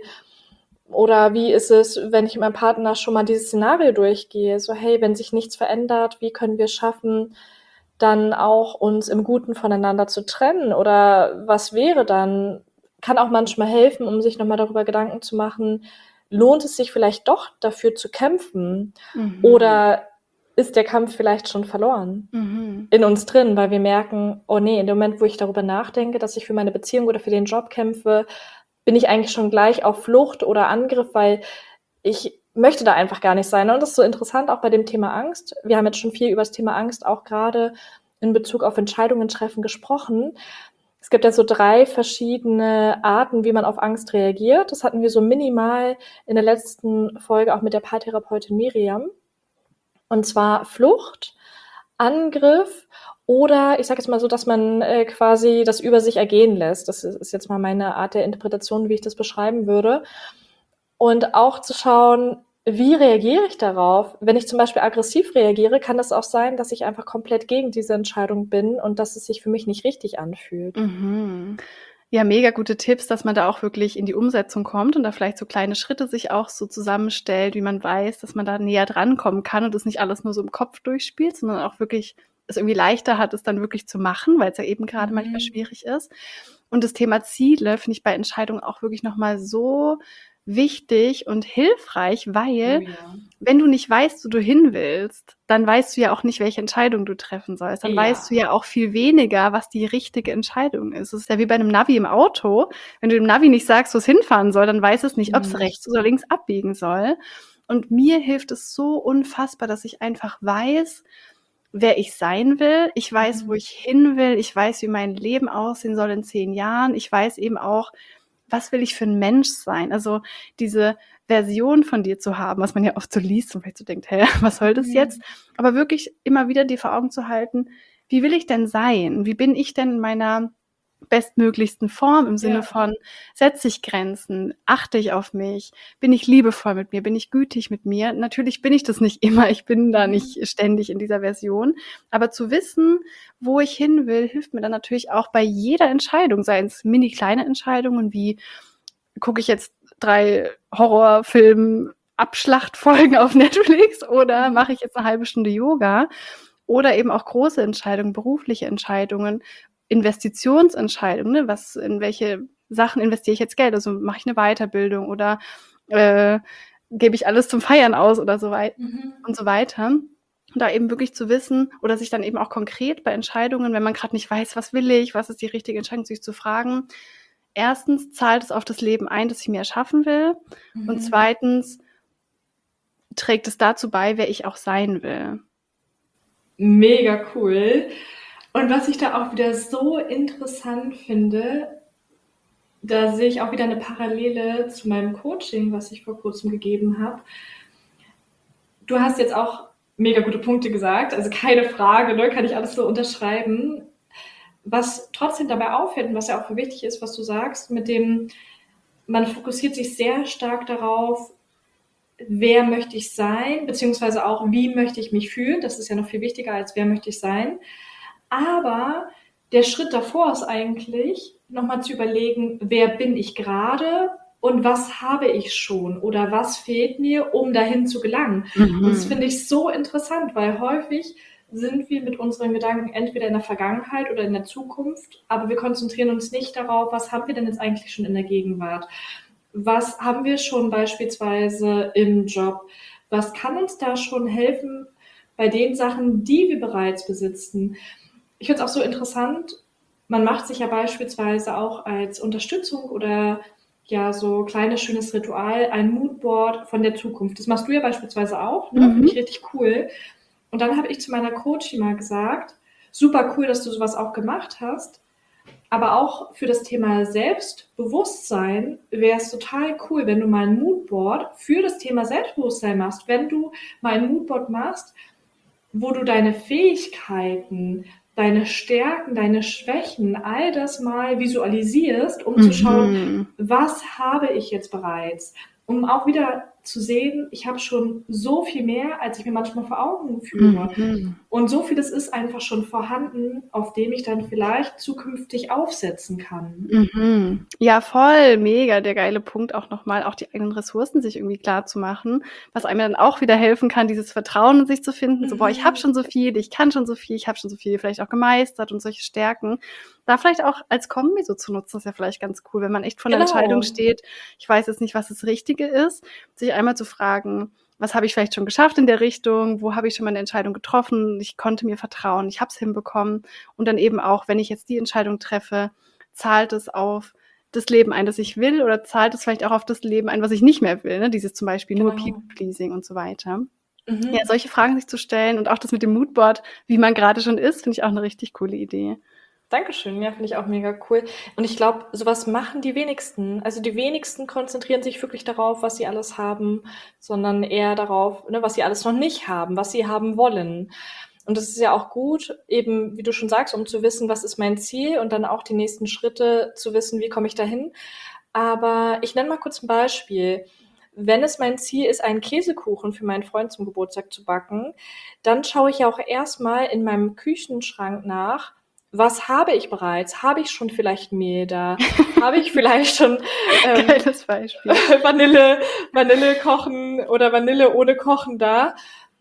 Oder wie ist es, wenn ich mit meinem Partner schon mal dieses Szenario durchgehe? So: „Hey, wenn sich nichts verändert, wie können wir es schaffen, dann auch uns im Guten voneinander zu trennen?“ Oder was wäre dann? Kann auch manchmal helfen, um sich noch mal darüber Gedanken zu machen, lohnt es sich vielleicht doch, dafür zu kämpfen? Mhm. Oder ist der Kampf vielleicht schon verloren Mhm. in uns drin, weil wir merken: „Oh ne, in dem Moment, wo ich darüber nachdenke, dass ich für meine Beziehung oder für den Job kämpfe, bin ich eigentlich schon gleich auf Flucht oder Angriff, weil ich möchte da einfach gar nicht sein“, ne? Und das ist so interessant auch bei dem Thema Angst. Wir haben jetzt schon viel über das Thema Angst auch grade in Bezug auf Entscheidungen treffen gesprochen. Es gibt ja so drei verschiedene Arten, wie man auf Angst reagiert. Das hatten wir so minimal in der letzten Folge auch mit der Paartherapeutin Miriam. Und zwar Flucht, Angriff oder ich sage jetzt mal so, dass man, äh, quasi das über sich ergehen lässt. Das ist ist jetzt mal meine Art der Interpretation, wie ich das beschreiben würde. Und auch zu schauen, wie reagiere ich darauf? Wenn ich zum Beispiel aggressiv reagiere, kann das auch sein, dass ich einfach komplett gegen diese Entscheidung bin und dass es sich für mich nicht richtig anfühlt. Mhm. Ja, mega gute Tipps, dass man da auch wirklich in die Umsetzung kommt und da vielleicht so kleine Schritte sich auch so zusammenstellt, wie man weiß, dass man da näher drankommen kann und das nicht alles nur so im Kopf durchspielt, sondern auch wirklich es irgendwie leichter hat, es dann wirklich zu machen, weil es ja eben gerade manchmal Mhm. schwierig ist. Und das Thema Ziele finde ich bei Entscheidungen auch wirklich noch mal so wichtig und hilfreich, Oh weil ja. wenn du nicht weißt, wo du hin willst, dann weißt du ja auch nicht, welche Entscheidung du treffen sollst. Dann weißt du Ja. ja auch viel weniger, was die richtige Entscheidung ist. Es ist ja wie bei einem Navi im Auto. Wenn du dem Navi nicht sagst, wo es hinfahren soll, dann weiß es nicht, ob es Mhm. rechts oder links abbiegen soll. Und mir hilft es so unfassbar, dass ich einfach weiß, wer ich sein will. Ich weiß, wo Mhm. ich hin will. Ich weiß, wie mein Leben aussehen soll in zehn Jahren. Ich weiß eben auch, was will ich für ein Mensch sein? Also diese Version von dir zu haben, was man ja oft so liest und vielleicht so denkt, hä, was soll das jetzt? Mhm. Aber wirklich immer wieder dir vor Augen zu halten, wie will ich denn sein? Wie bin ich denn in meiner bestmöglichsten Form im Sinne Ja. von, setze ich Grenzen, achte ich auf mich, bin ich liebevoll mit mir, bin ich gütig mit mir? Natürlich bin ich das nicht immer, ich bin da Mhm. nicht ständig in dieser Version, aber zu wissen, wo ich hin will, hilft mir dann natürlich auch bei jeder Entscheidung, seien es mini kleine Entscheidungen wie, gucke ich jetzt drei Horrorfilm-Abschlachtfolgen auf Netflix oder Mhm. mache ich jetzt eine halbe Stunde Yoga? Oder eben auch große Entscheidungen, berufliche Entscheidungen, Investitionsentscheidungen, ne? Was, in welche Sachen investiere ich jetzt Geld? Also mache ich eine Weiterbildung oder äh, gebe ich alles zum Feiern aus oder so weit Mhm. und so weiter. da eben wirklich zu wissen oder sich dann eben auch konkret bei Entscheidungen, wenn man gerade nicht weiß, was will ich, was ist die richtige Entscheidung, sich zu fragen. Erstens, zahlt es auf das Leben ein, das ich mir erschaffen will? Und Mhm. zweitens, trägt es dazu bei, wer ich auch sein will? Mega cool. Und was ich da auch wieder so interessant finde, da sehe ich auch wieder eine Parallele zu meinem Coaching, was ich vor kurzem gegeben habe. Du hast jetzt auch mega gute Punkte gesagt, also keine Frage, ne, kann ich alles so unterschreiben. Was trotzdem dabei auffällt und was ja auch wichtig ist, was du sagst, mit dem, man fokussiert sich sehr stark darauf, wer möchte ich sein, beziehungsweise auch, wie möchte ich mich fühlen. Das ist ja noch viel wichtiger als wer möchte ich sein. Aber der Schritt davor ist eigentlich, nochmal zu überlegen, wer bin ich gerade und was habe ich schon oder was fehlt mir, um dahin zu gelangen. Mhm. Und das finde ich so interessant, weil häufig sind wir mit unseren Gedanken entweder in der Vergangenheit oder in der Zukunft, aber wir konzentrieren uns nicht darauf, was haben wir denn jetzt eigentlich schon in der Gegenwart? Was haben wir schon beispielsweise im Job? Was kann uns da schon helfen bei den Sachen, die wir bereits besitzen? Ich finde es auch so interessant, man macht sich ja beispielsweise auch als Unterstützung oder ja so kleines schönes Ritual ein Moodboard von der Zukunft. Das machst du ja beispielsweise auch, ne? Mhm. Finde ich richtig cool. Und dann habe ich zu meiner Coachie mal gesagt, super cool, dass du sowas auch gemacht hast, aber auch für das Thema Selbstbewusstsein wäre es total cool, wenn du mal ein Moodboard für das Thema Selbstbewusstsein machst. Wenn du mal ein Moodboard machst, wo du deine Fähigkeiten, deine Stärken, deine Schwächen, all das mal visualisierst, um zu schauen, Mhm. was habe ich jetzt bereits? Um auch wieder zu sehen, ich habe schon so viel mehr, als ich mir manchmal vor Augen führe. Mhm. Und so vieles ist einfach schon vorhanden, auf dem ich dann vielleicht zukünftig aufsetzen kann. Mhm. Ja, voll, mega, der geile Punkt auch nochmal, auch die eigenen Ressourcen sich irgendwie klar zu machen, was einem dann auch wieder helfen kann, dieses Vertrauen in sich zu finden, so, boah, ich habe schon so viel, ich kann schon so viel, ich habe schon so viel vielleicht auch gemeistert und solche Stärken. Da vielleicht auch als Kombi so zu nutzen, ist ja vielleicht ganz cool, wenn man echt vor einer Genau. Entscheidung steht, ich weiß jetzt nicht, was das Richtige ist, sich einmal zu fragen, was habe ich vielleicht schon geschafft in der Richtung, wo habe ich schon meine Entscheidung getroffen, ich konnte mir vertrauen, ich habe es hinbekommen und dann eben auch, wenn ich jetzt die Entscheidung treffe, zahlt es auf das Leben ein, das ich will, oder zahlt es vielleicht auch auf das Leben ein, was ich nicht mehr will, ne? Dieses zum Beispiel nur Genau. People-Pleasing und so weiter. Mhm. Ja, solche Fragen sich zu stellen und auch das mit dem Moodboard, wie man gerade schon ist, finde ich auch eine richtig coole Idee. Dankeschön, ja, finde ich auch mega cool. Und ich glaube, sowas machen die wenigsten. Also die wenigsten konzentrieren sich wirklich darauf, was sie alles haben, sondern eher darauf, ne, was sie alles noch nicht haben, was sie haben wollen. Und das ist ja auch gut, eben, wie du schon sagst, um zu wissen, was ist mein Ziel und dann auch die nächsten Schritte zu wissen, wie komme ich dahin. Aber ich nenne mal kurz ein Beispiel. Wenn es mein Ziel ist, einen Käsekuchen für meinen Freund zum Geburtstag zu backen, dann schaue ich ja auch erstmal in meinem Küchenschrank nach, was habe ich bereits? Habe ich schon vielleicht Mehl da? Habe ich vielleicht schon ähm, Geiles Beispiel. Vanille, Vanille kochen oder Vanille ohne Kochen da?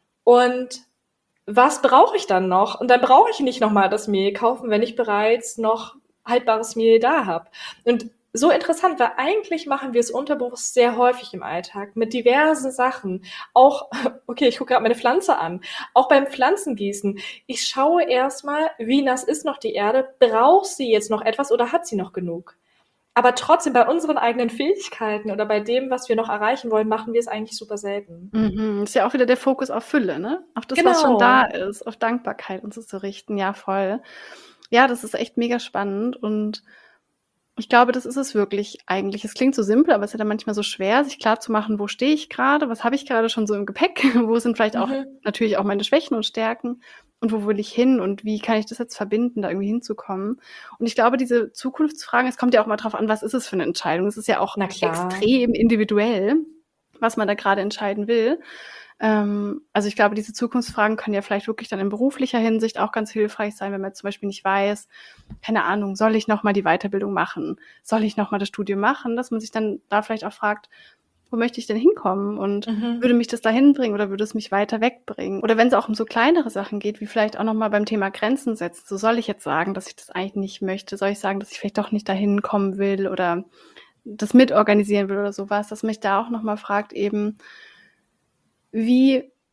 Und was brauche ich dann noch? Und dann brauche ich nicht nochmal das Mehl kaufen, wenn ich bereits noch haltbares Mehl da habe. Und so interessant, weil eigentlich machen wir es unterbewusst sehr häufig im Alltag mit diversen Sachen. Auch, okay, ich gucke gerade meine Pflanze an. Auch beim Pflanzengießen. Ich schaue erstmal, wie nass ist noch die Erde? Braucht sie jetzt noch etwas oder hat sie noch genug? Aber trotzdem, bei unseren eigenen Fähigkeiten oder bei dem, was wir noch erreichen wollen, machen wir es eigentlich super selten. Mhm. Ist ja auch wieder der Fokus auf Fülle, ne? Auf das, was schon Genau. da ist, auf Dankbarkeit und so zu richten. Ja, voll. Ja, das ist echt mega spannend und ich glaube, das ist es wirklich eigentlich. Es klingt so simpel, aber es ist ja dann manchmal so schwer, sich klarzumachen, wo stehe ich gerade, was habe ich gerade schon so im Gepäck, wo sind vielleicht auch Mhm. natürlich auch meine Schwächen und Stärken und wo will ich hin und wie kann ich das jetzt verbinden, da irgendwie hinzukommen. Und ich glaube, diese Zukunftsfragen, es kommt ja auch mal drauf an, was ist es für eine Entscheidung. Es ist ja auch Na klar. extrem individuell, was man da gerade entscheiden will. Ähm, also ich glaube, diese Zukunftsfragen können ja vielleicht wirklich dann in beruflicher Hinsicht auch ganz hilfreich sein, wenn man zum Beispiel nicht weiß, keine Ahnung, soll ich nochmal die Weiterbildung machen? Soll ich nochmal das Studium machen? Dass man sich dann da vielleicht auch fragt, wo möchte ich denn hinkommen? Und Mhm. würde mich das da hinbringen oder würde es mich weiter wegbringen? Oder wenn es auch um so kleinere Sachen geht, wie vielleicht auch nochmal beim Thema Grenzen setzen. So, soll ich jetzt sagen, dass ich das eigentlich nicht möchte? Soll ich sagen, dass ich vielleicht doch nicht dahin kommen will oder das mitorganisieren will oder sowas? Dass mich da auch nochmal fragt eben, wie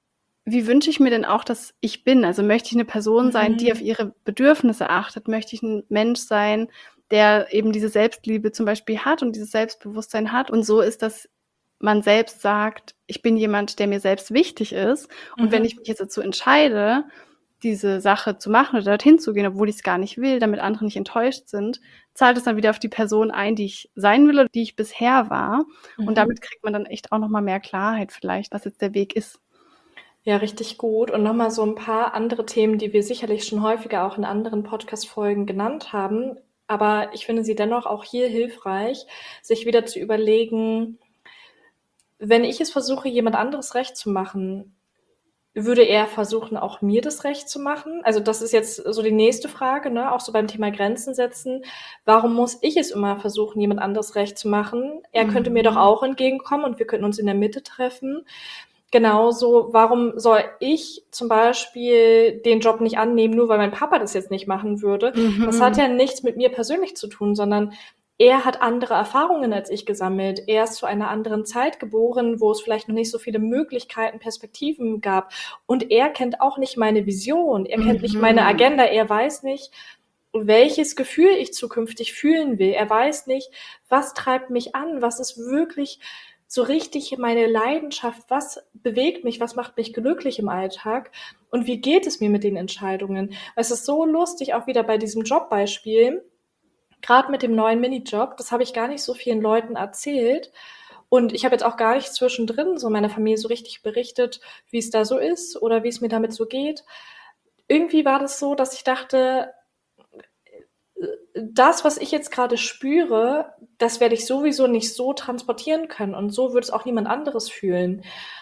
wie wünsche ich mir denn auch, dass ich bin? Also möchte ich eine Person sein, die auf Mhm. ihre Bedürfnisse achtet? Möchte ich ein Mensch sein, der eben diese Selbstliebe zum Beispiel hat und dieses Selbstbewusstsein hat und so ist, dass man selbst sagt, ich bin jemand, der mir selbst wichtig ist. Und wenn Mhm. ich mich jetzt dazu entscheide, diese Sache zu machen oder dorthin zu gehen, obwohl ich es gar nicht will, damit andere nicht enttäuscht sind, zahlt es dann wieder auf die Person ein, die ich sein will oder die ich bisher war. Und damit Mhm. kriegt man dann echt auch noch mal mehr Klarheit vielleicht, was jetzt der Weg ist. Ja, richtig gut. Und nochmal so ein paar andere Themen, die wir sicherlich schon häufiger auch in anderen Podcast-Folgen genannt haben. Aber ich finde sie dennoch auch hier hilfreich, sich wieder zu überlegen, wenn ich es versuche, jemand anderes recht zu machen, würde er versuchen, auch mir das recht zu machen? Also das ist jetzt so die nächste Frage, ne? Auch so beim Thema Grenzen setzen. Warum muss ich es immer versuchen, jemand anderes recht zu machen? Er könnte mir doch Mhm. auch entgegenkommen und wir könnten uns in der Mitte treffen. Genauso, warum soll ich zum Beispiel den Job nicht annehmen, nur weil mein Papa das jetzt nicht machen würde? Das hat Mhm. ja nichts mit mir persönlich zu tun, sondern er hat andere Erfahrungen als ich gesammelt. Er ist zu einer anderen Zeit geboren, wo es vielleicht noch nicht so viele Möglichkeiten, Perspektiven gab. Und er kennt auch nicht meine Vision. Er kennt nicht meine Mhm. Agenda. Er weiß nicht, welches Gefühl ich zukünftig fühlen will. Er weiß nicht, was treibt mich an, was ist wirklich so richtig meine Leidenschaft, was bewegt mich, was macht mich glücklich im Alltag und wie geht es mir mit den Entscheidungen. Es ist so lustig, auch wieder bei diesem Jobbeispiel, gerade mit dem neuen Minijob, das habe ich gar nicht so vielen Leuten erzählt. Und ich habe jetzt auch gar nicht zwischendrin so meiner Familie so richtig berichtet, wie es da so ist oder wie es mir damit so geht. Irgendwie war das so, dass ich dachte, das, was ich jetzt gerade spüre, das werde ich sowieso nicht so transportieren können und so würde es auch niemand anderes fühlen.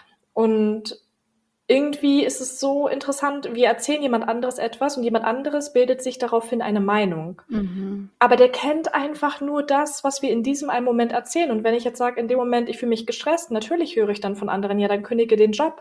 Und irgendwie ist es so interessant, wir erzählen jemand anderes etwas und jemand anderes bildet sich daraufhin eine Meinung. Mhm. Aber der kennt einfach nur das, was wir in diesem einen Moment erzählen. Und wenn ich jetzt sage, in dem Moment, ich fühle mich gestresst, natürlich höre ich dann von anderen, ja, dann kündige den Job.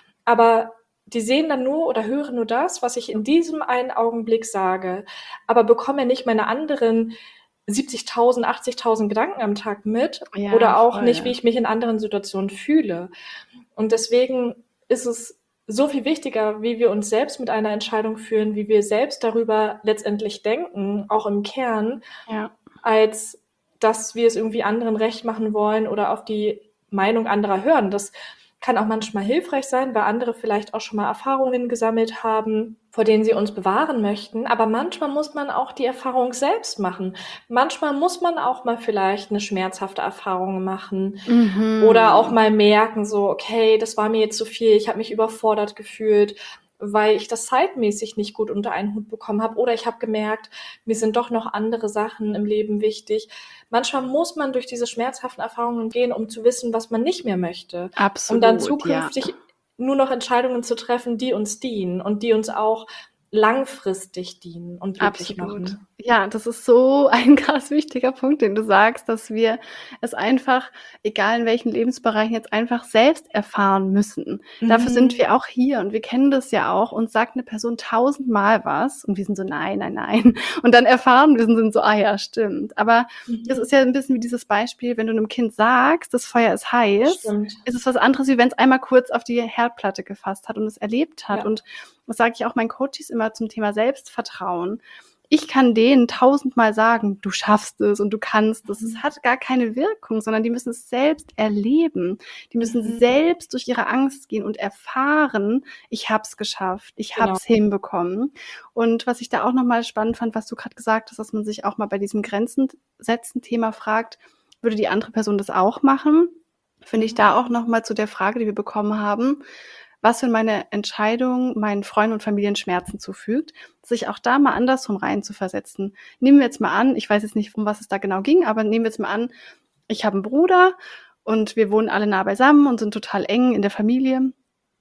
Aber die sehen dann nur oder hören nur das, was ich in diesem einen Augenblick sage, aber bekommen ja nicht meine anderen siebzigtausend, achtzigtausend Gedanken am Tag mit Ja, oder auch nicht, wie voll. ich mich in anderen Situationen fühle. Und deswegen ist es so viel wichtiger, wie wir uns selbst mit einer Entscheidung fühlen, wie wir selbst darüber letztendlich denken, auch im Kern, Ja. als dass wir es irgendwie anderen recht machen wollen oder auf die Meinung anderer hören. Das kann auch manchmal hilfreich sein, weil andere vielleicht auch schon mal Erfahrungen gesammelt haben, vor denen sie uns bewahren möchten. Aber manchmal muss man auch die Erfahrung selbst machen. Manchmal muss man auch mal vielleicht eine schmerzhafte Erfahrung machen oder auch Mhm. mal merken, so, okay, das war mir jetzt zu viel, ich habe mich überfordert gefühlt, weil ich das zeitmäßig nicht gut unter einen Hut bekommen habe. Oder ich habe gemerkt, mir sind doch noch andere Sachen im Leben wichtig. Manchmal muss man durch diese schmerzhaften Erfahrungen gehen, um zu wissen, was man nicht mehr möchte. Um dann Absolut, ja. zukünftig nur noch Entscheidungen zu treffen, die uns dienen und die uns auch langfristig dienen und glücklich Absolut. machen. Ja, das ist so ein krass wichtiger Punkt, den du sagst, dass wir es einfach, egal in welchen Lebensbereichen, jetzt einfach selbst erfahren müssen. Dafür sind Mhm. wir auch hier und wir kennen das ja auch. Uns sagt eine Person tausendmal was und wir sind so, nein, nein, nein. Und dann erfahren wir sind so, ah ja, stimmt. Aber es ist Mhm. ja ein bisschen wie dieses Beispiel, wenn du einem Kind sagst, das Feuer ist heiß, Stimmt. ist es was anderes, wie wenn es einmal kurz auf die Herdplatte gefasst hat und es erlebt hat. Ja. Und das sage ich auch meinen Coaches immer zum Thema Selbstvertrauen. Ich kann denen tausendmal sagen, du schaffst es und du kannst es. Es hat gar keine Wirkung, sondern die müssen es selbst erleben. Die müssen Mhm. selbst durch ihre Angst gehen und erfahren, ich habe es geschafft, ich Genau. habe es hinbekommen. Und was ich da auch nochmal spannend fand, was du gerade gesagt hast, dass man sich auch mal bei diesem Grenzen setzen Thema fragt, würde die andere Person das auch machen? Finde ich da auch nochmal zu der Frage, die wir bekommen haben, was für meine Entscheidung meinen Freunden und Familien Schmerzen zufügt, sich auch da mal andersrum rein zu versetzen. Nehmen wir jetzt mal an, ich weiß jetzt nicht, um was es da genau ging, aber nehmen wir jetzt mal an, ich habe einen Bruder und wir wohnen alle nah beisammen und sind total eng in der Familie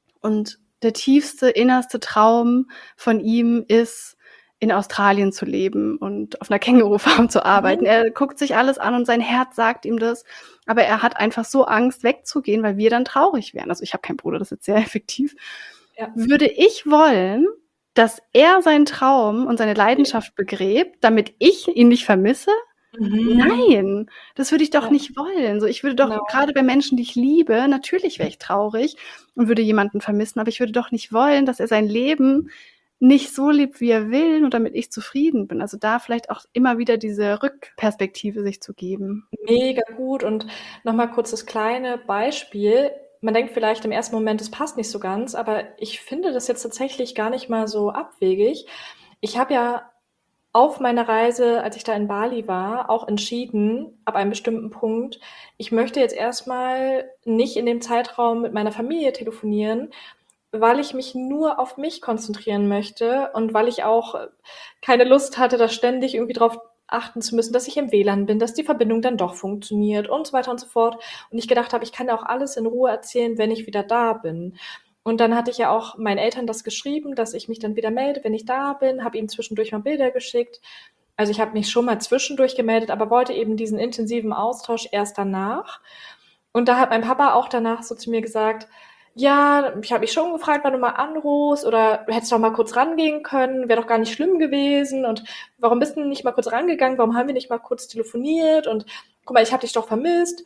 und der tiefste, innerste Traum von ihm ist, in Australien zu leben und auf einer Kängurufarm zu arbeiten. Mhm. Er guckt sich alles an und sein Herz sagt ihm das, aber er hat einfach so Angst, wegzugehen, weil wir dann traurig wären. Also ich habe keinen Bruder, das ist jetzt sehr effektiv. Ja. Würde ich wollen, dass er seinen Traum und seine Leidenschaft begräbt, damit ich ihn nicht vermisse? Mhm. Nein, das würde ich doch Ja. nicht wollen. So, ich würde doch Genau. gerade bei Menschen, die ich liebe, natürlich wäre ich traurig und würde jemanden vermissen, aber ich würde doch nicht wollen, dass er sein Leben nicht so lebt, wie er will, nur damit ich zufrieden bin. Also da vielleicht auch immer wieder diese Rückperspektive sich zu geben. Mega gut. Und noch mal kurz das kleine Beispiel. Man denkt vielleicht im ersten Moment, das passt nicht so ganz, aber ich finde das jetzt tatsächlich gar nicht mal so abwegig. Ich habe ja auf meiner Reise, als ich da in Bali war, auch entschieden, ab einem bestimmten Punkt, ich möchte jetzt erstmal nicht in dem Zeitraum mit meiner Familie telefonieren, weil ich mich nur auf mich konzentrieren möchte und weil ich auch äh, keine Lust hatte, da ständig irgendwie drauf achten zu müssen, dass ich im W L A N bin, dass die Verbindung dann doch funktioniert und so weiter und so fort. Und ich gedacht habe, ich kann ja auch alles in Ruhe erzählen, wenn ich wieder da bin. Und dann hatte ich ja auch meinen Eltern das geschrieben, dass ich mich dann wieder melde, wenn ich da bin, habe ihnen zwischendurch mal Bilder geschickt. Also ich habe mich schon mal zwischendurch gemeldet, aber wollte eben diesen intensiven Austausch erst danach. Und da hat mein Papa auch danach so zu mir gesagt, ja, ich habe mich schon gefragt, wann du mal anrufst oder du hättest doch mal kurz rangehen können, wäre doch gar nicht schlimm gewesen und warum bist du nicht mal kurz rangegangen, warum haben wir nicht mal kurz telefoniert und guck mal, ich habe dich doch vermisst.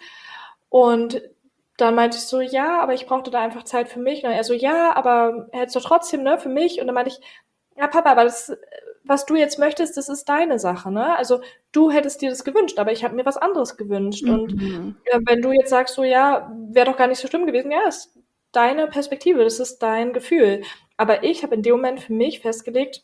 Und dann meinte ich so, ja, aber ich brauchte da einfach Zeit für mich. Und dann er so, ja, aber hättest doch trotzdem, ne, für mich. Und dann meinte ich, ja, Papa, aber das, was du jetzt möchtest, das ist deine Sache, ne? Also du hättest dir das gewünscht, aber ich habe mir was anderes gewünscht. Und Mhm. äh, wenn du jetzt sagst, so, ja, wäre doch gar nicht so schlimm gewesen, ja, ist deine Perspektive, das ist dein Gefühl. Aber ich habe in dem Moment für mich festgelegt,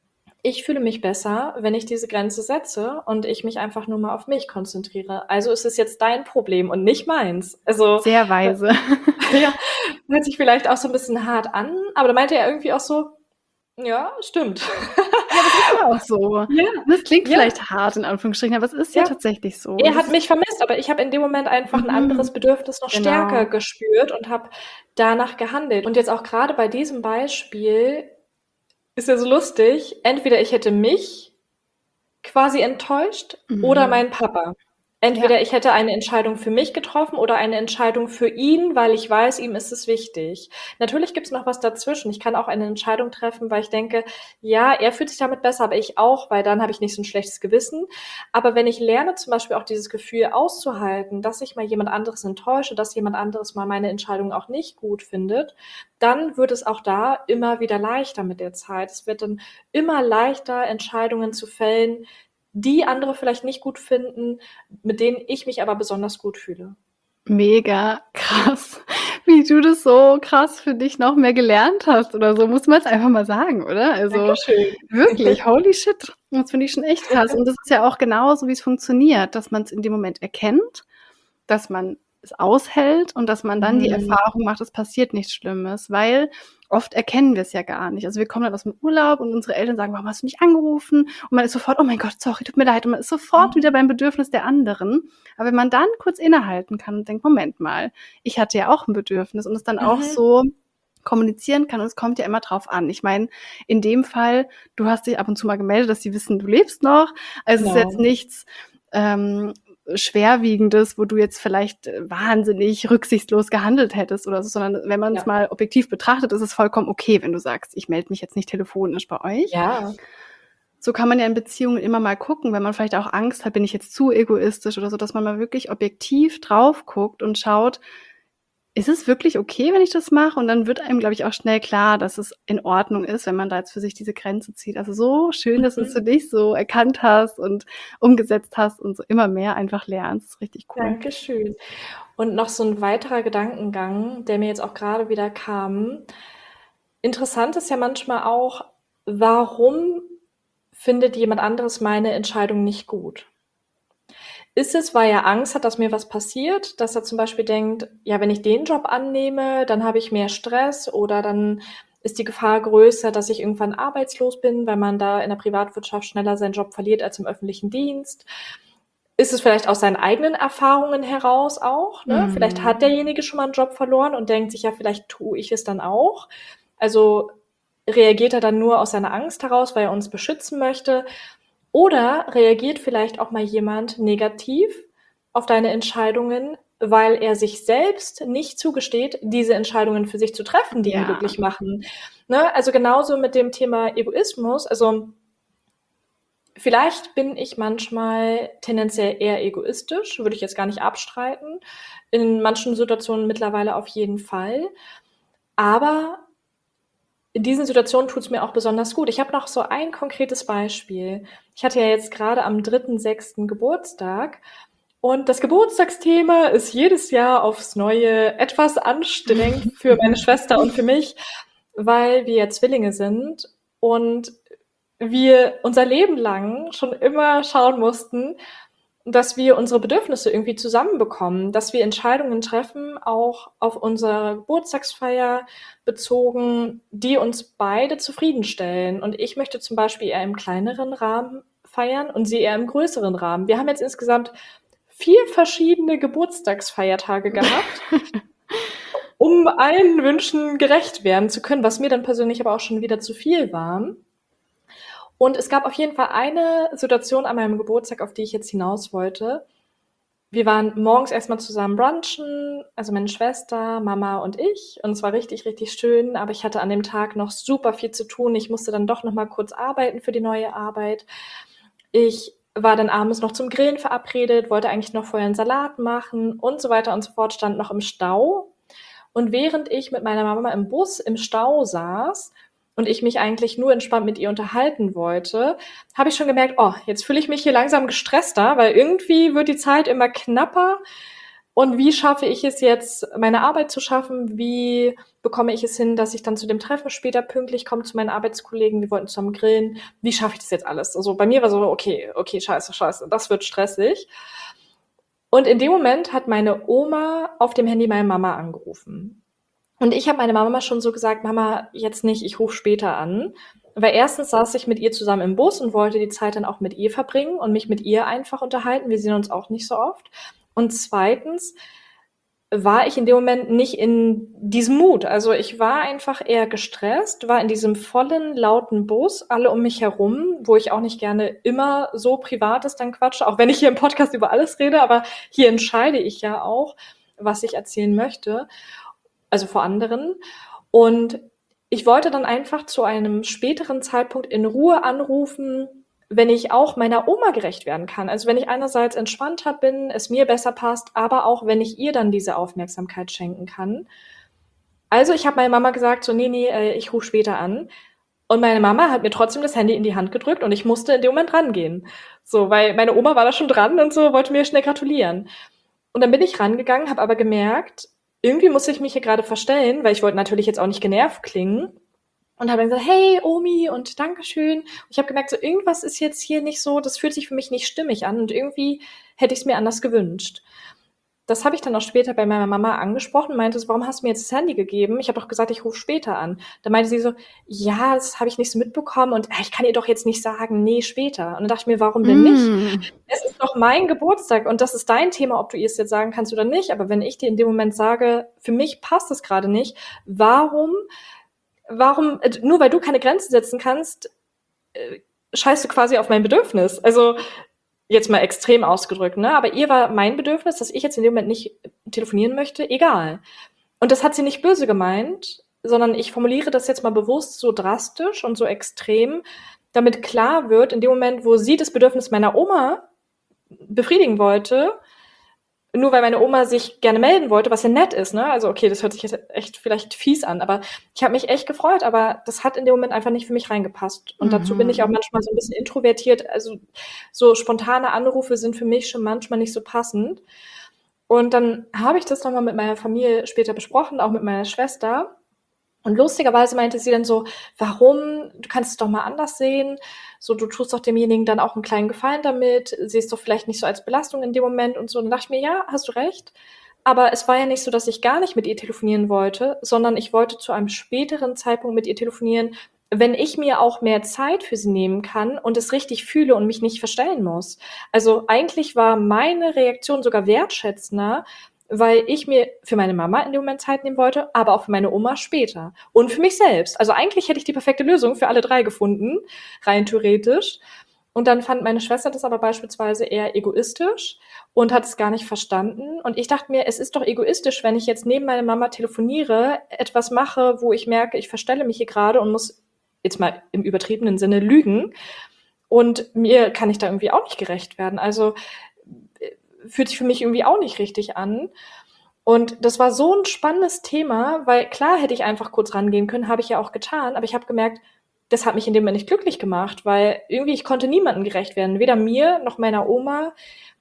ich fühle mich besser, wenn ich diese Grenze setze und ich mich einfach nur mal auf mich konzentriere. Also ist es jetzt dein Problem und nicht meins. Also Sehr weise. ja, hört sich vielleicht auch so ein bisschen hart an, aber da meinte er irgendwie auch so, ja, stimmt. Ja, das ist ja auch so. Ja, Das klingt ja, vielleicht hart in Anführungsstrichen, aber es ist ja ja. tatsächlich so. Und Er das hat ist mich vermisst, aber ich habe in dem Moment einfach ein mhm, anderes Bedürfnis noch stärker genau. gespürt und habe danach gehandelt. Und jetzt auch gerade bei diesem Beispiel ist ja so lustig, entweder ich hätte mich quasi enttäuscht oder Mhm. mein Papa. Ja. Entweder ich hätte eine Entscheidung für mich getroffen oder eine Entscheidung für ihn, weil ich weiß, ihm ist es wichtig. Natürlich gibt's noch was dazwischen. Ich kann auch eine Entscheidung treffen, weil ich denke, ja, er fühlt sich damit besser, aber ich auch, weil dann habe ich nicht so ein schlechtes Gewissen. Aber wenn ich lerne, zum Beispiel auch dieses Gefühl auszuhalten, dass ich mal jemand anderes enttäusche, dass jemand anderes mal meine Entscheidung auch nicht gut findet, dann wird es auch da immer wieder leichter mit der Zeit. Es wird dann immer leichter, Entscheidungen zu fällen, die andere vielleicht nicht gut finden, mit denen ich mich aber besonders gut fühle. Mega krass, wie du das so krass für dich noch mehr gelernt hast oder so, muss man's einfach mal sagen, oder? Also, Dankeschön. wirklich, holy shit, das finde ich schon echt krass. Und das ist ja auch genauso, wie's funktioniert, dass man's in dem Moment erkennt, dass man es aushält und dass man dann die Mhm. Erfahrung macht, es passiert nichts Schlimmes, weil oft erkennen wir es ja gar nicht. Also, wir kommen dann aus'm Urlaub und unsere Eltern sagen: „Warum hast du mich angerufen?“ Und man ist sofort: „Oh mein Gott, sorry, tut mir leid.“ Und man ist sofort wieder beim Bedürfnis der anderen. Aber wenn man dann kurz innehalten kann und denkt: „Moment mal, ich hatte ja auch 'n Bedürfnis“ und es dann auch Mhm. so kommunizieren kann und es kommt ja immer drauf an. Ich meine, in dem Fall, du hast dich ab und zu mal gemeldet, dass sie wissen, du lebst noch. Also, es ist jetzt Genau. nichts, ähm, Schwerwiegendes, wo du jetzt vielleicht äh, wahnsinnig rücksichtslos gehandelt hättest oder so, sondern wenn man's Ja. mal objektiv betrachtet, ist es vollkommen okay, wenn du sagst: „Ich melde mich jetzt nicht telefonisch bei euch.“ Ja. So kann man ja in Beziehungen immer mal gucken, wenn man vielleicht auch Angst hat, bin ich jetzt zu egoistisch oder so, dass man mal wirklich objektiv drauf guckt und schaut, ist es wirklich okay, wenn ich das mache? Und dann wird einem, glaube ich, auch schnell klar, dass es in Ordnung ist, wenn man da jetzt für sich diese Grenze zieht. Also, so schön, dass du's Mhm. für dich so erkannt hast und umgesetzt hast und so immer mehr einfach lernst. Das ist richtig cool. Dankeschön. Und noch so 'n weiterer Gedankengang, der mir jetzt auch grade wieder kam. Interessant ist ja manchmal auch, warum findet jemand anderes meine Entscheidung nicht gut? Ist es, weil er Angst hat, dass mir was passiert, dass er zum Beispiel denkt: „Ja, wenn ich den Job annehme, dann habe ich mehr Stress oder dann ist die Gefahr größer, dass ich irgendwann arbeitslos bin“, weil man da in der Privatwirtschaft schneller seinen Job verliert als im öffentlichen Dienst. Ist es vielleicht aus seinen eigenen Erfahrungen heraus auch, ne? Vielleicht Mhm. hat derjenige schon mal 'n Job verloren und denkt sich: „Ja, vielleicht tue ich es dann auch.“ Also, reagiert er dann nur aus seiner Angst heraus, weil er uns beschützen möchte? Oder reagiert vielleicht auch mal jemand negativ auf deine Entscheidungen, weil er sich selbst nicht zugesteht, diese Entscheidungen für sich zu treffen, die ihn Ja. glücklich machen, ne? Also, genauso mit dem Thema Egoismus. Also vielleicht bin ich manchmal tendenziell eher egoistisch, würde ich jetzt gar nicht abstreiten. In manchen Situationen mittlerweile auf jeden Fall. Aber in diesen Situationen tut es mir auch besonders gut. Ich habe noch so ein konkretes Beispiel. Ich hatte ja jetzt gerade am dritten sechsten Geburtstag und das Geburtstagsthema ist jedes Jahr aufs Neue etwas anstrengend für meine Schwester und für mich, weil wir ja Zwillinge sind und wir unser Leben lang schon immer schauen mussten, dass wir unsere Bedürfnisse irgendwie zusammenbekommen, dass wir Entscheidungen treffen, auch auf unsere Geburtstagsfeier bezogen, die uns beide zufriedenstellen. Und ich möchte zum Beispiel eher im kleineren Rahmen feiern und sie eher im größeren Rahmen. Wir haben jetzt insgesamt vier verschiedene Geburtstagsfeiertage gehabt, um allen Wünschen gerecht werden zu können, was mir dann persönlich aber auch schon wieder zu viel war. Und es gab auf jeden Fall eine Situation an meinem Geburtstag, auf die ich jetzt hinaus wollte. Wir waren morgens erstmal zusammen brunchen, also meine Schwester, Mama und ich. Und es war richtig, richtig schön. Aber ich hatte an dem Tag noch super viel zu tun. Ich musste dann doch noch mal kurz arbeiten für die neue Arbeit. Ich war dann abends noch zum Grillen verabredet, wollte eigentlich noch vorher einen Salat machen und so weiter und so fort, stand noch im Stau. Und während ich mit meiner Mama im Bus im Stau saß und ich mich eigentlich nur entspannt mit ihr unterhalten wollte, habe ich schon gemerkt, oh, jetzt fühle ich mich hier langsam gestresster, weil irgendwie wird die Zeit immer knapper. Und wie schaffe ich es jetzt, meine Arbeit zu schaffen? Wie bekomme ich es hin, dass ich dann zu dem Treffen später pünktlich komme zu meinen Arbeitskollegen? Wir wollten zusammen grillen. Wie schaffe ich das jetzt alles? Also bei mir war so, okay, okay, scheiße, scheiße, das wird stressig. Und in dem Moment hat meine Oma auf dem Handy meine Mama angerufen. Und ich habe meine Mama schon so gesagt, Mama, jetzt nicht, ich rufe später an. Weil erstens saß ich mit ihr zusammen im Bus und wollte die Zeit dann auch mit ihr verbringen und mich mit ihr einfach unterhalten. Wir sehen uns auch nicht so oft. Und zweitens war ich in dem Moment nicht in diesem Mut. Also ich war einfach eher gestresst, war in diesem vollen, lauten Bus, alle um mich herum, wo ich auch nicht gerne immer so Privates dann quatsche, auch wenn ich hier im Podcast über alles rede, aber hier entscheide ich ja auch, was ich erzählen möchte, also vor anderen. Und ich wollte dann einfach zu einem späteren Zeitpunkt in Ruhe anrufen, wenn ich auch meiner Oma gerecht werden kann. Also wenn ich einerseits entspannter bin, es mir besser passt, aber auch wenn ich ihr dann diese Aufmerksamkeit schenken kann. Also ich habe meiner Mama gesagt, so, nee, nee, äh, ich rufe später an. Und meine Mama hat mir trotzdem das Handy in die Hand gedrückt und ich musste in dem Moment rangehen. So, weil meine Oma war da schon dran und so, wollte mir schnell gratulieren. Und dann bin ich rangegangen, habe aber gemerkt, irgendwie muss ich mich hier gerade verstellen, weil ich wollte natürlich jetzt auch nicht genervt klingen. Und habe dann gesagt, hey Omi und Dankeschön. Und ich habe gemerkt, so irgendwas ist jetzt hier nicht so, das fühlt sich für mich nicht stimmig an und irgendwie hätte ich es mir anders gewünscht. Das habe ich dann auch später bei meiner Mama angesprochen, meinte so, warum hast du mir jetzt das Handy gegeben? Ich habe doch gesagt, ich rufe später an. Da meinte sie so, ja, das habe ich nicht so mitbekommen und äh, ich kann ihr doch jetzt nicht sagen, nee, später. Und dann dachte ich mir, warum denn nicht? Mm. Es ist doch mein Geburtstag und das ist dein Thema, ob du ihr es jetzt sagen kannst oder nicht. Aber wenn ich dir in dem Moment sage, für mich passt es gerade nicht, warum Warum, äh, nur weil du keine Grenzen setzen kannst, äh, scheißt du quasi auf mein Bedürfnis. Also jetzt mal extrem ausgedrückt, ne? Aber ihr war mein Bedürfnis, dass ich jetzt in dem Moment nicht telefonieren möchte, egal. Und das hat sie nicht böse gemeint, sondern ich formuliere das jetzt mal bewusst so drastisch und so extrem, damit klar wird, in dem Moment, wo sie das Bedürfnis meiner Oma befriedigen wollte, nur weil meine Oma sich gerne melden wollte, was ja nett ist, ne? Also okay, das hört sich jetzt echt vielleicht fies an, aber ich habe mich echt gefreut, aber das hat in dem Moment einfach nicht für mich reingepasst. Und dazu bin ich auch Mhm. manchmal so ein bisschen introvertiert. Also so spontane Anrufe sind für mich schon manchmal nicht so passend. Und dann habe ich das noch mal mit meiner Familie später besprochen, auch mit meiner Schwester. Und lustigerweise meinte sie dann so, warum? Du kannst es doch mal anders sehen. So, du tust doch demjenigen dann auch einen kleinen Gefallen damit, siehst doch vielleicht nicht so als Belastung in dem Moment und so. Und dann dachte ich mir, ja, hast du recht. Aber es war ja nicht so, dass ich gar nicht mit ihr telefonieren wollte, sondern ich wollte zu einem späteren Zeitpunkt mit ihr telefonieren, wenn ich mir auch mehr Zeit für sie nehmen kann und es richtig fühle und mich nicht verstellen muss. Also eigentlich war meine Reaktion sogar wertschätzender, weil ich mir für meine Mama in dem Moment Zeit nehmen wollte, aber auch für meine Oma später. Und für mich selbst. Also eigentlich hätte ich die perfekte Lösung für alle drei gefunden, rein theoretisch. Und dann fand meine Schwester das aber beispielsweise eher egoistisch und hat es gar nicht verstanden. Und ich dachte mir, es ist doch egoistisch, wenn ich jetzt neben meiner Mama telefoniere, etwas mache, wo ich merke, ich verstelle mich hier gerade und muss jetzt mal im übertriebenen Sinne lügen. Und mir kann ich da irgendwie auch nicht gerecht werden. Also äh, fühlt sich für mich irgendwie auch nicht richtig an. Und das war so ein spannendes Thema, weil klar hätte ich einfach kurz rangehen können, habe ich ja auch getan, aber ich habe gemerkt, das hat mich in dem Moment nicht glücklich gemacht, weil irgendwie ich konnte niemandem gerecht werden, weder mir noch meiner Oma.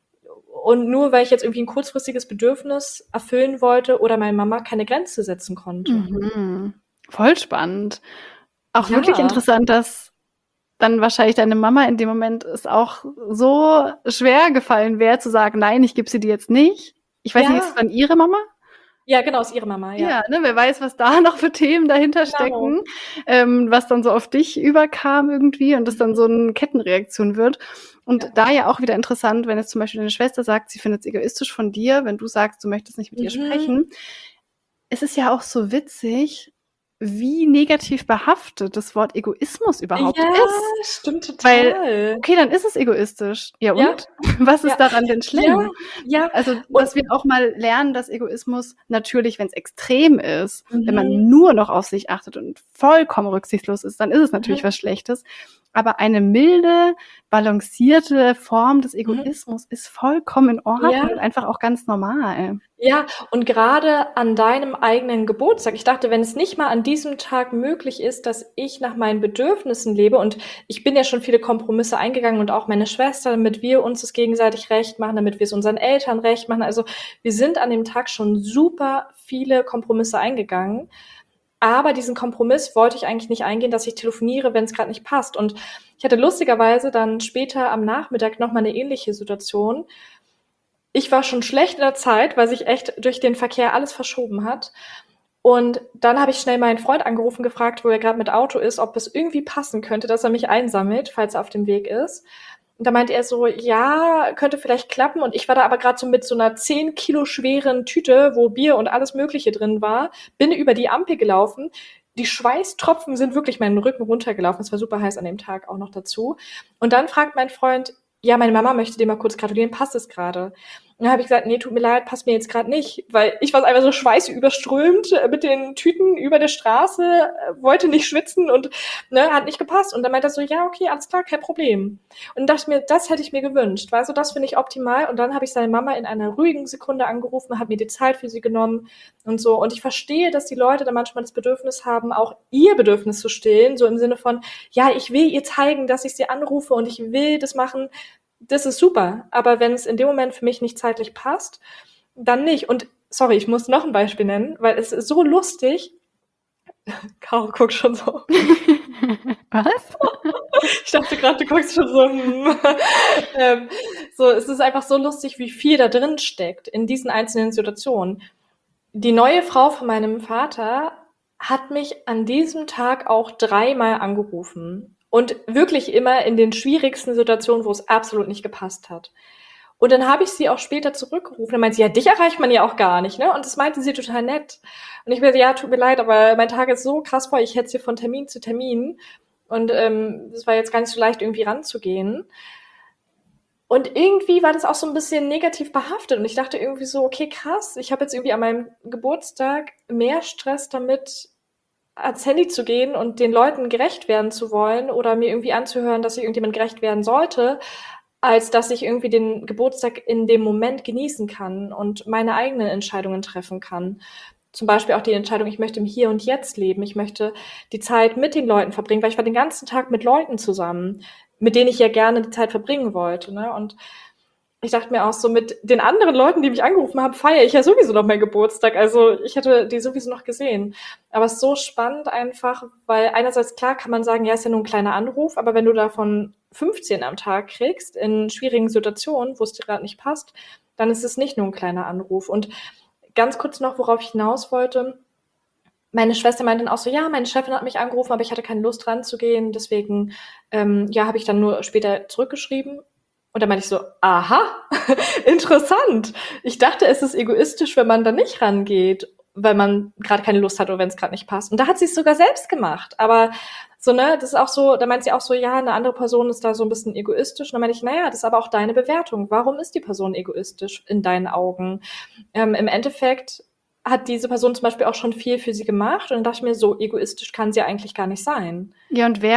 Und nur weil ich jetzt irgendwie ein kurzfristiges Bedürfnis erfüllen wollte oder meiner Mama keine Grenze setzen konnte. Mhm. Voll spannend. Auch wirklich Ja, interessant, dass dann wahrscheinlich deine Mama in dem Moment es auch so schwer gefallen wäre, zu sagen: „Nein, ich gebe sie dir jetzt nicht.“ Ich weiß nicht, ist es ja, dann ihre Mama? ja, genau, ist ihre Mama, ja. Ja, ne, wer weiß, was da noch für Themen dahinter Genau. stecken, ähm, was dann so auf dich überkam irgendwie und das dann so 'ne Kettenreaktion wird. Und Ja. da ja auch wieder interessant, wenn jetzt zum Beispiel deine Schwester sagt, sie findet's egoistisch von dir, wenn du sagst, du möchtest nicht mit ihr Mhm. sprechen. Es ist ja auch so witzig, wie negativ behaftet das Wort Egoismus überhaupt Ja, ist. stimmt Weil, total. okay, dann ist es egoistisch. Ja Ja, und? Was ja, ist daran denn ja, schlimm? ja. Also, Und dass wir auch mal lernen, dass Egoismus natürlich, wenn's extrem ist, wenn mhm, man nur noch auf sich achtet und vollkommen rücksichtslos ist, dann ist es natürlich mhm, was Schlechtes. Aber eine milde, balancierte Form des mhm. Egoismus ist vollkommen in Ordnung Ja. und einfach auch ganz normal. Ja, und gerade an deinem eigenen Geburtstag. Ich dachte, wenn es nicht mal an diesem Tag möglich ist, dass ich nach meinen Bedürfnissen lebe und ich bin ja schon viele Kompromisse eingegangen und auch meine Schwester, damit wir uns das gegenseitig recht machen, damit wir es unseren Eltern recht machen. Also wir sind an dem Tag schon super viele Kompromisse eingegangen. Aber diesen Kompromiss wollte ich eigentlich nicht eingehen, dass ich telefoniere, wenn es gerade nicht passt. Und ich hatte lustigerweise dann später am Nachmittag noch mal eine ähnliche Situation. Ich war schon schlecht in der Zeit, weil sich echt durch den Verkehr alles verschoben hat. Und dann habe ich schnell meinen Freund angerufen, gefragt, wo er gerade mit Auto ist, ob es irgendwie passen könnte, dass er mich einsammelt, falls er auf dem Weg ist. Und da meinte er so, ja, könnte vielleicht klappen. Und ich war da aber gerade so mit so einer zehn Kilo schweren Tüte, wo Bier und alles Mögliche drin war, bin über die Ampel gelaufen. Die Schweißtropfen sind wirklich meinen Rücken runtergelaufen. Es war super heiß an dem Tag auch noch dazu. Und dann fragt mein Freund, ja, meine Mama möchte dir mal kurz gratulieren, passt es gerade? Und dann habe ich gesagt, nee, tut mir leid, passt mir jetzt gerade nicht, weil ich war einfach so schweißüberströmt äh, mit den Tüten über der Straße, äh, wollte nicht schwitzen und ne, hat nicht gepasst. Und dann meinte er so, ja, okay, alles klar, kein Problem. Und dachte mir, das hätte ich mir gewünscht. Weißt du, das finde ich optimal. Und dann habe ich seine Mama in einer ruhigen Sekunde angerufen, habe mir die Zeit für sie genommen und so. Und ich verstehe, dass die Leute da manchmal das Bedürfnis haben, auch ihr Bedürfnis zu stillen, so im Sinne von, ja, ich will ihr zeigen, dass ich sie anrufe und ich will das machen. Das ist super. Aber wenn es in dem Moment für mich nicht zeitlich passt, dann nicht. Und sorry, ich muss noch ein Beispiel nennen, weil es ist so lustig. Caro guckt schon so. Was? Ich dachte gerade, du guckst schon so. Hm. ähm, so, es ist einfach so lustig, wie viel da drin steckt in diesen einzelnen Situationen. Die neue Frau von meinem Vater hat mich an diesem Tag auch dreimal angerufen. Und wirklich immer in den schwierigsten Situationen, wo es absolut nicht gepasst hat. Und dann habe ich sie auch später zurückgerufen. Dann meinte sie, ja, dich erreicht man ja auch gar nicht, ne? Und das meinte sie total nett. Und ich meinte, ja, tut mir leid, aber mein Tag ist so krass voll, ich hetze hier von Termin zu Termin. Und ähm, es war jetzt gar nicht so leicht, irgendwie ranzugehen. Und irgendwie war das auch so ein bisschen negativ behaftet. Und ich dachte irgendwie so, okay, krass, ich habe jetzt irgendwie an meinem Geburtstag mehr Stress damit, ans Handy zu gehen und den Leuten gerecht werden zu wollen oder mir irgendwie anzuhören, dass ich irgendjemand gerecht werden sollte, als dass ich irgendwie den Geburtstag in dem Moment genießen kann und meine eigenen Entscheidungen treffen kann. Zum Beispiel auch die Entscheidung, ich möchte im Hier und Jetzt leben. Ich möchte die Zeit mit den Leuten verbringen, weil ich war den ganzen Tag mit Leuten zusammen, mit denen ich ja gerne die Zeit verbringen wollte. Ne? Und ich dachte mir auch so, mit den anderen Leuten, die mich angerufen haben, feiere ich ja sowieso noch meinen Geburtstag. Also ich hätte die sowieso noch gesehen. Aber es ist so spannend einfach, weil einerseits klar kann man sagen, ja, ist ja nur ein kleiner Anruf, aber wenn du davon fünfzehn am Tag kriegst, in schwierigen Situationen, wo es dir gerade nicht passt, dann ist es nicht nur ein kleiner Anruf. Und ganz kurz noch, worauf ich hinaus wollte. Meine Schwester meinte dann auch so, ja, meine Chefin hat mich angerufen, aber ich hatte keine Lust ranzugehen. Deswegen, ähm, ja, habe ich dann nur später zurückgeschrieben. Und dann meinte ich so, aha, interessant. Ich dachte, es ist egoistisch, wenn man da nicht rangeht, weil man gerade keine Lust hat oder wenn es gerade nicht passt. Und da hat sie es sogar selbst gemacht. Aber so, ne, das ist auch so, da meint sie auch so, ja, eine andere Person ist da so ein bisschen egoistisch. Und dann meinte ich, naja, das ist aber auch deine Bewertung. Warum ist die Person egoistisch in deinen Augen? Ähm, im Endeffekt hat diese Person zum Beispiel auch schon viel für sie gemacht. Und dann dachte ich mir, so egoistisch kann sie eigentlich gar nicht sein. Ja, und wer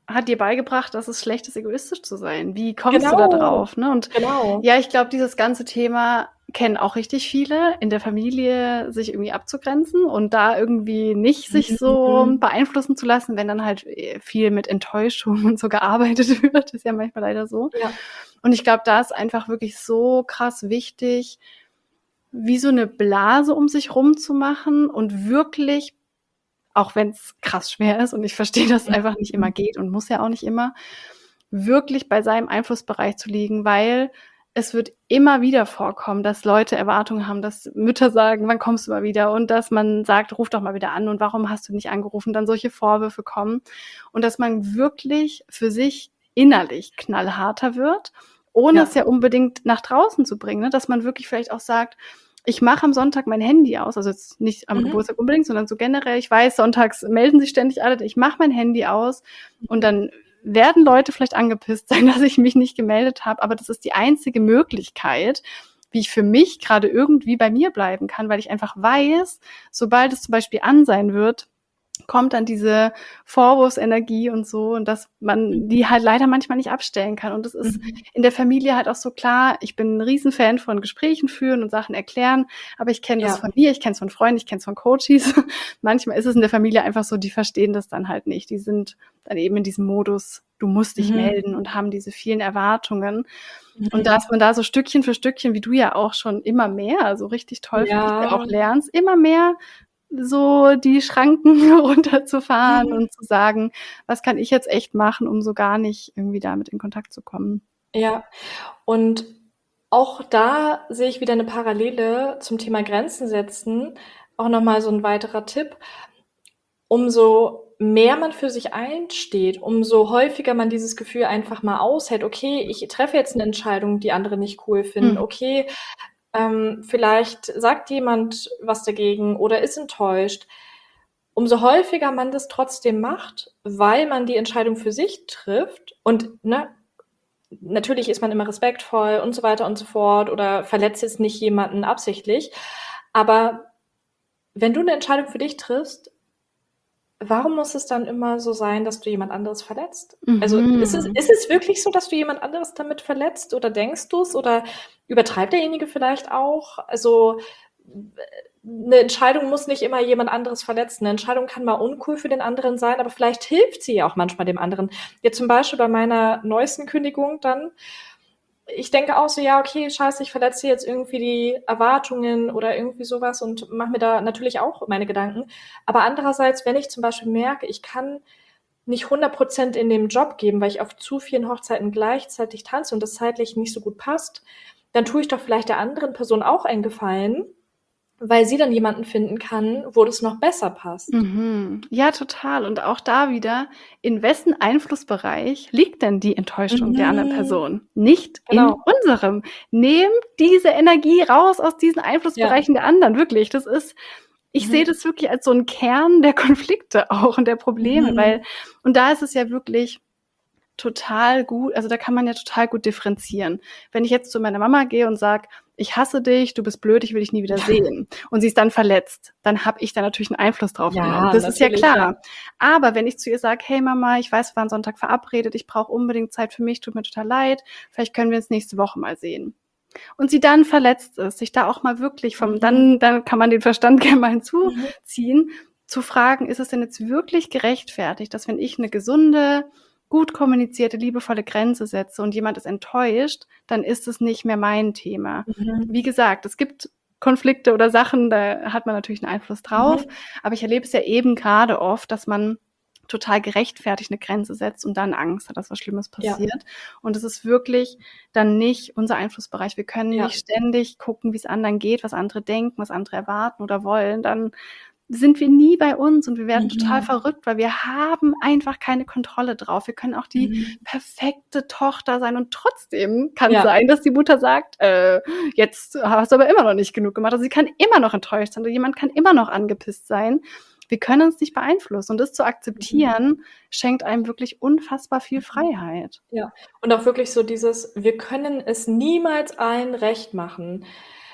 hat dir beigebracht, dass es schlecht ist, egoistisch zu sein? Wie kommst du da Genau, drauf, ne? Und genau. ja, ich glaube, dieses ganze Thema kennen auch richtig viele, in der Familie sich irgendwie abzugrenzen und da irgendwie nicht sich so Mhm. beeinflussen zu lassen, wenn dann halt äh, viel mit Enttäuschung und so gearbeitet wird. Ist ja manchmal leider so. Ja. Und ich glaube, da ist einfach wirklich so krass wichtig, wie so eine Blase um sich rum zu machen und wirklich, auch wenn es krass schwer ist und ich verstehe, dass es einfach nicht immer Mhm. geht und muss ja auch nicht immer, wirklich bei seinem Einflussbereich zu liegen, weil es wird immer wieder vorkommen, dass Leute Erwartungen haben, dass Mütter sagen, wann kommst du mal wieder? Und dass man sagt, ruf doch mal wieder an und warum hast du nicht angerufen? Dann solche Vorwürfe kommen und dass man wirklich für sich innerlich knallharter wird, ohne Ja. es ja unbedingt nach draußen zu bringen, ne? Dass man wirklich vielleicht auch sagt, ich mache am Sonntag mein Handy aus, also jetzt nicht am Mhm. Geburtstag unbedingt, sondern so generell. Ich weiß, sonntags melden sich ständig alle, ich mache mein Handy aus und dann werden Leute vielleicht angepisst sein, dass ich mich nicht gemeldet habe, aber das ist die einzige Möglichkeit, wie ich für mich gerade irgendwie bei mir bleiben kann, weil ich einfach weiß, sobald es zum Beispiel an sein wird, kommt dann diese Vorwurfsenergie und so und dass man die halt leider manchmal nicht abstellen kann. Und das ist Mhm. in der Familie halt auch so klar. Ich bin ein Riesenfan von Gesprächen führen und Sachen erklären, aber ich kenne das Ja. von mir, ich kenne es von Freunden, ich kenne es von Coaches. Manchmal ist es in der Familie einfach so, die verstehen das dann halt nicht. Die sind dann eben in diesem Modus, du musst dich Mhm. melden und haben diese vielen Erwartungen. Mhm. Und dass man da so Stückchen für Stückchen, wie du ja auch schon immer mehr, so richtig toll finde ich ja auch Ja. lernst, immer mehr so die Schranken runterzufahren Mhm. und zu sagen, was kann ich jetzt echt machen, um so gar nicht irgendwie damit in Kontakt zu kommen. Ja, und auch da sehe ich wieder eine Parallele zum Thema Grenzen setzen. Auch noch mal so ein weiterer Tipp. Umso mehr man für sich einsteht, umso häufiger man dieses Gefühl einfach mal aushält: „Okay, ich treffe jetzt eine Entscheidung, die andere nicht cool finden. Mhm. Okay, ähm, vielleicht sagt jemand was dagegen oder ist enttäuscht.“ Umso häufiger man das trotzdem macht, weil man die Entscheidung für sich trifft und, ne, natürlich ist man immer respektvoll und so weiter und so fort oder verletzt jetzt nicht jemanden absichtlich. Aber wenn du eine Entscheidung für dich triffst, warum muss es dann immer so sein, dass du jemand anderes verletzt? Also, ist es Mhm. ist es wirklich so, dass du jemand anderes damit verletzt oder denkst du's oder übertreibt derjenige vielleicht auch? Also, eine Entscheidung muss nicht immer jemand anderes verletzen. Eine Entscheidung kann mal uncool für den anderen sein, aber vielleicht hilft sie ja auch manchmal dem anderen. Jetzt zum Beispiel bei meiner neuesten Kündigung dann, ich denke auch so, ja, okay, scheiße, ich verletze jetzt irgendwie die Erwartungen oder irgendwie sowas und mache mir da natürlich auch meine Gedanken. Aber andererseits, wenn ich zum Beispiel merke, ich kann nicht hundert Prozent in dem Job geben, weil ich auf zu vielen Hochzeiten gleichzeitig tanze und das zeitlich nicht so gut passt, dann tue ich doch vielleicht der anderen Person auch einen Gefallen, weil sie dann jemanden finden kann, wo das noch besser passt. Mhm. Ja, total. Und auch da wieder, in wessen Einflussbereich liegt denn die Enttäuschung der anderen Mhm. Person? Nicht in Genau. unserem. Nehmt diese Energie raus aus diesen Ja. Einflussbereichen der anderen, wirklich. Das ist, ich sehe Mhm. das wirklich als so einen Kern der Konflikte auch und der Probleme, Mhm. weil, und da ist es ja wirklich total gut, also da kann man ja total gut differenzieren. Wenn ich jetzt zu meiner Mama gehe und sage, ich hasse dich, du bist blöd, ich will dich nie wieder sehen, und sie ist dann verletzt, dann habe ich da natürlich einen Einfluss drauf genommen. Ja, Das ist ja natürlich, ja. klar. Aber wenn ich zu ihr sage, hey Mama, ich weiß, wir waren Sonntag verabredet, ich brauche unbedingt Zeit für mich, tut mir total leid, vielleicht können wir uns nächste Woche mal sehen. Und sie dann verletzt ist, sich da auch mal wirklich vom, Mhm. dann, dann kann man den Verstand gerne mal Mhm. hinzuziehen, zu fragen, ist es denn jetzt wirklich gerechtfertigt, dass wenn ich eine gesunde, gut kommunizierte, liebevolle Grenze setze und jemand ist enttäuscht, dann ist es nicht mehr mein Thema. Mhm. Wie gesagt, es gibt Konflikte oder Sachen, da hat man natürlich einen Einfluss drauf, Mhm. aber ich erlebe es ja eben gerade oft, dass man total gerechtfertigt eine Grenze setzt und dann Angst hat, dass was Schlimmes Ja. passiert. Und es ist wirklich dann nicht unser Einflussbereich. Wir können Ja. nicht ständig gucken, wie es anderen geht, was andere denken, was andere erwarten oder wollen. Dann sind wir nie bei uns und wir werden total Mhm. verrückt, weil wir haben einfach keine Kontrolle drauf. Wir können auch die Mhm. perfekte Tochter sein und trotzdem kann es Ja. sein, dass die Mutter sagt, äh, jetzt hast du aber immer noch nicht genug gemacht. Also sie kann immer noch enttäuscht sein und jemand kann immer noch angepisst sein. Wir können uns nicht beeinflussen und das zu Mhm. akzeptieren, schenkt einem wirklich unfassbar viel Mhm. Freiheit. Ja. Und auch wirklich so dieses, wir können es niemals allen recht machen.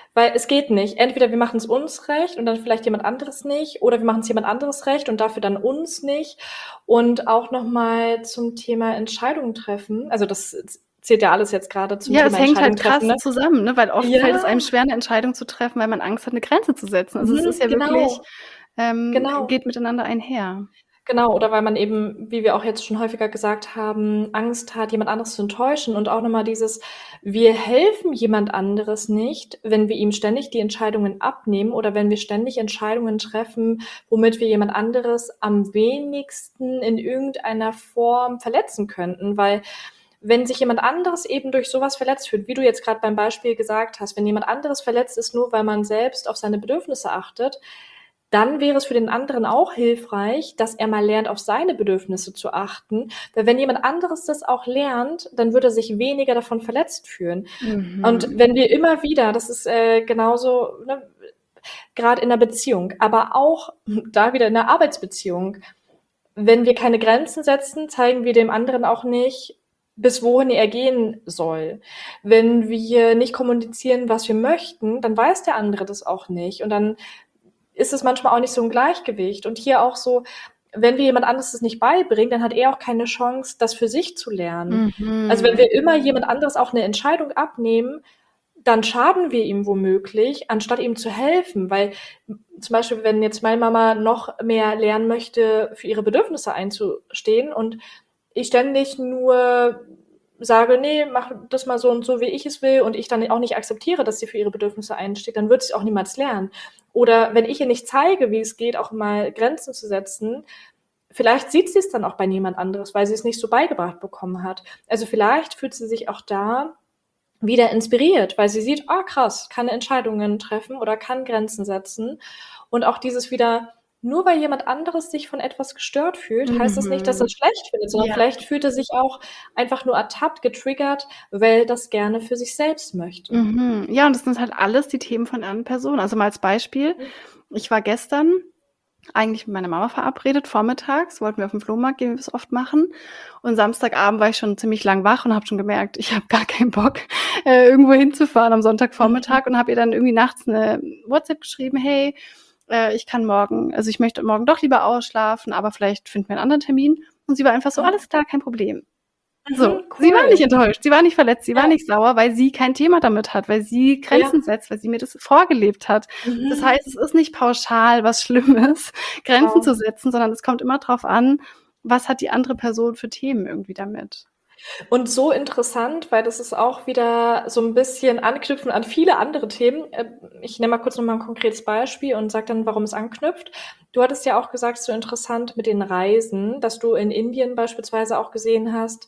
Weil es geht nicht. Entweder wir machen es uns recht und dann vielleicht jemand anderes nicht, oder wir machen es jemand anderes recht und dafür dann uns nicht. Und auch nochmal zum Thema Entscheidungen treffen. Also das zählt ja alles jetzt gerade zum Ja, Thema es hängt halt Entscheidungen krass treffen, ne? zusammen, ne? Weil oft fällt es einem Ja. schwer, eine Entscheidung zu treffen, weil man Angst hat, eine Grenze zu setzen. Also, es ist Mhm, ja wirklich genau. ähm, Genau. geht miteinander einher. Genau, oder weil man eben, wie wir auch jetzt schon häufiger gesagt haben, Angst hat, jemand anderes zu enttäuschen und auch nochmal dieses, wir helfen jemand anderes nicht, wenn wir ihm ständig die Entscheidungen abnehmen oder wenn wir ständig Entscheidungen treffen, womit wir jemand anderes am wenigsten in irgendeiner Form verletzen könnten, weil wenn sich jemand anderes eben durch sowas verletzt fühlt, wie du jetzt gerade beim Beispiel gesagt hast, wenn jemand anderes verletzt ist, nur weil man selbst auf seine Bedürfnisse achtet, dann wäre es für den anderen auch hilfreich, dass er mal lernt, auf seine Bedürfnisse zu achten. Weil wenn jemand anderes das auch lernt, dann würde er sich weniger davon verletzt fühlen. Und Mhm. wenn wir immer wieder, das ist äh, genauso, ne, gerade in der Beziehung, aber auch da wieder in der Arbeitsbeziehung, wenn wir keine Grenzen setzen, zeigen wir dem anderen auch nicht, bis wohin er gehen soll. Wenn wir nicht kommunizieren, was wir möchten, dann weiß der andere das auch nicht. Und dann ist es manchmal auch nicht so ein Gleichgewicht. Und hier auch so, wenn wir jemand anderes das nicht beibringen, dann hat er auch keine Chance, das für sich zu lernen. Also wenn Mhm. wir immer jemand anderes auch eine Entscheidung abnehmen, dann schaden wir ihm womöglich, anstatt ihm zu helfen. Weil zum Beispiel, wenn jetzt meine Mama noch mehr lernen möchte, für ihre Bedürfnisse einzustehen und ich ständig nur sage, nee, mach das mal so und so, wie ich es will, und ich dann auch nicht akzeptiere, dass sie für ihre Bedürfnisse einsteht, dann wird sie auch niemals lernen. Oder wenn ich ihr nicht zeige, wie es geht, auch mal Grenzen zu setzen, vielleicht sieht sie es dann auch bei niemand anderes, weil sie es nicht so beigebracht bekommen hat. Also vielleicht fühlt sie sich auch da wieder inspiriert, weil sie sieht, ah krass, kann Entscheidungen treffen oder kann Grenzen setzen. Und auch dieses wieder, nur weil jemand anderes sich von etwas gestört fühlt, heißt das nicht, dass er Mhm. es schlecht findet, sondern Ja. vielleicht fühlt er sich auch einfach nur ertappt, getriggert, weil er das gerne für sich selbst möchte. Mhm. Ja, und das sind halt alles die Themen von anderen Personen. Also mal als Beispiel, ich war gestern eigentlich mit meiner Mama verabredet, vormittags, wollten wir auf den Flohmarkt gehen, wie wir es oft machen. Und Samstagabend war ich schon ziemlich lang wach und habe schon gemerkt, ich habe gar keinen Bock, äh, irgendwo hinzufahren am Sonntagvormittag und habe ihr dann irgendwie nachts eine WhatsApp geschrieben, hey, äh, ich kann morgen, also ich möchte morgen doch lieber ausschlafen, aber vielleicht finden wir einen anderen Termin. Und sie war einfach so, alles klar, kein Problem. So, Mhm, sie war nicht cool. enttäuscht, sie war nicht verletzt, sie war Ja, nicht sauer, weil sie kein Thema damit hat, weil sie ja. Grenzen setzt, weil sie mir das vorgelebt hat. Das Mhm. heißt, es ist nicht pauschal was Schlimmes, Grenzen Genau. zu setzen, sondern es kommt immer drauf an, was hat die andere Person für Themen irgendwie damit. Und so interessant, weil das ist auch wieder so ein bisschen anknüpfen an viele andere Themen. Äh, ich nenne mal kurz noch mal 'n konkretes Beispiel und sage dann, warum es anknüpft. Du hattest ja auch gesagt, so interessant mit den Reisen, dass du in Indien beispielsweise auch gesehen hast,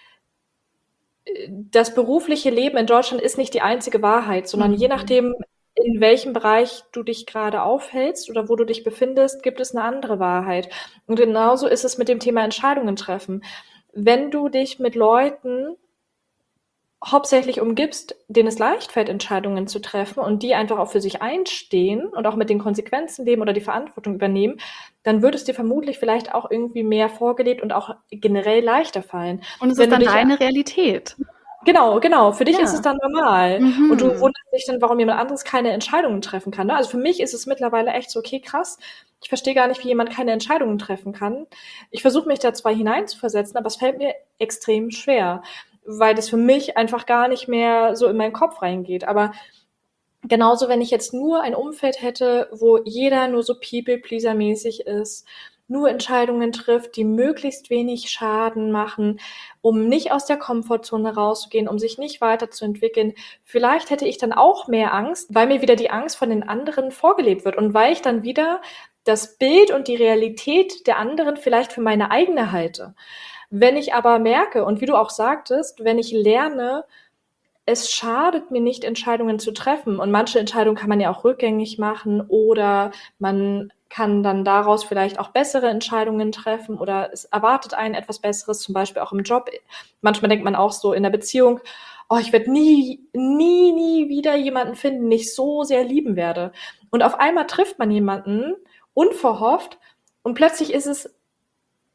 äh, das berufliche Leben in Deutschland ist nicht die einzige Wahrheit, sondern je Mhm. nachdem, in welchem Bereich du dich gerade aufhältst oder wo du dich befindest, gibt es eine andere Wahrheit. Und genauso ist es mit dem Thema Entscheidungen treffen. Wenn du dich mit Leuten hauptsächlich umgibst, denen es leicht fällt, Entscheidungen zu treffen und die einfach auch für sich einstehen und auch mit den Konsequenzen leben oder die Verantwortung übernehmen, dann würde es dir vermutlich vielleicht auch irgendwie mehr vorgelebt und auch generell leichter fallen. Und es Wenn ist du dann dich deine Realität. Genau, genau, für dich ist es Ja. dann normal und du Mhm. wunderst dich dann, warum jemand anderes keine Entscheidungen treffen kann, ne? Also, für mich ist es mittlerweile echt so: „Okay, krass, ich verstehe gar nicht, wie jemand keine Entscheidungen treffen kann.“ Ich versuche mich da zwar hineinzuversetzen, aber es fällt mir extrem schwer, weil das für mich einfach gar nicht mehr so in meinen Kopf reingeht. Aber genauso, wenn ich jetzt nur ein Umfeld hätte, wo jeder nur so People-Pleaser-mäßig ist, nur Entscheidungen trifft, die möglichst wenig Schaden machen, um nicht aus der Komfortzone rauszugehen, um sich nicht weiterzuentwickeln. Vielleicht hätte ich dann auch mehr Angst, weil mir wieder die Angst von den anderen vorgelebt wird und weil ich dann wieder das Bild und die Realität der anderen vielleicht für meine eigene halte. Wenn ich aber merke und wie du auch sagtest, wenn ich lerne, es schadet mir nicht, Entscheidungen zu treffen. Und manche Entscheidungen kann man ja auch rückgängig machen oder man kann dann daraus vielleicht auch bessere Entscheidungen treffen oder es erwartet einen etwas Besseres, zum Beispiel auch im Job. Manchmal denkt man auch so in der Beziehung, oh, ich werde nie, nie, nie wieder jemanden finden, den ich so sehr lieben werde. Und auf einmal trifft man jemanden, unverhofft, und plötzlich ist es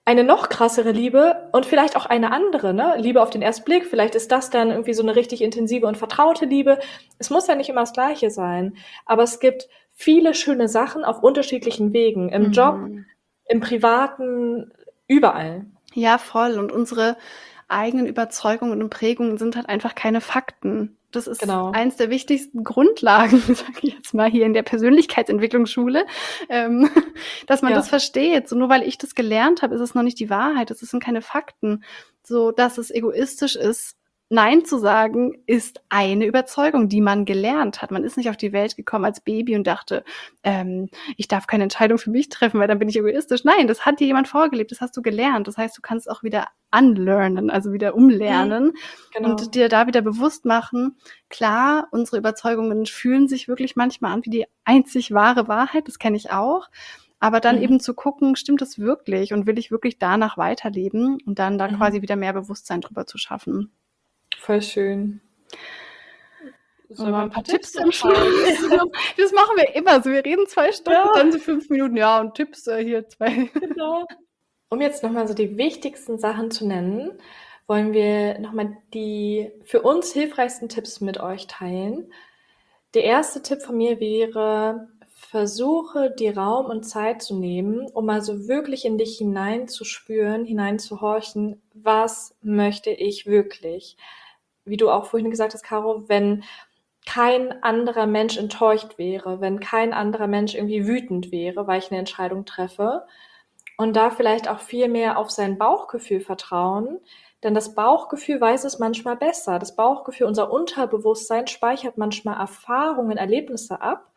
eine noch krassere Liebe und vielleicht auch eine andere, ne? Liebe auf den ersten Blick, vielleicht ist das dann irgendwie so eine richtig intensive und vertraute Liebe. Es muss ja nicht immer das Gleiche sein, aber es gibt viele schöne Sachen auf unterschiedlichen Wegen, im Job, Mhm. im Privaten, überall. Ja, voll. Und unsere eigenen Überzeugungen und Prägungen sind halt einfach keine Fakten. Das ist Genau. eins der wichtigsten Grundlagen, sage ich jetzt mal hier in der Persönlichkeitsentwicklungsschule, ähm, dass man Ja. das versteht. So nur weil ich das gelernt habe, ist es noch nicht die Wahrheit. Das sind keine Fakten. So, dass es egoistisch ist, Nein zu sagen, ist eine Überzeugung, die man gelernt hat. Man ist nicht auf die Welt gekommen als Baby und dachte, ähm, ich darf keine Entscheidung für mich treffen, weil dann bin ich egoistisch. Nein, das hat dir jemand vorgelebt, das hast du gelernt. Das heißt, du kannst auch wieder unlearnen, also wieder umlernen Genau. und dir da wieder bewusst machen, klar, unsere Überzeugungen fühlen sich wirklich manchmal an wie die einzig wahre Wahrheit, das kenne ich auch. Aber dann Mhm. eben zu gucken, stimmt das wirklich und will ich wirklich danach weiterleben und dann da Mhm. quasi wieder mehr Bewusstsein drüber zu schaffen. Voll schön. Und mal ein paar Tipps noch zum Schluss. teilen? Das machen wir immer so. Wir reden zwei Stunden, Ja. dann so fünf Minuten, ja, und Tipps äh, hier zwei. Genau. Um jetzt noch mal so die wichtigsten Sachen zu nennen, wollen wir noch mal die für uns hilfreichsten Tipps mit euch teilen. Der erste Tipp von mir wäre, versuche, dir Raum und Zeit zu nehmen, um mal so wirklich in dich hineinzuspüren, hineinzuhorchen, was möchte ich wirklich? Wie du auch vorhin gesagt hast, Caro, wenn kein anderer Mensch enttäuscht wäre, wenn kein anderer Mensch irgendwie wütend wäre, weil ich eine Entscheidung treffe, und da vielleicht auch viel mehr auf sein Bauchgefühl vertrauen, denn das Bauchgefühl weiß es manchmal besser. Das Bauchgefühl, unser Unterbewusstsein speichert manchmal Erfahrungen, Erlebnisse ab,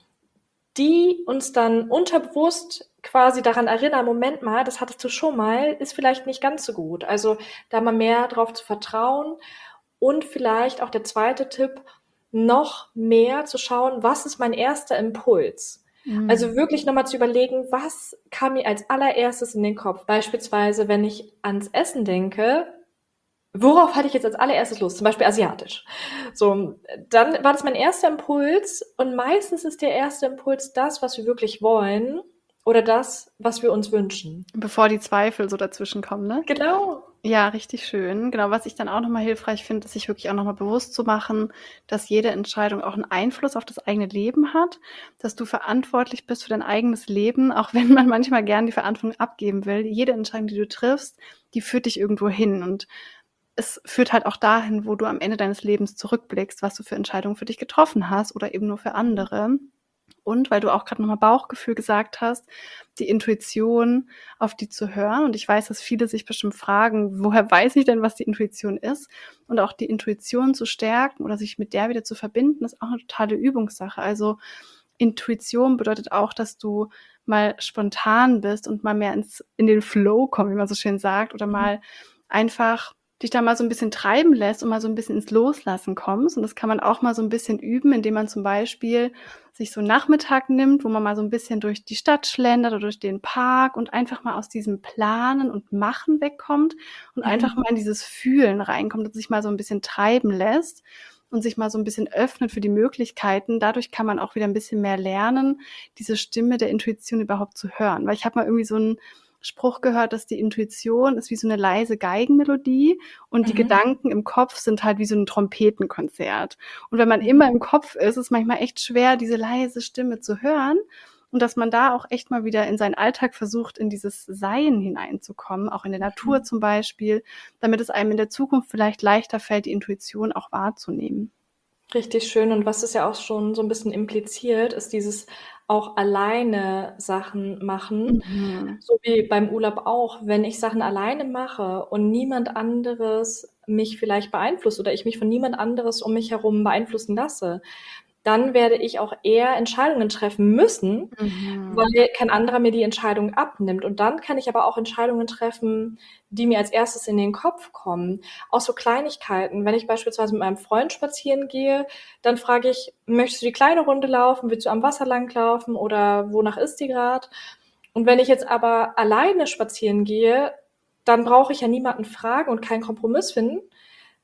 die uns dann unterbewusst quasi daran erinnern, Moment mal, das hattest du schon mal, ist vielleicht nicht ganz so gut. Also da mal mehr drauf zu vertrauen und vielleicht auch der zweite Tipp, noch mehr zu schauen, was ist mein erster Impuls? Also wirklich nochmal zu überlegen, was kam mir als allererstes in den Kopf? Beispielsweise, wenn ich ans Essen denke, worauf hatte ich jetzt als allererstes Lust? Zum Beispiel asiatisch. So, dann war das mein erster Impuls und meistens ist der erste Impuls das, was wir wirklich wollen oder das, was wir uns wünschen. Bevor die Zweifel so dazwischen kommen, ne? Genau. Ja, richtig schön. Genau, was ich dann auch nochmal hilfreich finde, ist sich wirklich auch nochmal bewusst zu machen, dass jede Entscheidung auch einen Einfluss auf das eigene Leben hat, dass du verantwortlich bist für dein eigenes Leben, auch wenn man manchmal gern die Verantwortung abgeben will. Jede Entscheidung, die du triffst, die führt dich irgendwo hin und es führt halt auch dahin, wo du am Ende deines Lebens zurückblickst, was du für Entscheidungen für dich getroffen hast oder eben nur für andere. Und weil du auch gerade nochmal Bauchgefühl gesagt hast, die Intuition, auf die zu hören. Und ich weiß, dass viele sich bestimmt fragen, woher weiß ich denn, was die Intuition ist? Und auch die Intuition zu stärken oder sich mit der wieder zu verbinden, ist auch eine totale Übungssache. Also Intuition bedeutet auch, dass du mal spontan bist und mal mehr ins, in den Flow kommst, wie man so schön sagt, oder mal einfach dich da mal so ein bisschen treiben lässt und mal so ein bisschen ins Loslassen kommst. Und das kann man auch mal so ein bisschen üben, indem man zum Beispiel sich so einen Nachmittag nimmt, wo man mal so ein bisschen durch die Stadt schlendert oder durch den Park und einfach mal aus diesem Planen und Machen wegkommt und einfach mal in dieses Fühlen reinkommt und sich mal so ein bisschen treiben lässt und sich mal so ein bisschen öffnet für die Möglichkeiten. Dadurch kann man auch wieder ein bisschen mehr lernen, diese Stimme der Intuition überhaupt zu hören. Weil ich habe mal irgendwie so einen Spruch gehört, dass die Intuition ist wie so eine leise Geigenmelodie und die Mhm. Gedanken im Kopf sind halt wie so ein Trompetenkonzert. Und wenn man immer im Kopf ist, ist es manchmal echt schwer, diese leise Stimme zu hören und dass man da auch echt mal wieder in seinen Alltag versucht, in dieses Sein hineinzukommen, auch in der Natur zum Beispiel, damit es einem in der Zukunft vielleicht leichter fällt, die Intuition auch wahrzunehmen. Richtig schön. Und was es ja auch schon so ein bisschen impliziert, ist dieses auch alleine Sachen machen. Mhm. So wie beim Urlaub auch. Wenn ich Sachen alleine mache und niemand anderes mich vielleicht beeinflusst oder ich mich von niemand anderes um mich herum beeinflussen lasse, dann werde ich auch eher Entscheidungen treffen müssen, Mhm. weil kein anderer mir die Entscheidung abnimmt. Und dann kann ich aber auch Entscheidungen treffen, die mir als erstes in den Kopf kommen. Auch so Kleinigkeiten. Wenn ich beispielsweise mit meinem Freund spazieren gehe, dann frage ich, möchtest du die kleine Runde laufen? Willst du am Wasser langlaufen oder wonach ist die gerade? Und wenn ich jetzt aber alleine spazieren gehe, dann brauche ich ja niemanden fragen und keinen Kompromiss finden,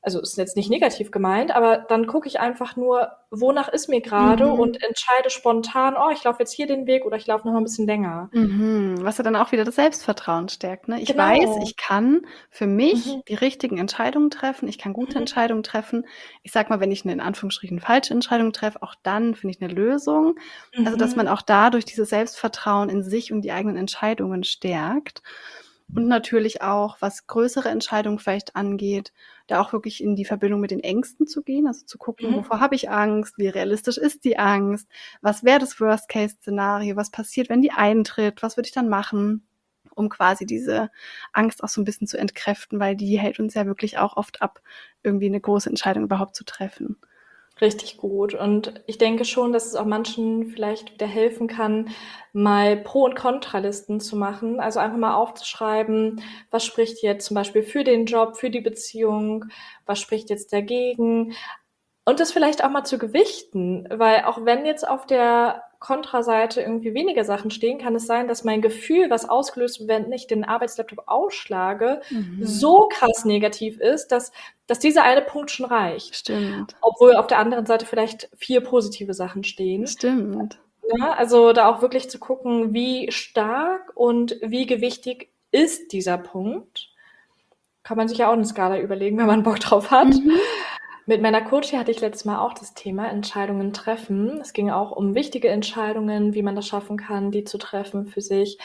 also ist jetzt nicht negativ gemeint, aber dann gucke ich einfach nur, wonach ist mir gerade Mhm. und entscheide spontan, oh, ich laufe jetzt hier den Weg oder ich laufe noch mal 'n bisschen länger. Mhm. Was ja dann auch wieder das Selbstvertrauen stärkt, ne? Ich weiß, Genau. ich kann für mich Mhm. die richtigen Entscheidungen treffen. Ich kann gute Mhm. Entscheidungen treffen. Ich sage mal, wenn ich 'ne in Anführungsstrichen falsche Entscheidung treffe, auch dann finde ich 'ne Lösung. Also, dass man Mhm. auch dadurch dieses Selbstvertrauen in sich und die eigenen Entscheidungen stärkt. Und natürlich auch, was größere Entscheidungen vielleicht angeht, da auch wirklich in die Verbindung mit den Ängsten zu gehen, also zu gucken, Mhm. wovor habe ich Angst, wie realistisch ist die Angst, was wäre das Worst-Case-Szenario, was passiert, wenn die eintritt, was würde ich dann machen, um quasi diese Angst auch so 'n bisschen zu entkräften, weil die hält uns ja wirklich auch oft ab, irgendwie 'ne große Entscheidung überhaupt zu treffen. Richtig gut. Und ich denke schon, dass es auch manchen vielleicht wieder helfen kann, mal Pro und Kontralisten zu machen. Also, einfach mal aufzuschreiben, was spricht jetzt zum Beispiel für den Job, für die Beziehung, was spricht jetzt dagegen? Und das vielleicht auch mal zu gewichten, weil auch wenn jetzt auf der Kontraseite irgendwie weniger Sachen stehen, kann es sein, dass mein Gefühl, was ausgelöst wird, wenn ich den Arbeitslaptop ausschlage, Mhm. so krass negativ ist, dass dass dieser eine Punkt schon reicht, Stimmt. obwohl auf der anderen Seite vielleicht vier positive Sachen stehen. Stimmt. Ne, also, da auch wirklich zu gucken, wie stark und wie gewichtig ist dieser Punkt? Kann man sich ja auch 'ne Skala überlegen, wenn man Bock drauf hat. Mhm. Mit meiner Coachie hatte ich letztes Mal auch das Thema Entscheidungen treffen. Es ging auch um wichtige Entscheidungen, wie man das schaffen kann, die zu treffen für sich.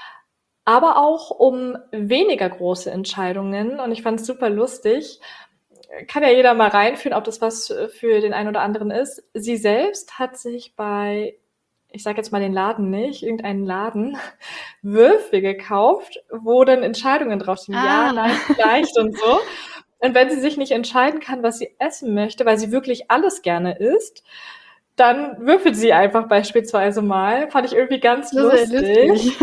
Aber auch um weniger große Entscheidungen und ich fand's super lustig. Kann ja jeder mal reinfühlen, ob das was, äh, für den einen oder anderen ist. Sie selbst hat sich bei ich sage jetzt mal den Laden nicht, irgendeinen Laden, Würfel gekauft, wo dann Entscheidungen draufstehen, ja, Ah. nein, vielleicht und so. Und wenn sie sich nicht entscheiden kann, was sie essen möchte, weil sie wirklich alles gerne isst, dann würfelt sie einfach beispielsweise mal. Fand ich irgendwie ganz Das ist ja lustig. lustig.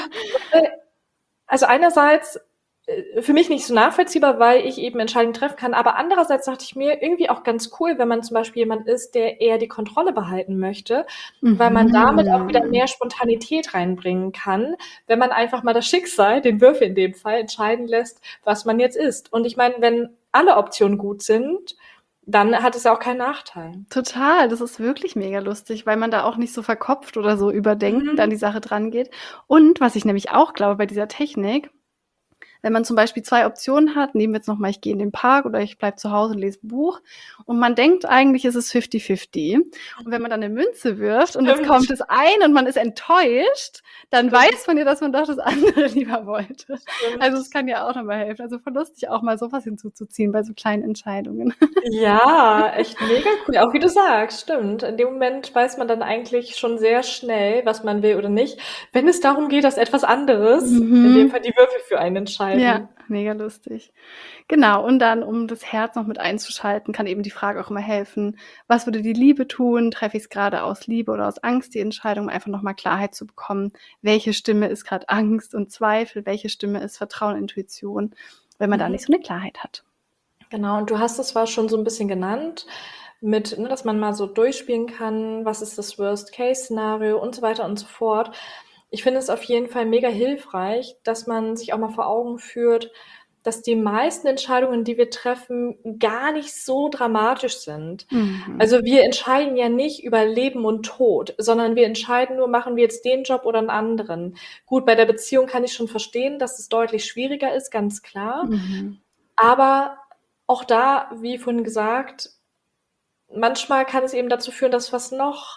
Also, einerseits, äh, für mich nicht so nachvollziehbar, weil ich eben Entscheidungen treffen kann, aber andererseits dachte ich mir, irgendwie auch ganz cool, wenn man zum Beispiel jemand ist, der eher die Kontrolle behalten möchte, weil man damit auch wieder Mhm. mehr Spontanität reinbringen kann, wenn man einfach mal das Schicksal, den Würfel in dem Fall, entscheiden lässt, was man jetzt isst. Und ich meine, wenn alle Optionen gut sind, dann hat es ja auch keinen Nachteil. Total, das ist wirklich mega lustig, weil man da auch nicht so verkopft oder so überdenkend an Mhm. die Sache drangeht. Und was ich nämlich auch glaube bei dieser Technik, wenn man zum Beispiel zwei Optionen hat, nehmen wir jetzt noch mal, ich gehe in den Park oder ich bleibe zu Hause und lese 'n Buch und man denkt eigentlich, es ist fifty fifty. Und wenn man dann 'ne Münze wirft und es kommt Stimmt. das eine und man ist enttäuscht, dann Stimmt. weiß man ja, dass man doch das andere lieber wollte. Also, es Stimmt. kann ja auch noch mal helfen. Also, voll lustig, auch mal so was hinzuzuziehen bei so kleinen Entscheidungen. Ja, echt mega cool. Auch wie du sagst, stimmt. In dem Moment weiß man dann eigentlich schon sehr schnell, was man will oder nicht, wenn es darum geht, dass etwas anderes, in dem Mhm. Fall die Würfel für einen Ja, entscheiden. mega lustig. Genau, und dann, um das Herz noch mit einzuschalten, kann eben die Frage auch immer helfen: „Was würde die Liebe tun? Treffe ich's grade aus Liebe oder aus Angst, die Entscheidung?“ Einfach noch mal Klarheit zu bekommen. Welche Stimme ist grad Angst und Zweifel? Welche Stimme ist Vertrauen, Intuition, wenn man da Mhm. nicht so 'ne Klarheit hat? Genau, und du hast es zwar schon so 'n bisschen genannt mit ne, dass man mal so durchspielen kann, was ist das Worst-Case-Szenario und so weiter und so fort. Ich finde es auf jeden Fall mega hilfreich, dass man sich auch mal vor Augen führt, dass die meisten Entscheidungen, die wir treffen, gar nicht so dramatisch sind. Mhm. Also, wir entscheiden ja nicht über Leben und Tod, sondern wir entscheiden nur, machen wir jetzt den Job oder 'n anderen. Gut, bei der Beziehung kann ich schon verstehen, dass es deutlich schwieriger ist, ganz klar. Mhm. Aber auch da, wie vorhin gesagt, manchmal kann es eben dazu führen, dass was noch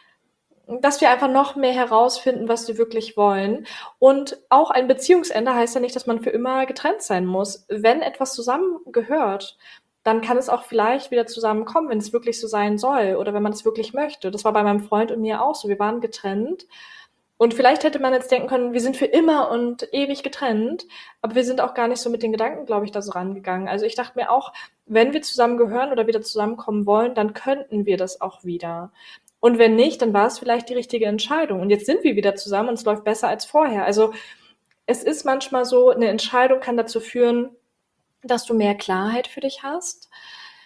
dass wir einfach noch mehr herausfinden, was wir wirklich wollen. Und auch ein Beziehungsende heißt ja nicht, dass man für immer getrennt sein muss. Wenn etwas zusammengehört, dann kann es auch vielleicht wieder zusammenkommen, wenn es wirklich so sein soll oder wenn man es wirklich möchte. Das war bei meinem Freund und mir auch so. Wir waren getrennt und vielleicht hätte man jetzt denken können, wir sind für immer und ewig getrennt, aber wir sind auch gar nicht so mit den Gedanken, glaube ich, da so rangegangen. Also, ich dachte mir auch, wenn wir zusammengehören oder wieder zusammenkommen wollen, dann könnten wir das auch wieder. Und wenn nicht, dann war es vielleicht die richtige Entscheidung. Und jetzt sind wir wieder zusammen und es läuft besser als vorher. Also, es ist manchmal so, 'ne Entscheidung kann dazu führen, dass du mehr Klarheit für dich hast,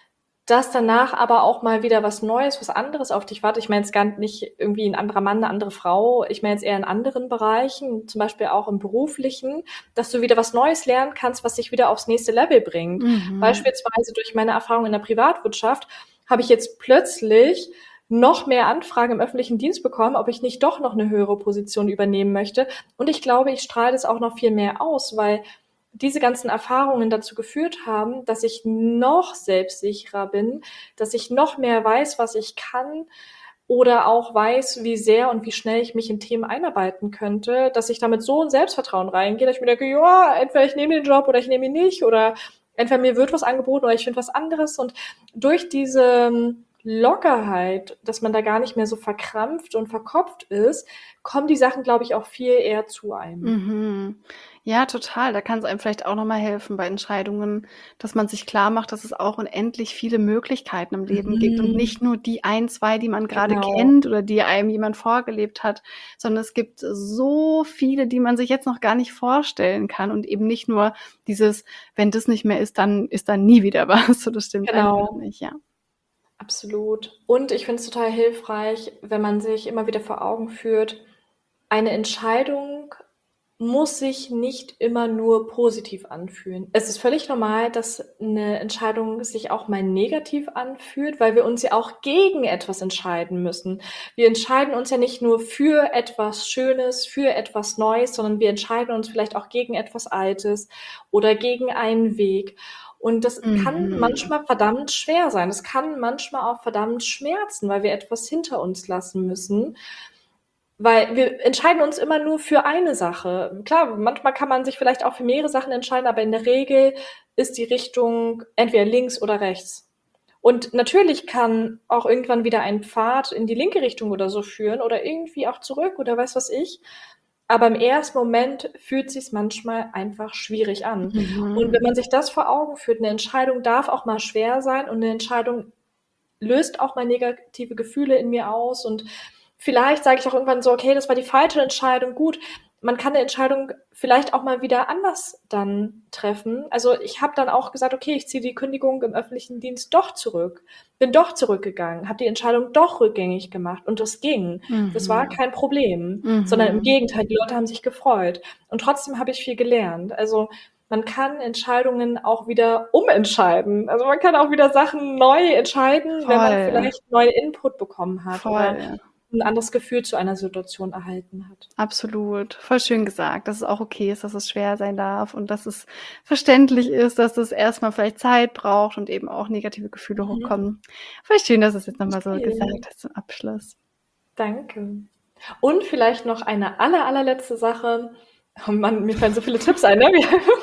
dass danach aber auch mal wieder was Neues, was anderes auf dich wartet. Ich meine jetzt gar nicht irgendwie ein anderer Mann, eine andere Frau. Ich meine jetzt eher in anderen Bereichen, zum Beispiel auch im Beruflichen, dass du wieder was Neues lernen kannst, was dich wieder aufs nächste Level bringt. Mhm. Beispielsweise durch meine Erfahrung in der Privatwirtschaft habe ich jetzt plötzlich noch mehr Anfragen im öffentlichen Dienst bekommen, ob ich nicht doch noch eine höhere Position übernehmen möchte. Und ich glaube, ich strahle das auch noch viel mehr aus, weil diese ganzen Erfahrungen dazu geführt haben, dass ich noch selbstsicherer bin, dass ich noch mehr weiß, was ich kann oder auch weiß, wie sehr und wie schnell ich mich in Themen einarbeiten könnte, dass ich damit so ein Selbstvertrauen reingehe, dass ich mir denke, ja, entweder ich nehme den Job oder ich nehme ihn nicht oder entweder mir wird was angeboten oder ich finde was anderes. Und durch diese Lockerheit, dass man da gar nicht mehr so verkrampft und verkopft ist, kommen die Sachen, glaube ich, auch viel eher zu einem. Mhm. Ja, total. Da kann es einem vielleicht auch nochmal helfen bei Entscheidungen, dass man sich klar macht, dass es auch unendlich viele Möglichkeiten im Leben gibt und Mhm. nicht nur die ein, zwei, die man gerade Genau. kennt oder die einem jemand vorgelebt hat, sondern es gibt so viele, die man sich jetzt noch gar nicht vorstellen kann und eben nicht nur dieses, wenn das nicht mehr ist, dann ist dann nie wieder was. So, das stimmt Genau. einfach nicht, ja. Absolut. Und ich finde es total hilfreich, wenn man sich immer wieder vor Augen führt, eine Entscheidung muss sich nicht immer nur positiv anfühlen. Es ist völlig normal, dass eine Entscheidung sich auch mal negativ anfühlt, weil wir uns ja auch gegen etwas entscheiden müssen. Wir entscheiden uns ja nicht nur für etwas Schönes, für etwas Neues, sondern wir entscheiden uns vielleicht auch gegen etwas Altes oder gegen einen Weg. Und das kann Mhm. manchmal verdammt schwer sein. Es kann manchmal auch verdammt schmerzen, weil wir etwas hinter uns lassen müssen. Weil wir entscheiden uns immer nur für eine Sache. Klar, manchmal kann man sich vielleicht auch für mehrere Sachen entscheiden, aber in der Regel ist die Richtung entweder links oder rechts. Und natürlich kann auch irgendwann wieder ein Pfad in die linke Richtung oder so führen oder irgendwie auch zurück oder weiß was ich. Aber im ersten Moment fühlt sich's manchmal einfach schwierig an. Mhm. Und wenn man sich das vor Augen führt, eine Entscheidung darf auch mal schwer sein und eine Entscheidung löst auch mal negative Gefühle in mir aus und vielleicht sage ich auch irgendwann so, okay, das war die falsche Entscheidung. Gut, man kann eine Entscheidung vielleicht auch mal wieder anders dann treffen. Also ich habe dann auch gesagt, okay, ich ziehe die Kündigung im öffentlichen Dienst doch zurück. Bin doch zurückgegangen, habe die Entscheidung doch rückgängig gemacht und das ging. Das war Mhm. kein Problem, Mhm. sondern im Gegenteil, die Leute haben sich gefreut. Und trotzdem habe ich viel gelernt. Also man kann Entscheidungen auch wieder umentscheiden. Also man kann auch wieder Sachen neu entscheiden, wenn man Voll. vielleicht neuen Input bekommen hat oder Voll. ein anderes Gefühl zu einer Situation erhalten hat. Absolut. Voll schön gesagt, dass es auch okay ist, dass es schwer sein darf und dass es verständlich ist, dass es erstmal vielleicht Zeit braucht und eben auch negative Gefühle Mhm. hochkommen. Voll schön, dass du es jetzt nochmal so Okay. gesagt hast zum Abschluss. Danke. Und vielleicht noch eine aller, allerletzte Sache. Oh Mann, mir fallen so viele Tipps ein, ne?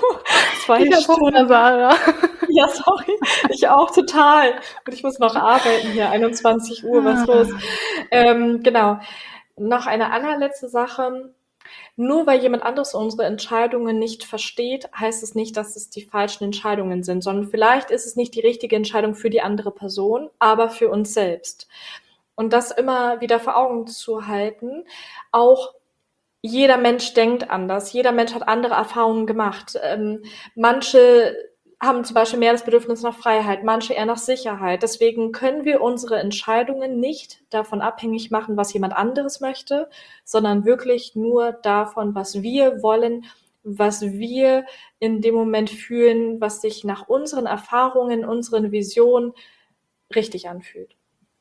Zwei Ich hab Hunger, Stunden. Sarah. Ja, sorry. Ich auch total. Und ich muss noch arbeiten hier, einundzwanzig Uhr, was ist los? Ähm, genau. Noch eine allerletzte Sache. Nur weil jemand anderes unsere Entscheidungen nicht versteht, heißt es nicht, dass es die falschen Entscheidungen sind, sondern vielleicht ist es nicht die richtige Entscheidung für die andere Person, aber für uns selbst. Und das immer wieder vor Augen zu halten. Auch jeder Mensch denkt anders. Jeder Mensch hat andere Erfahrungen gemacht. Ähm, manche haben zum Beispiel mehr das Bedürfnis nach Freiheit, manche eher nach Sicherheit. Deswegen können wir unsere Entscheidungen nicht davon abhängig machen, was jemand anderes möchte, sondern wirklich nur davon, was wir wollen, was wir in dem Moment fühlen, was sich nach unseren Erfahrungen, unseren Visionen richtig anfühlt.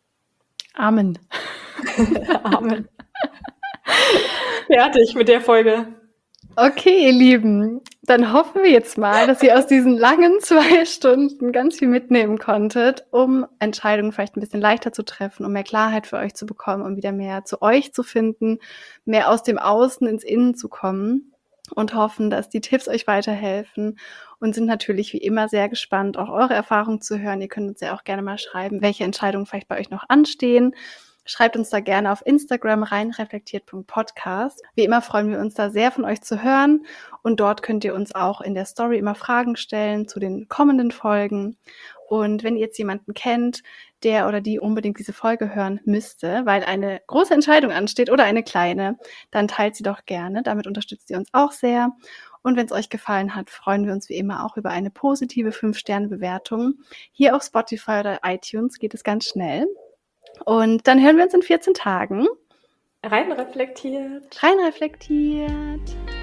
Amen. Amen. Fertig mit der Folge. Okay, ihr Lieben, dann hoffen wir jetzt mal, dass ihr aus diesen langen zwei Stunden ganz viel mitnehmen konntet, um Entscheidungen vielleicht ein bisschen leichter zu treffen, um mehr Klarheit für euch zu bekommen, um wieder mehr zu euch zu finden, mehr aus dem Außen ins Innen zu kommen und hoffen, dass die Tipps euch weiterhelfen und sind natürlich wie immer sehr gespannt, auch eure Erfahrungen zu hören. Ihr könnt uns ja auch gerne mal schreiben, welche Entscheidungen vielleicht bei euch noch anstehen. Schreibt uns da gerne auf Instagram reinreflektiert punkt podcast. Wie immer freuen wir uns da sehr von euch zu hören und dort könnt ihr uns auch in der Story immer Fragen stellen zu den kommenden Folgen. Und wenn ihr jetzt jemanden kennt, der oder die unbedingt diese Folge hören müsste, weil eine große Entscheidung ansteht oder eine kleine, dann teilt sie doch gerne. Damit unterstützt ihr uns auch sehr. Und wenn es euch gefallen hat, freuen wir uns wie immer auch über eine positive fünf Sterne Bewertung. Hier auf Spotify oder iTunes geht es ganz schnell. Und dann hören wir uns in vierzehn Tagen. Rein reflektiert. Rein reflektiert.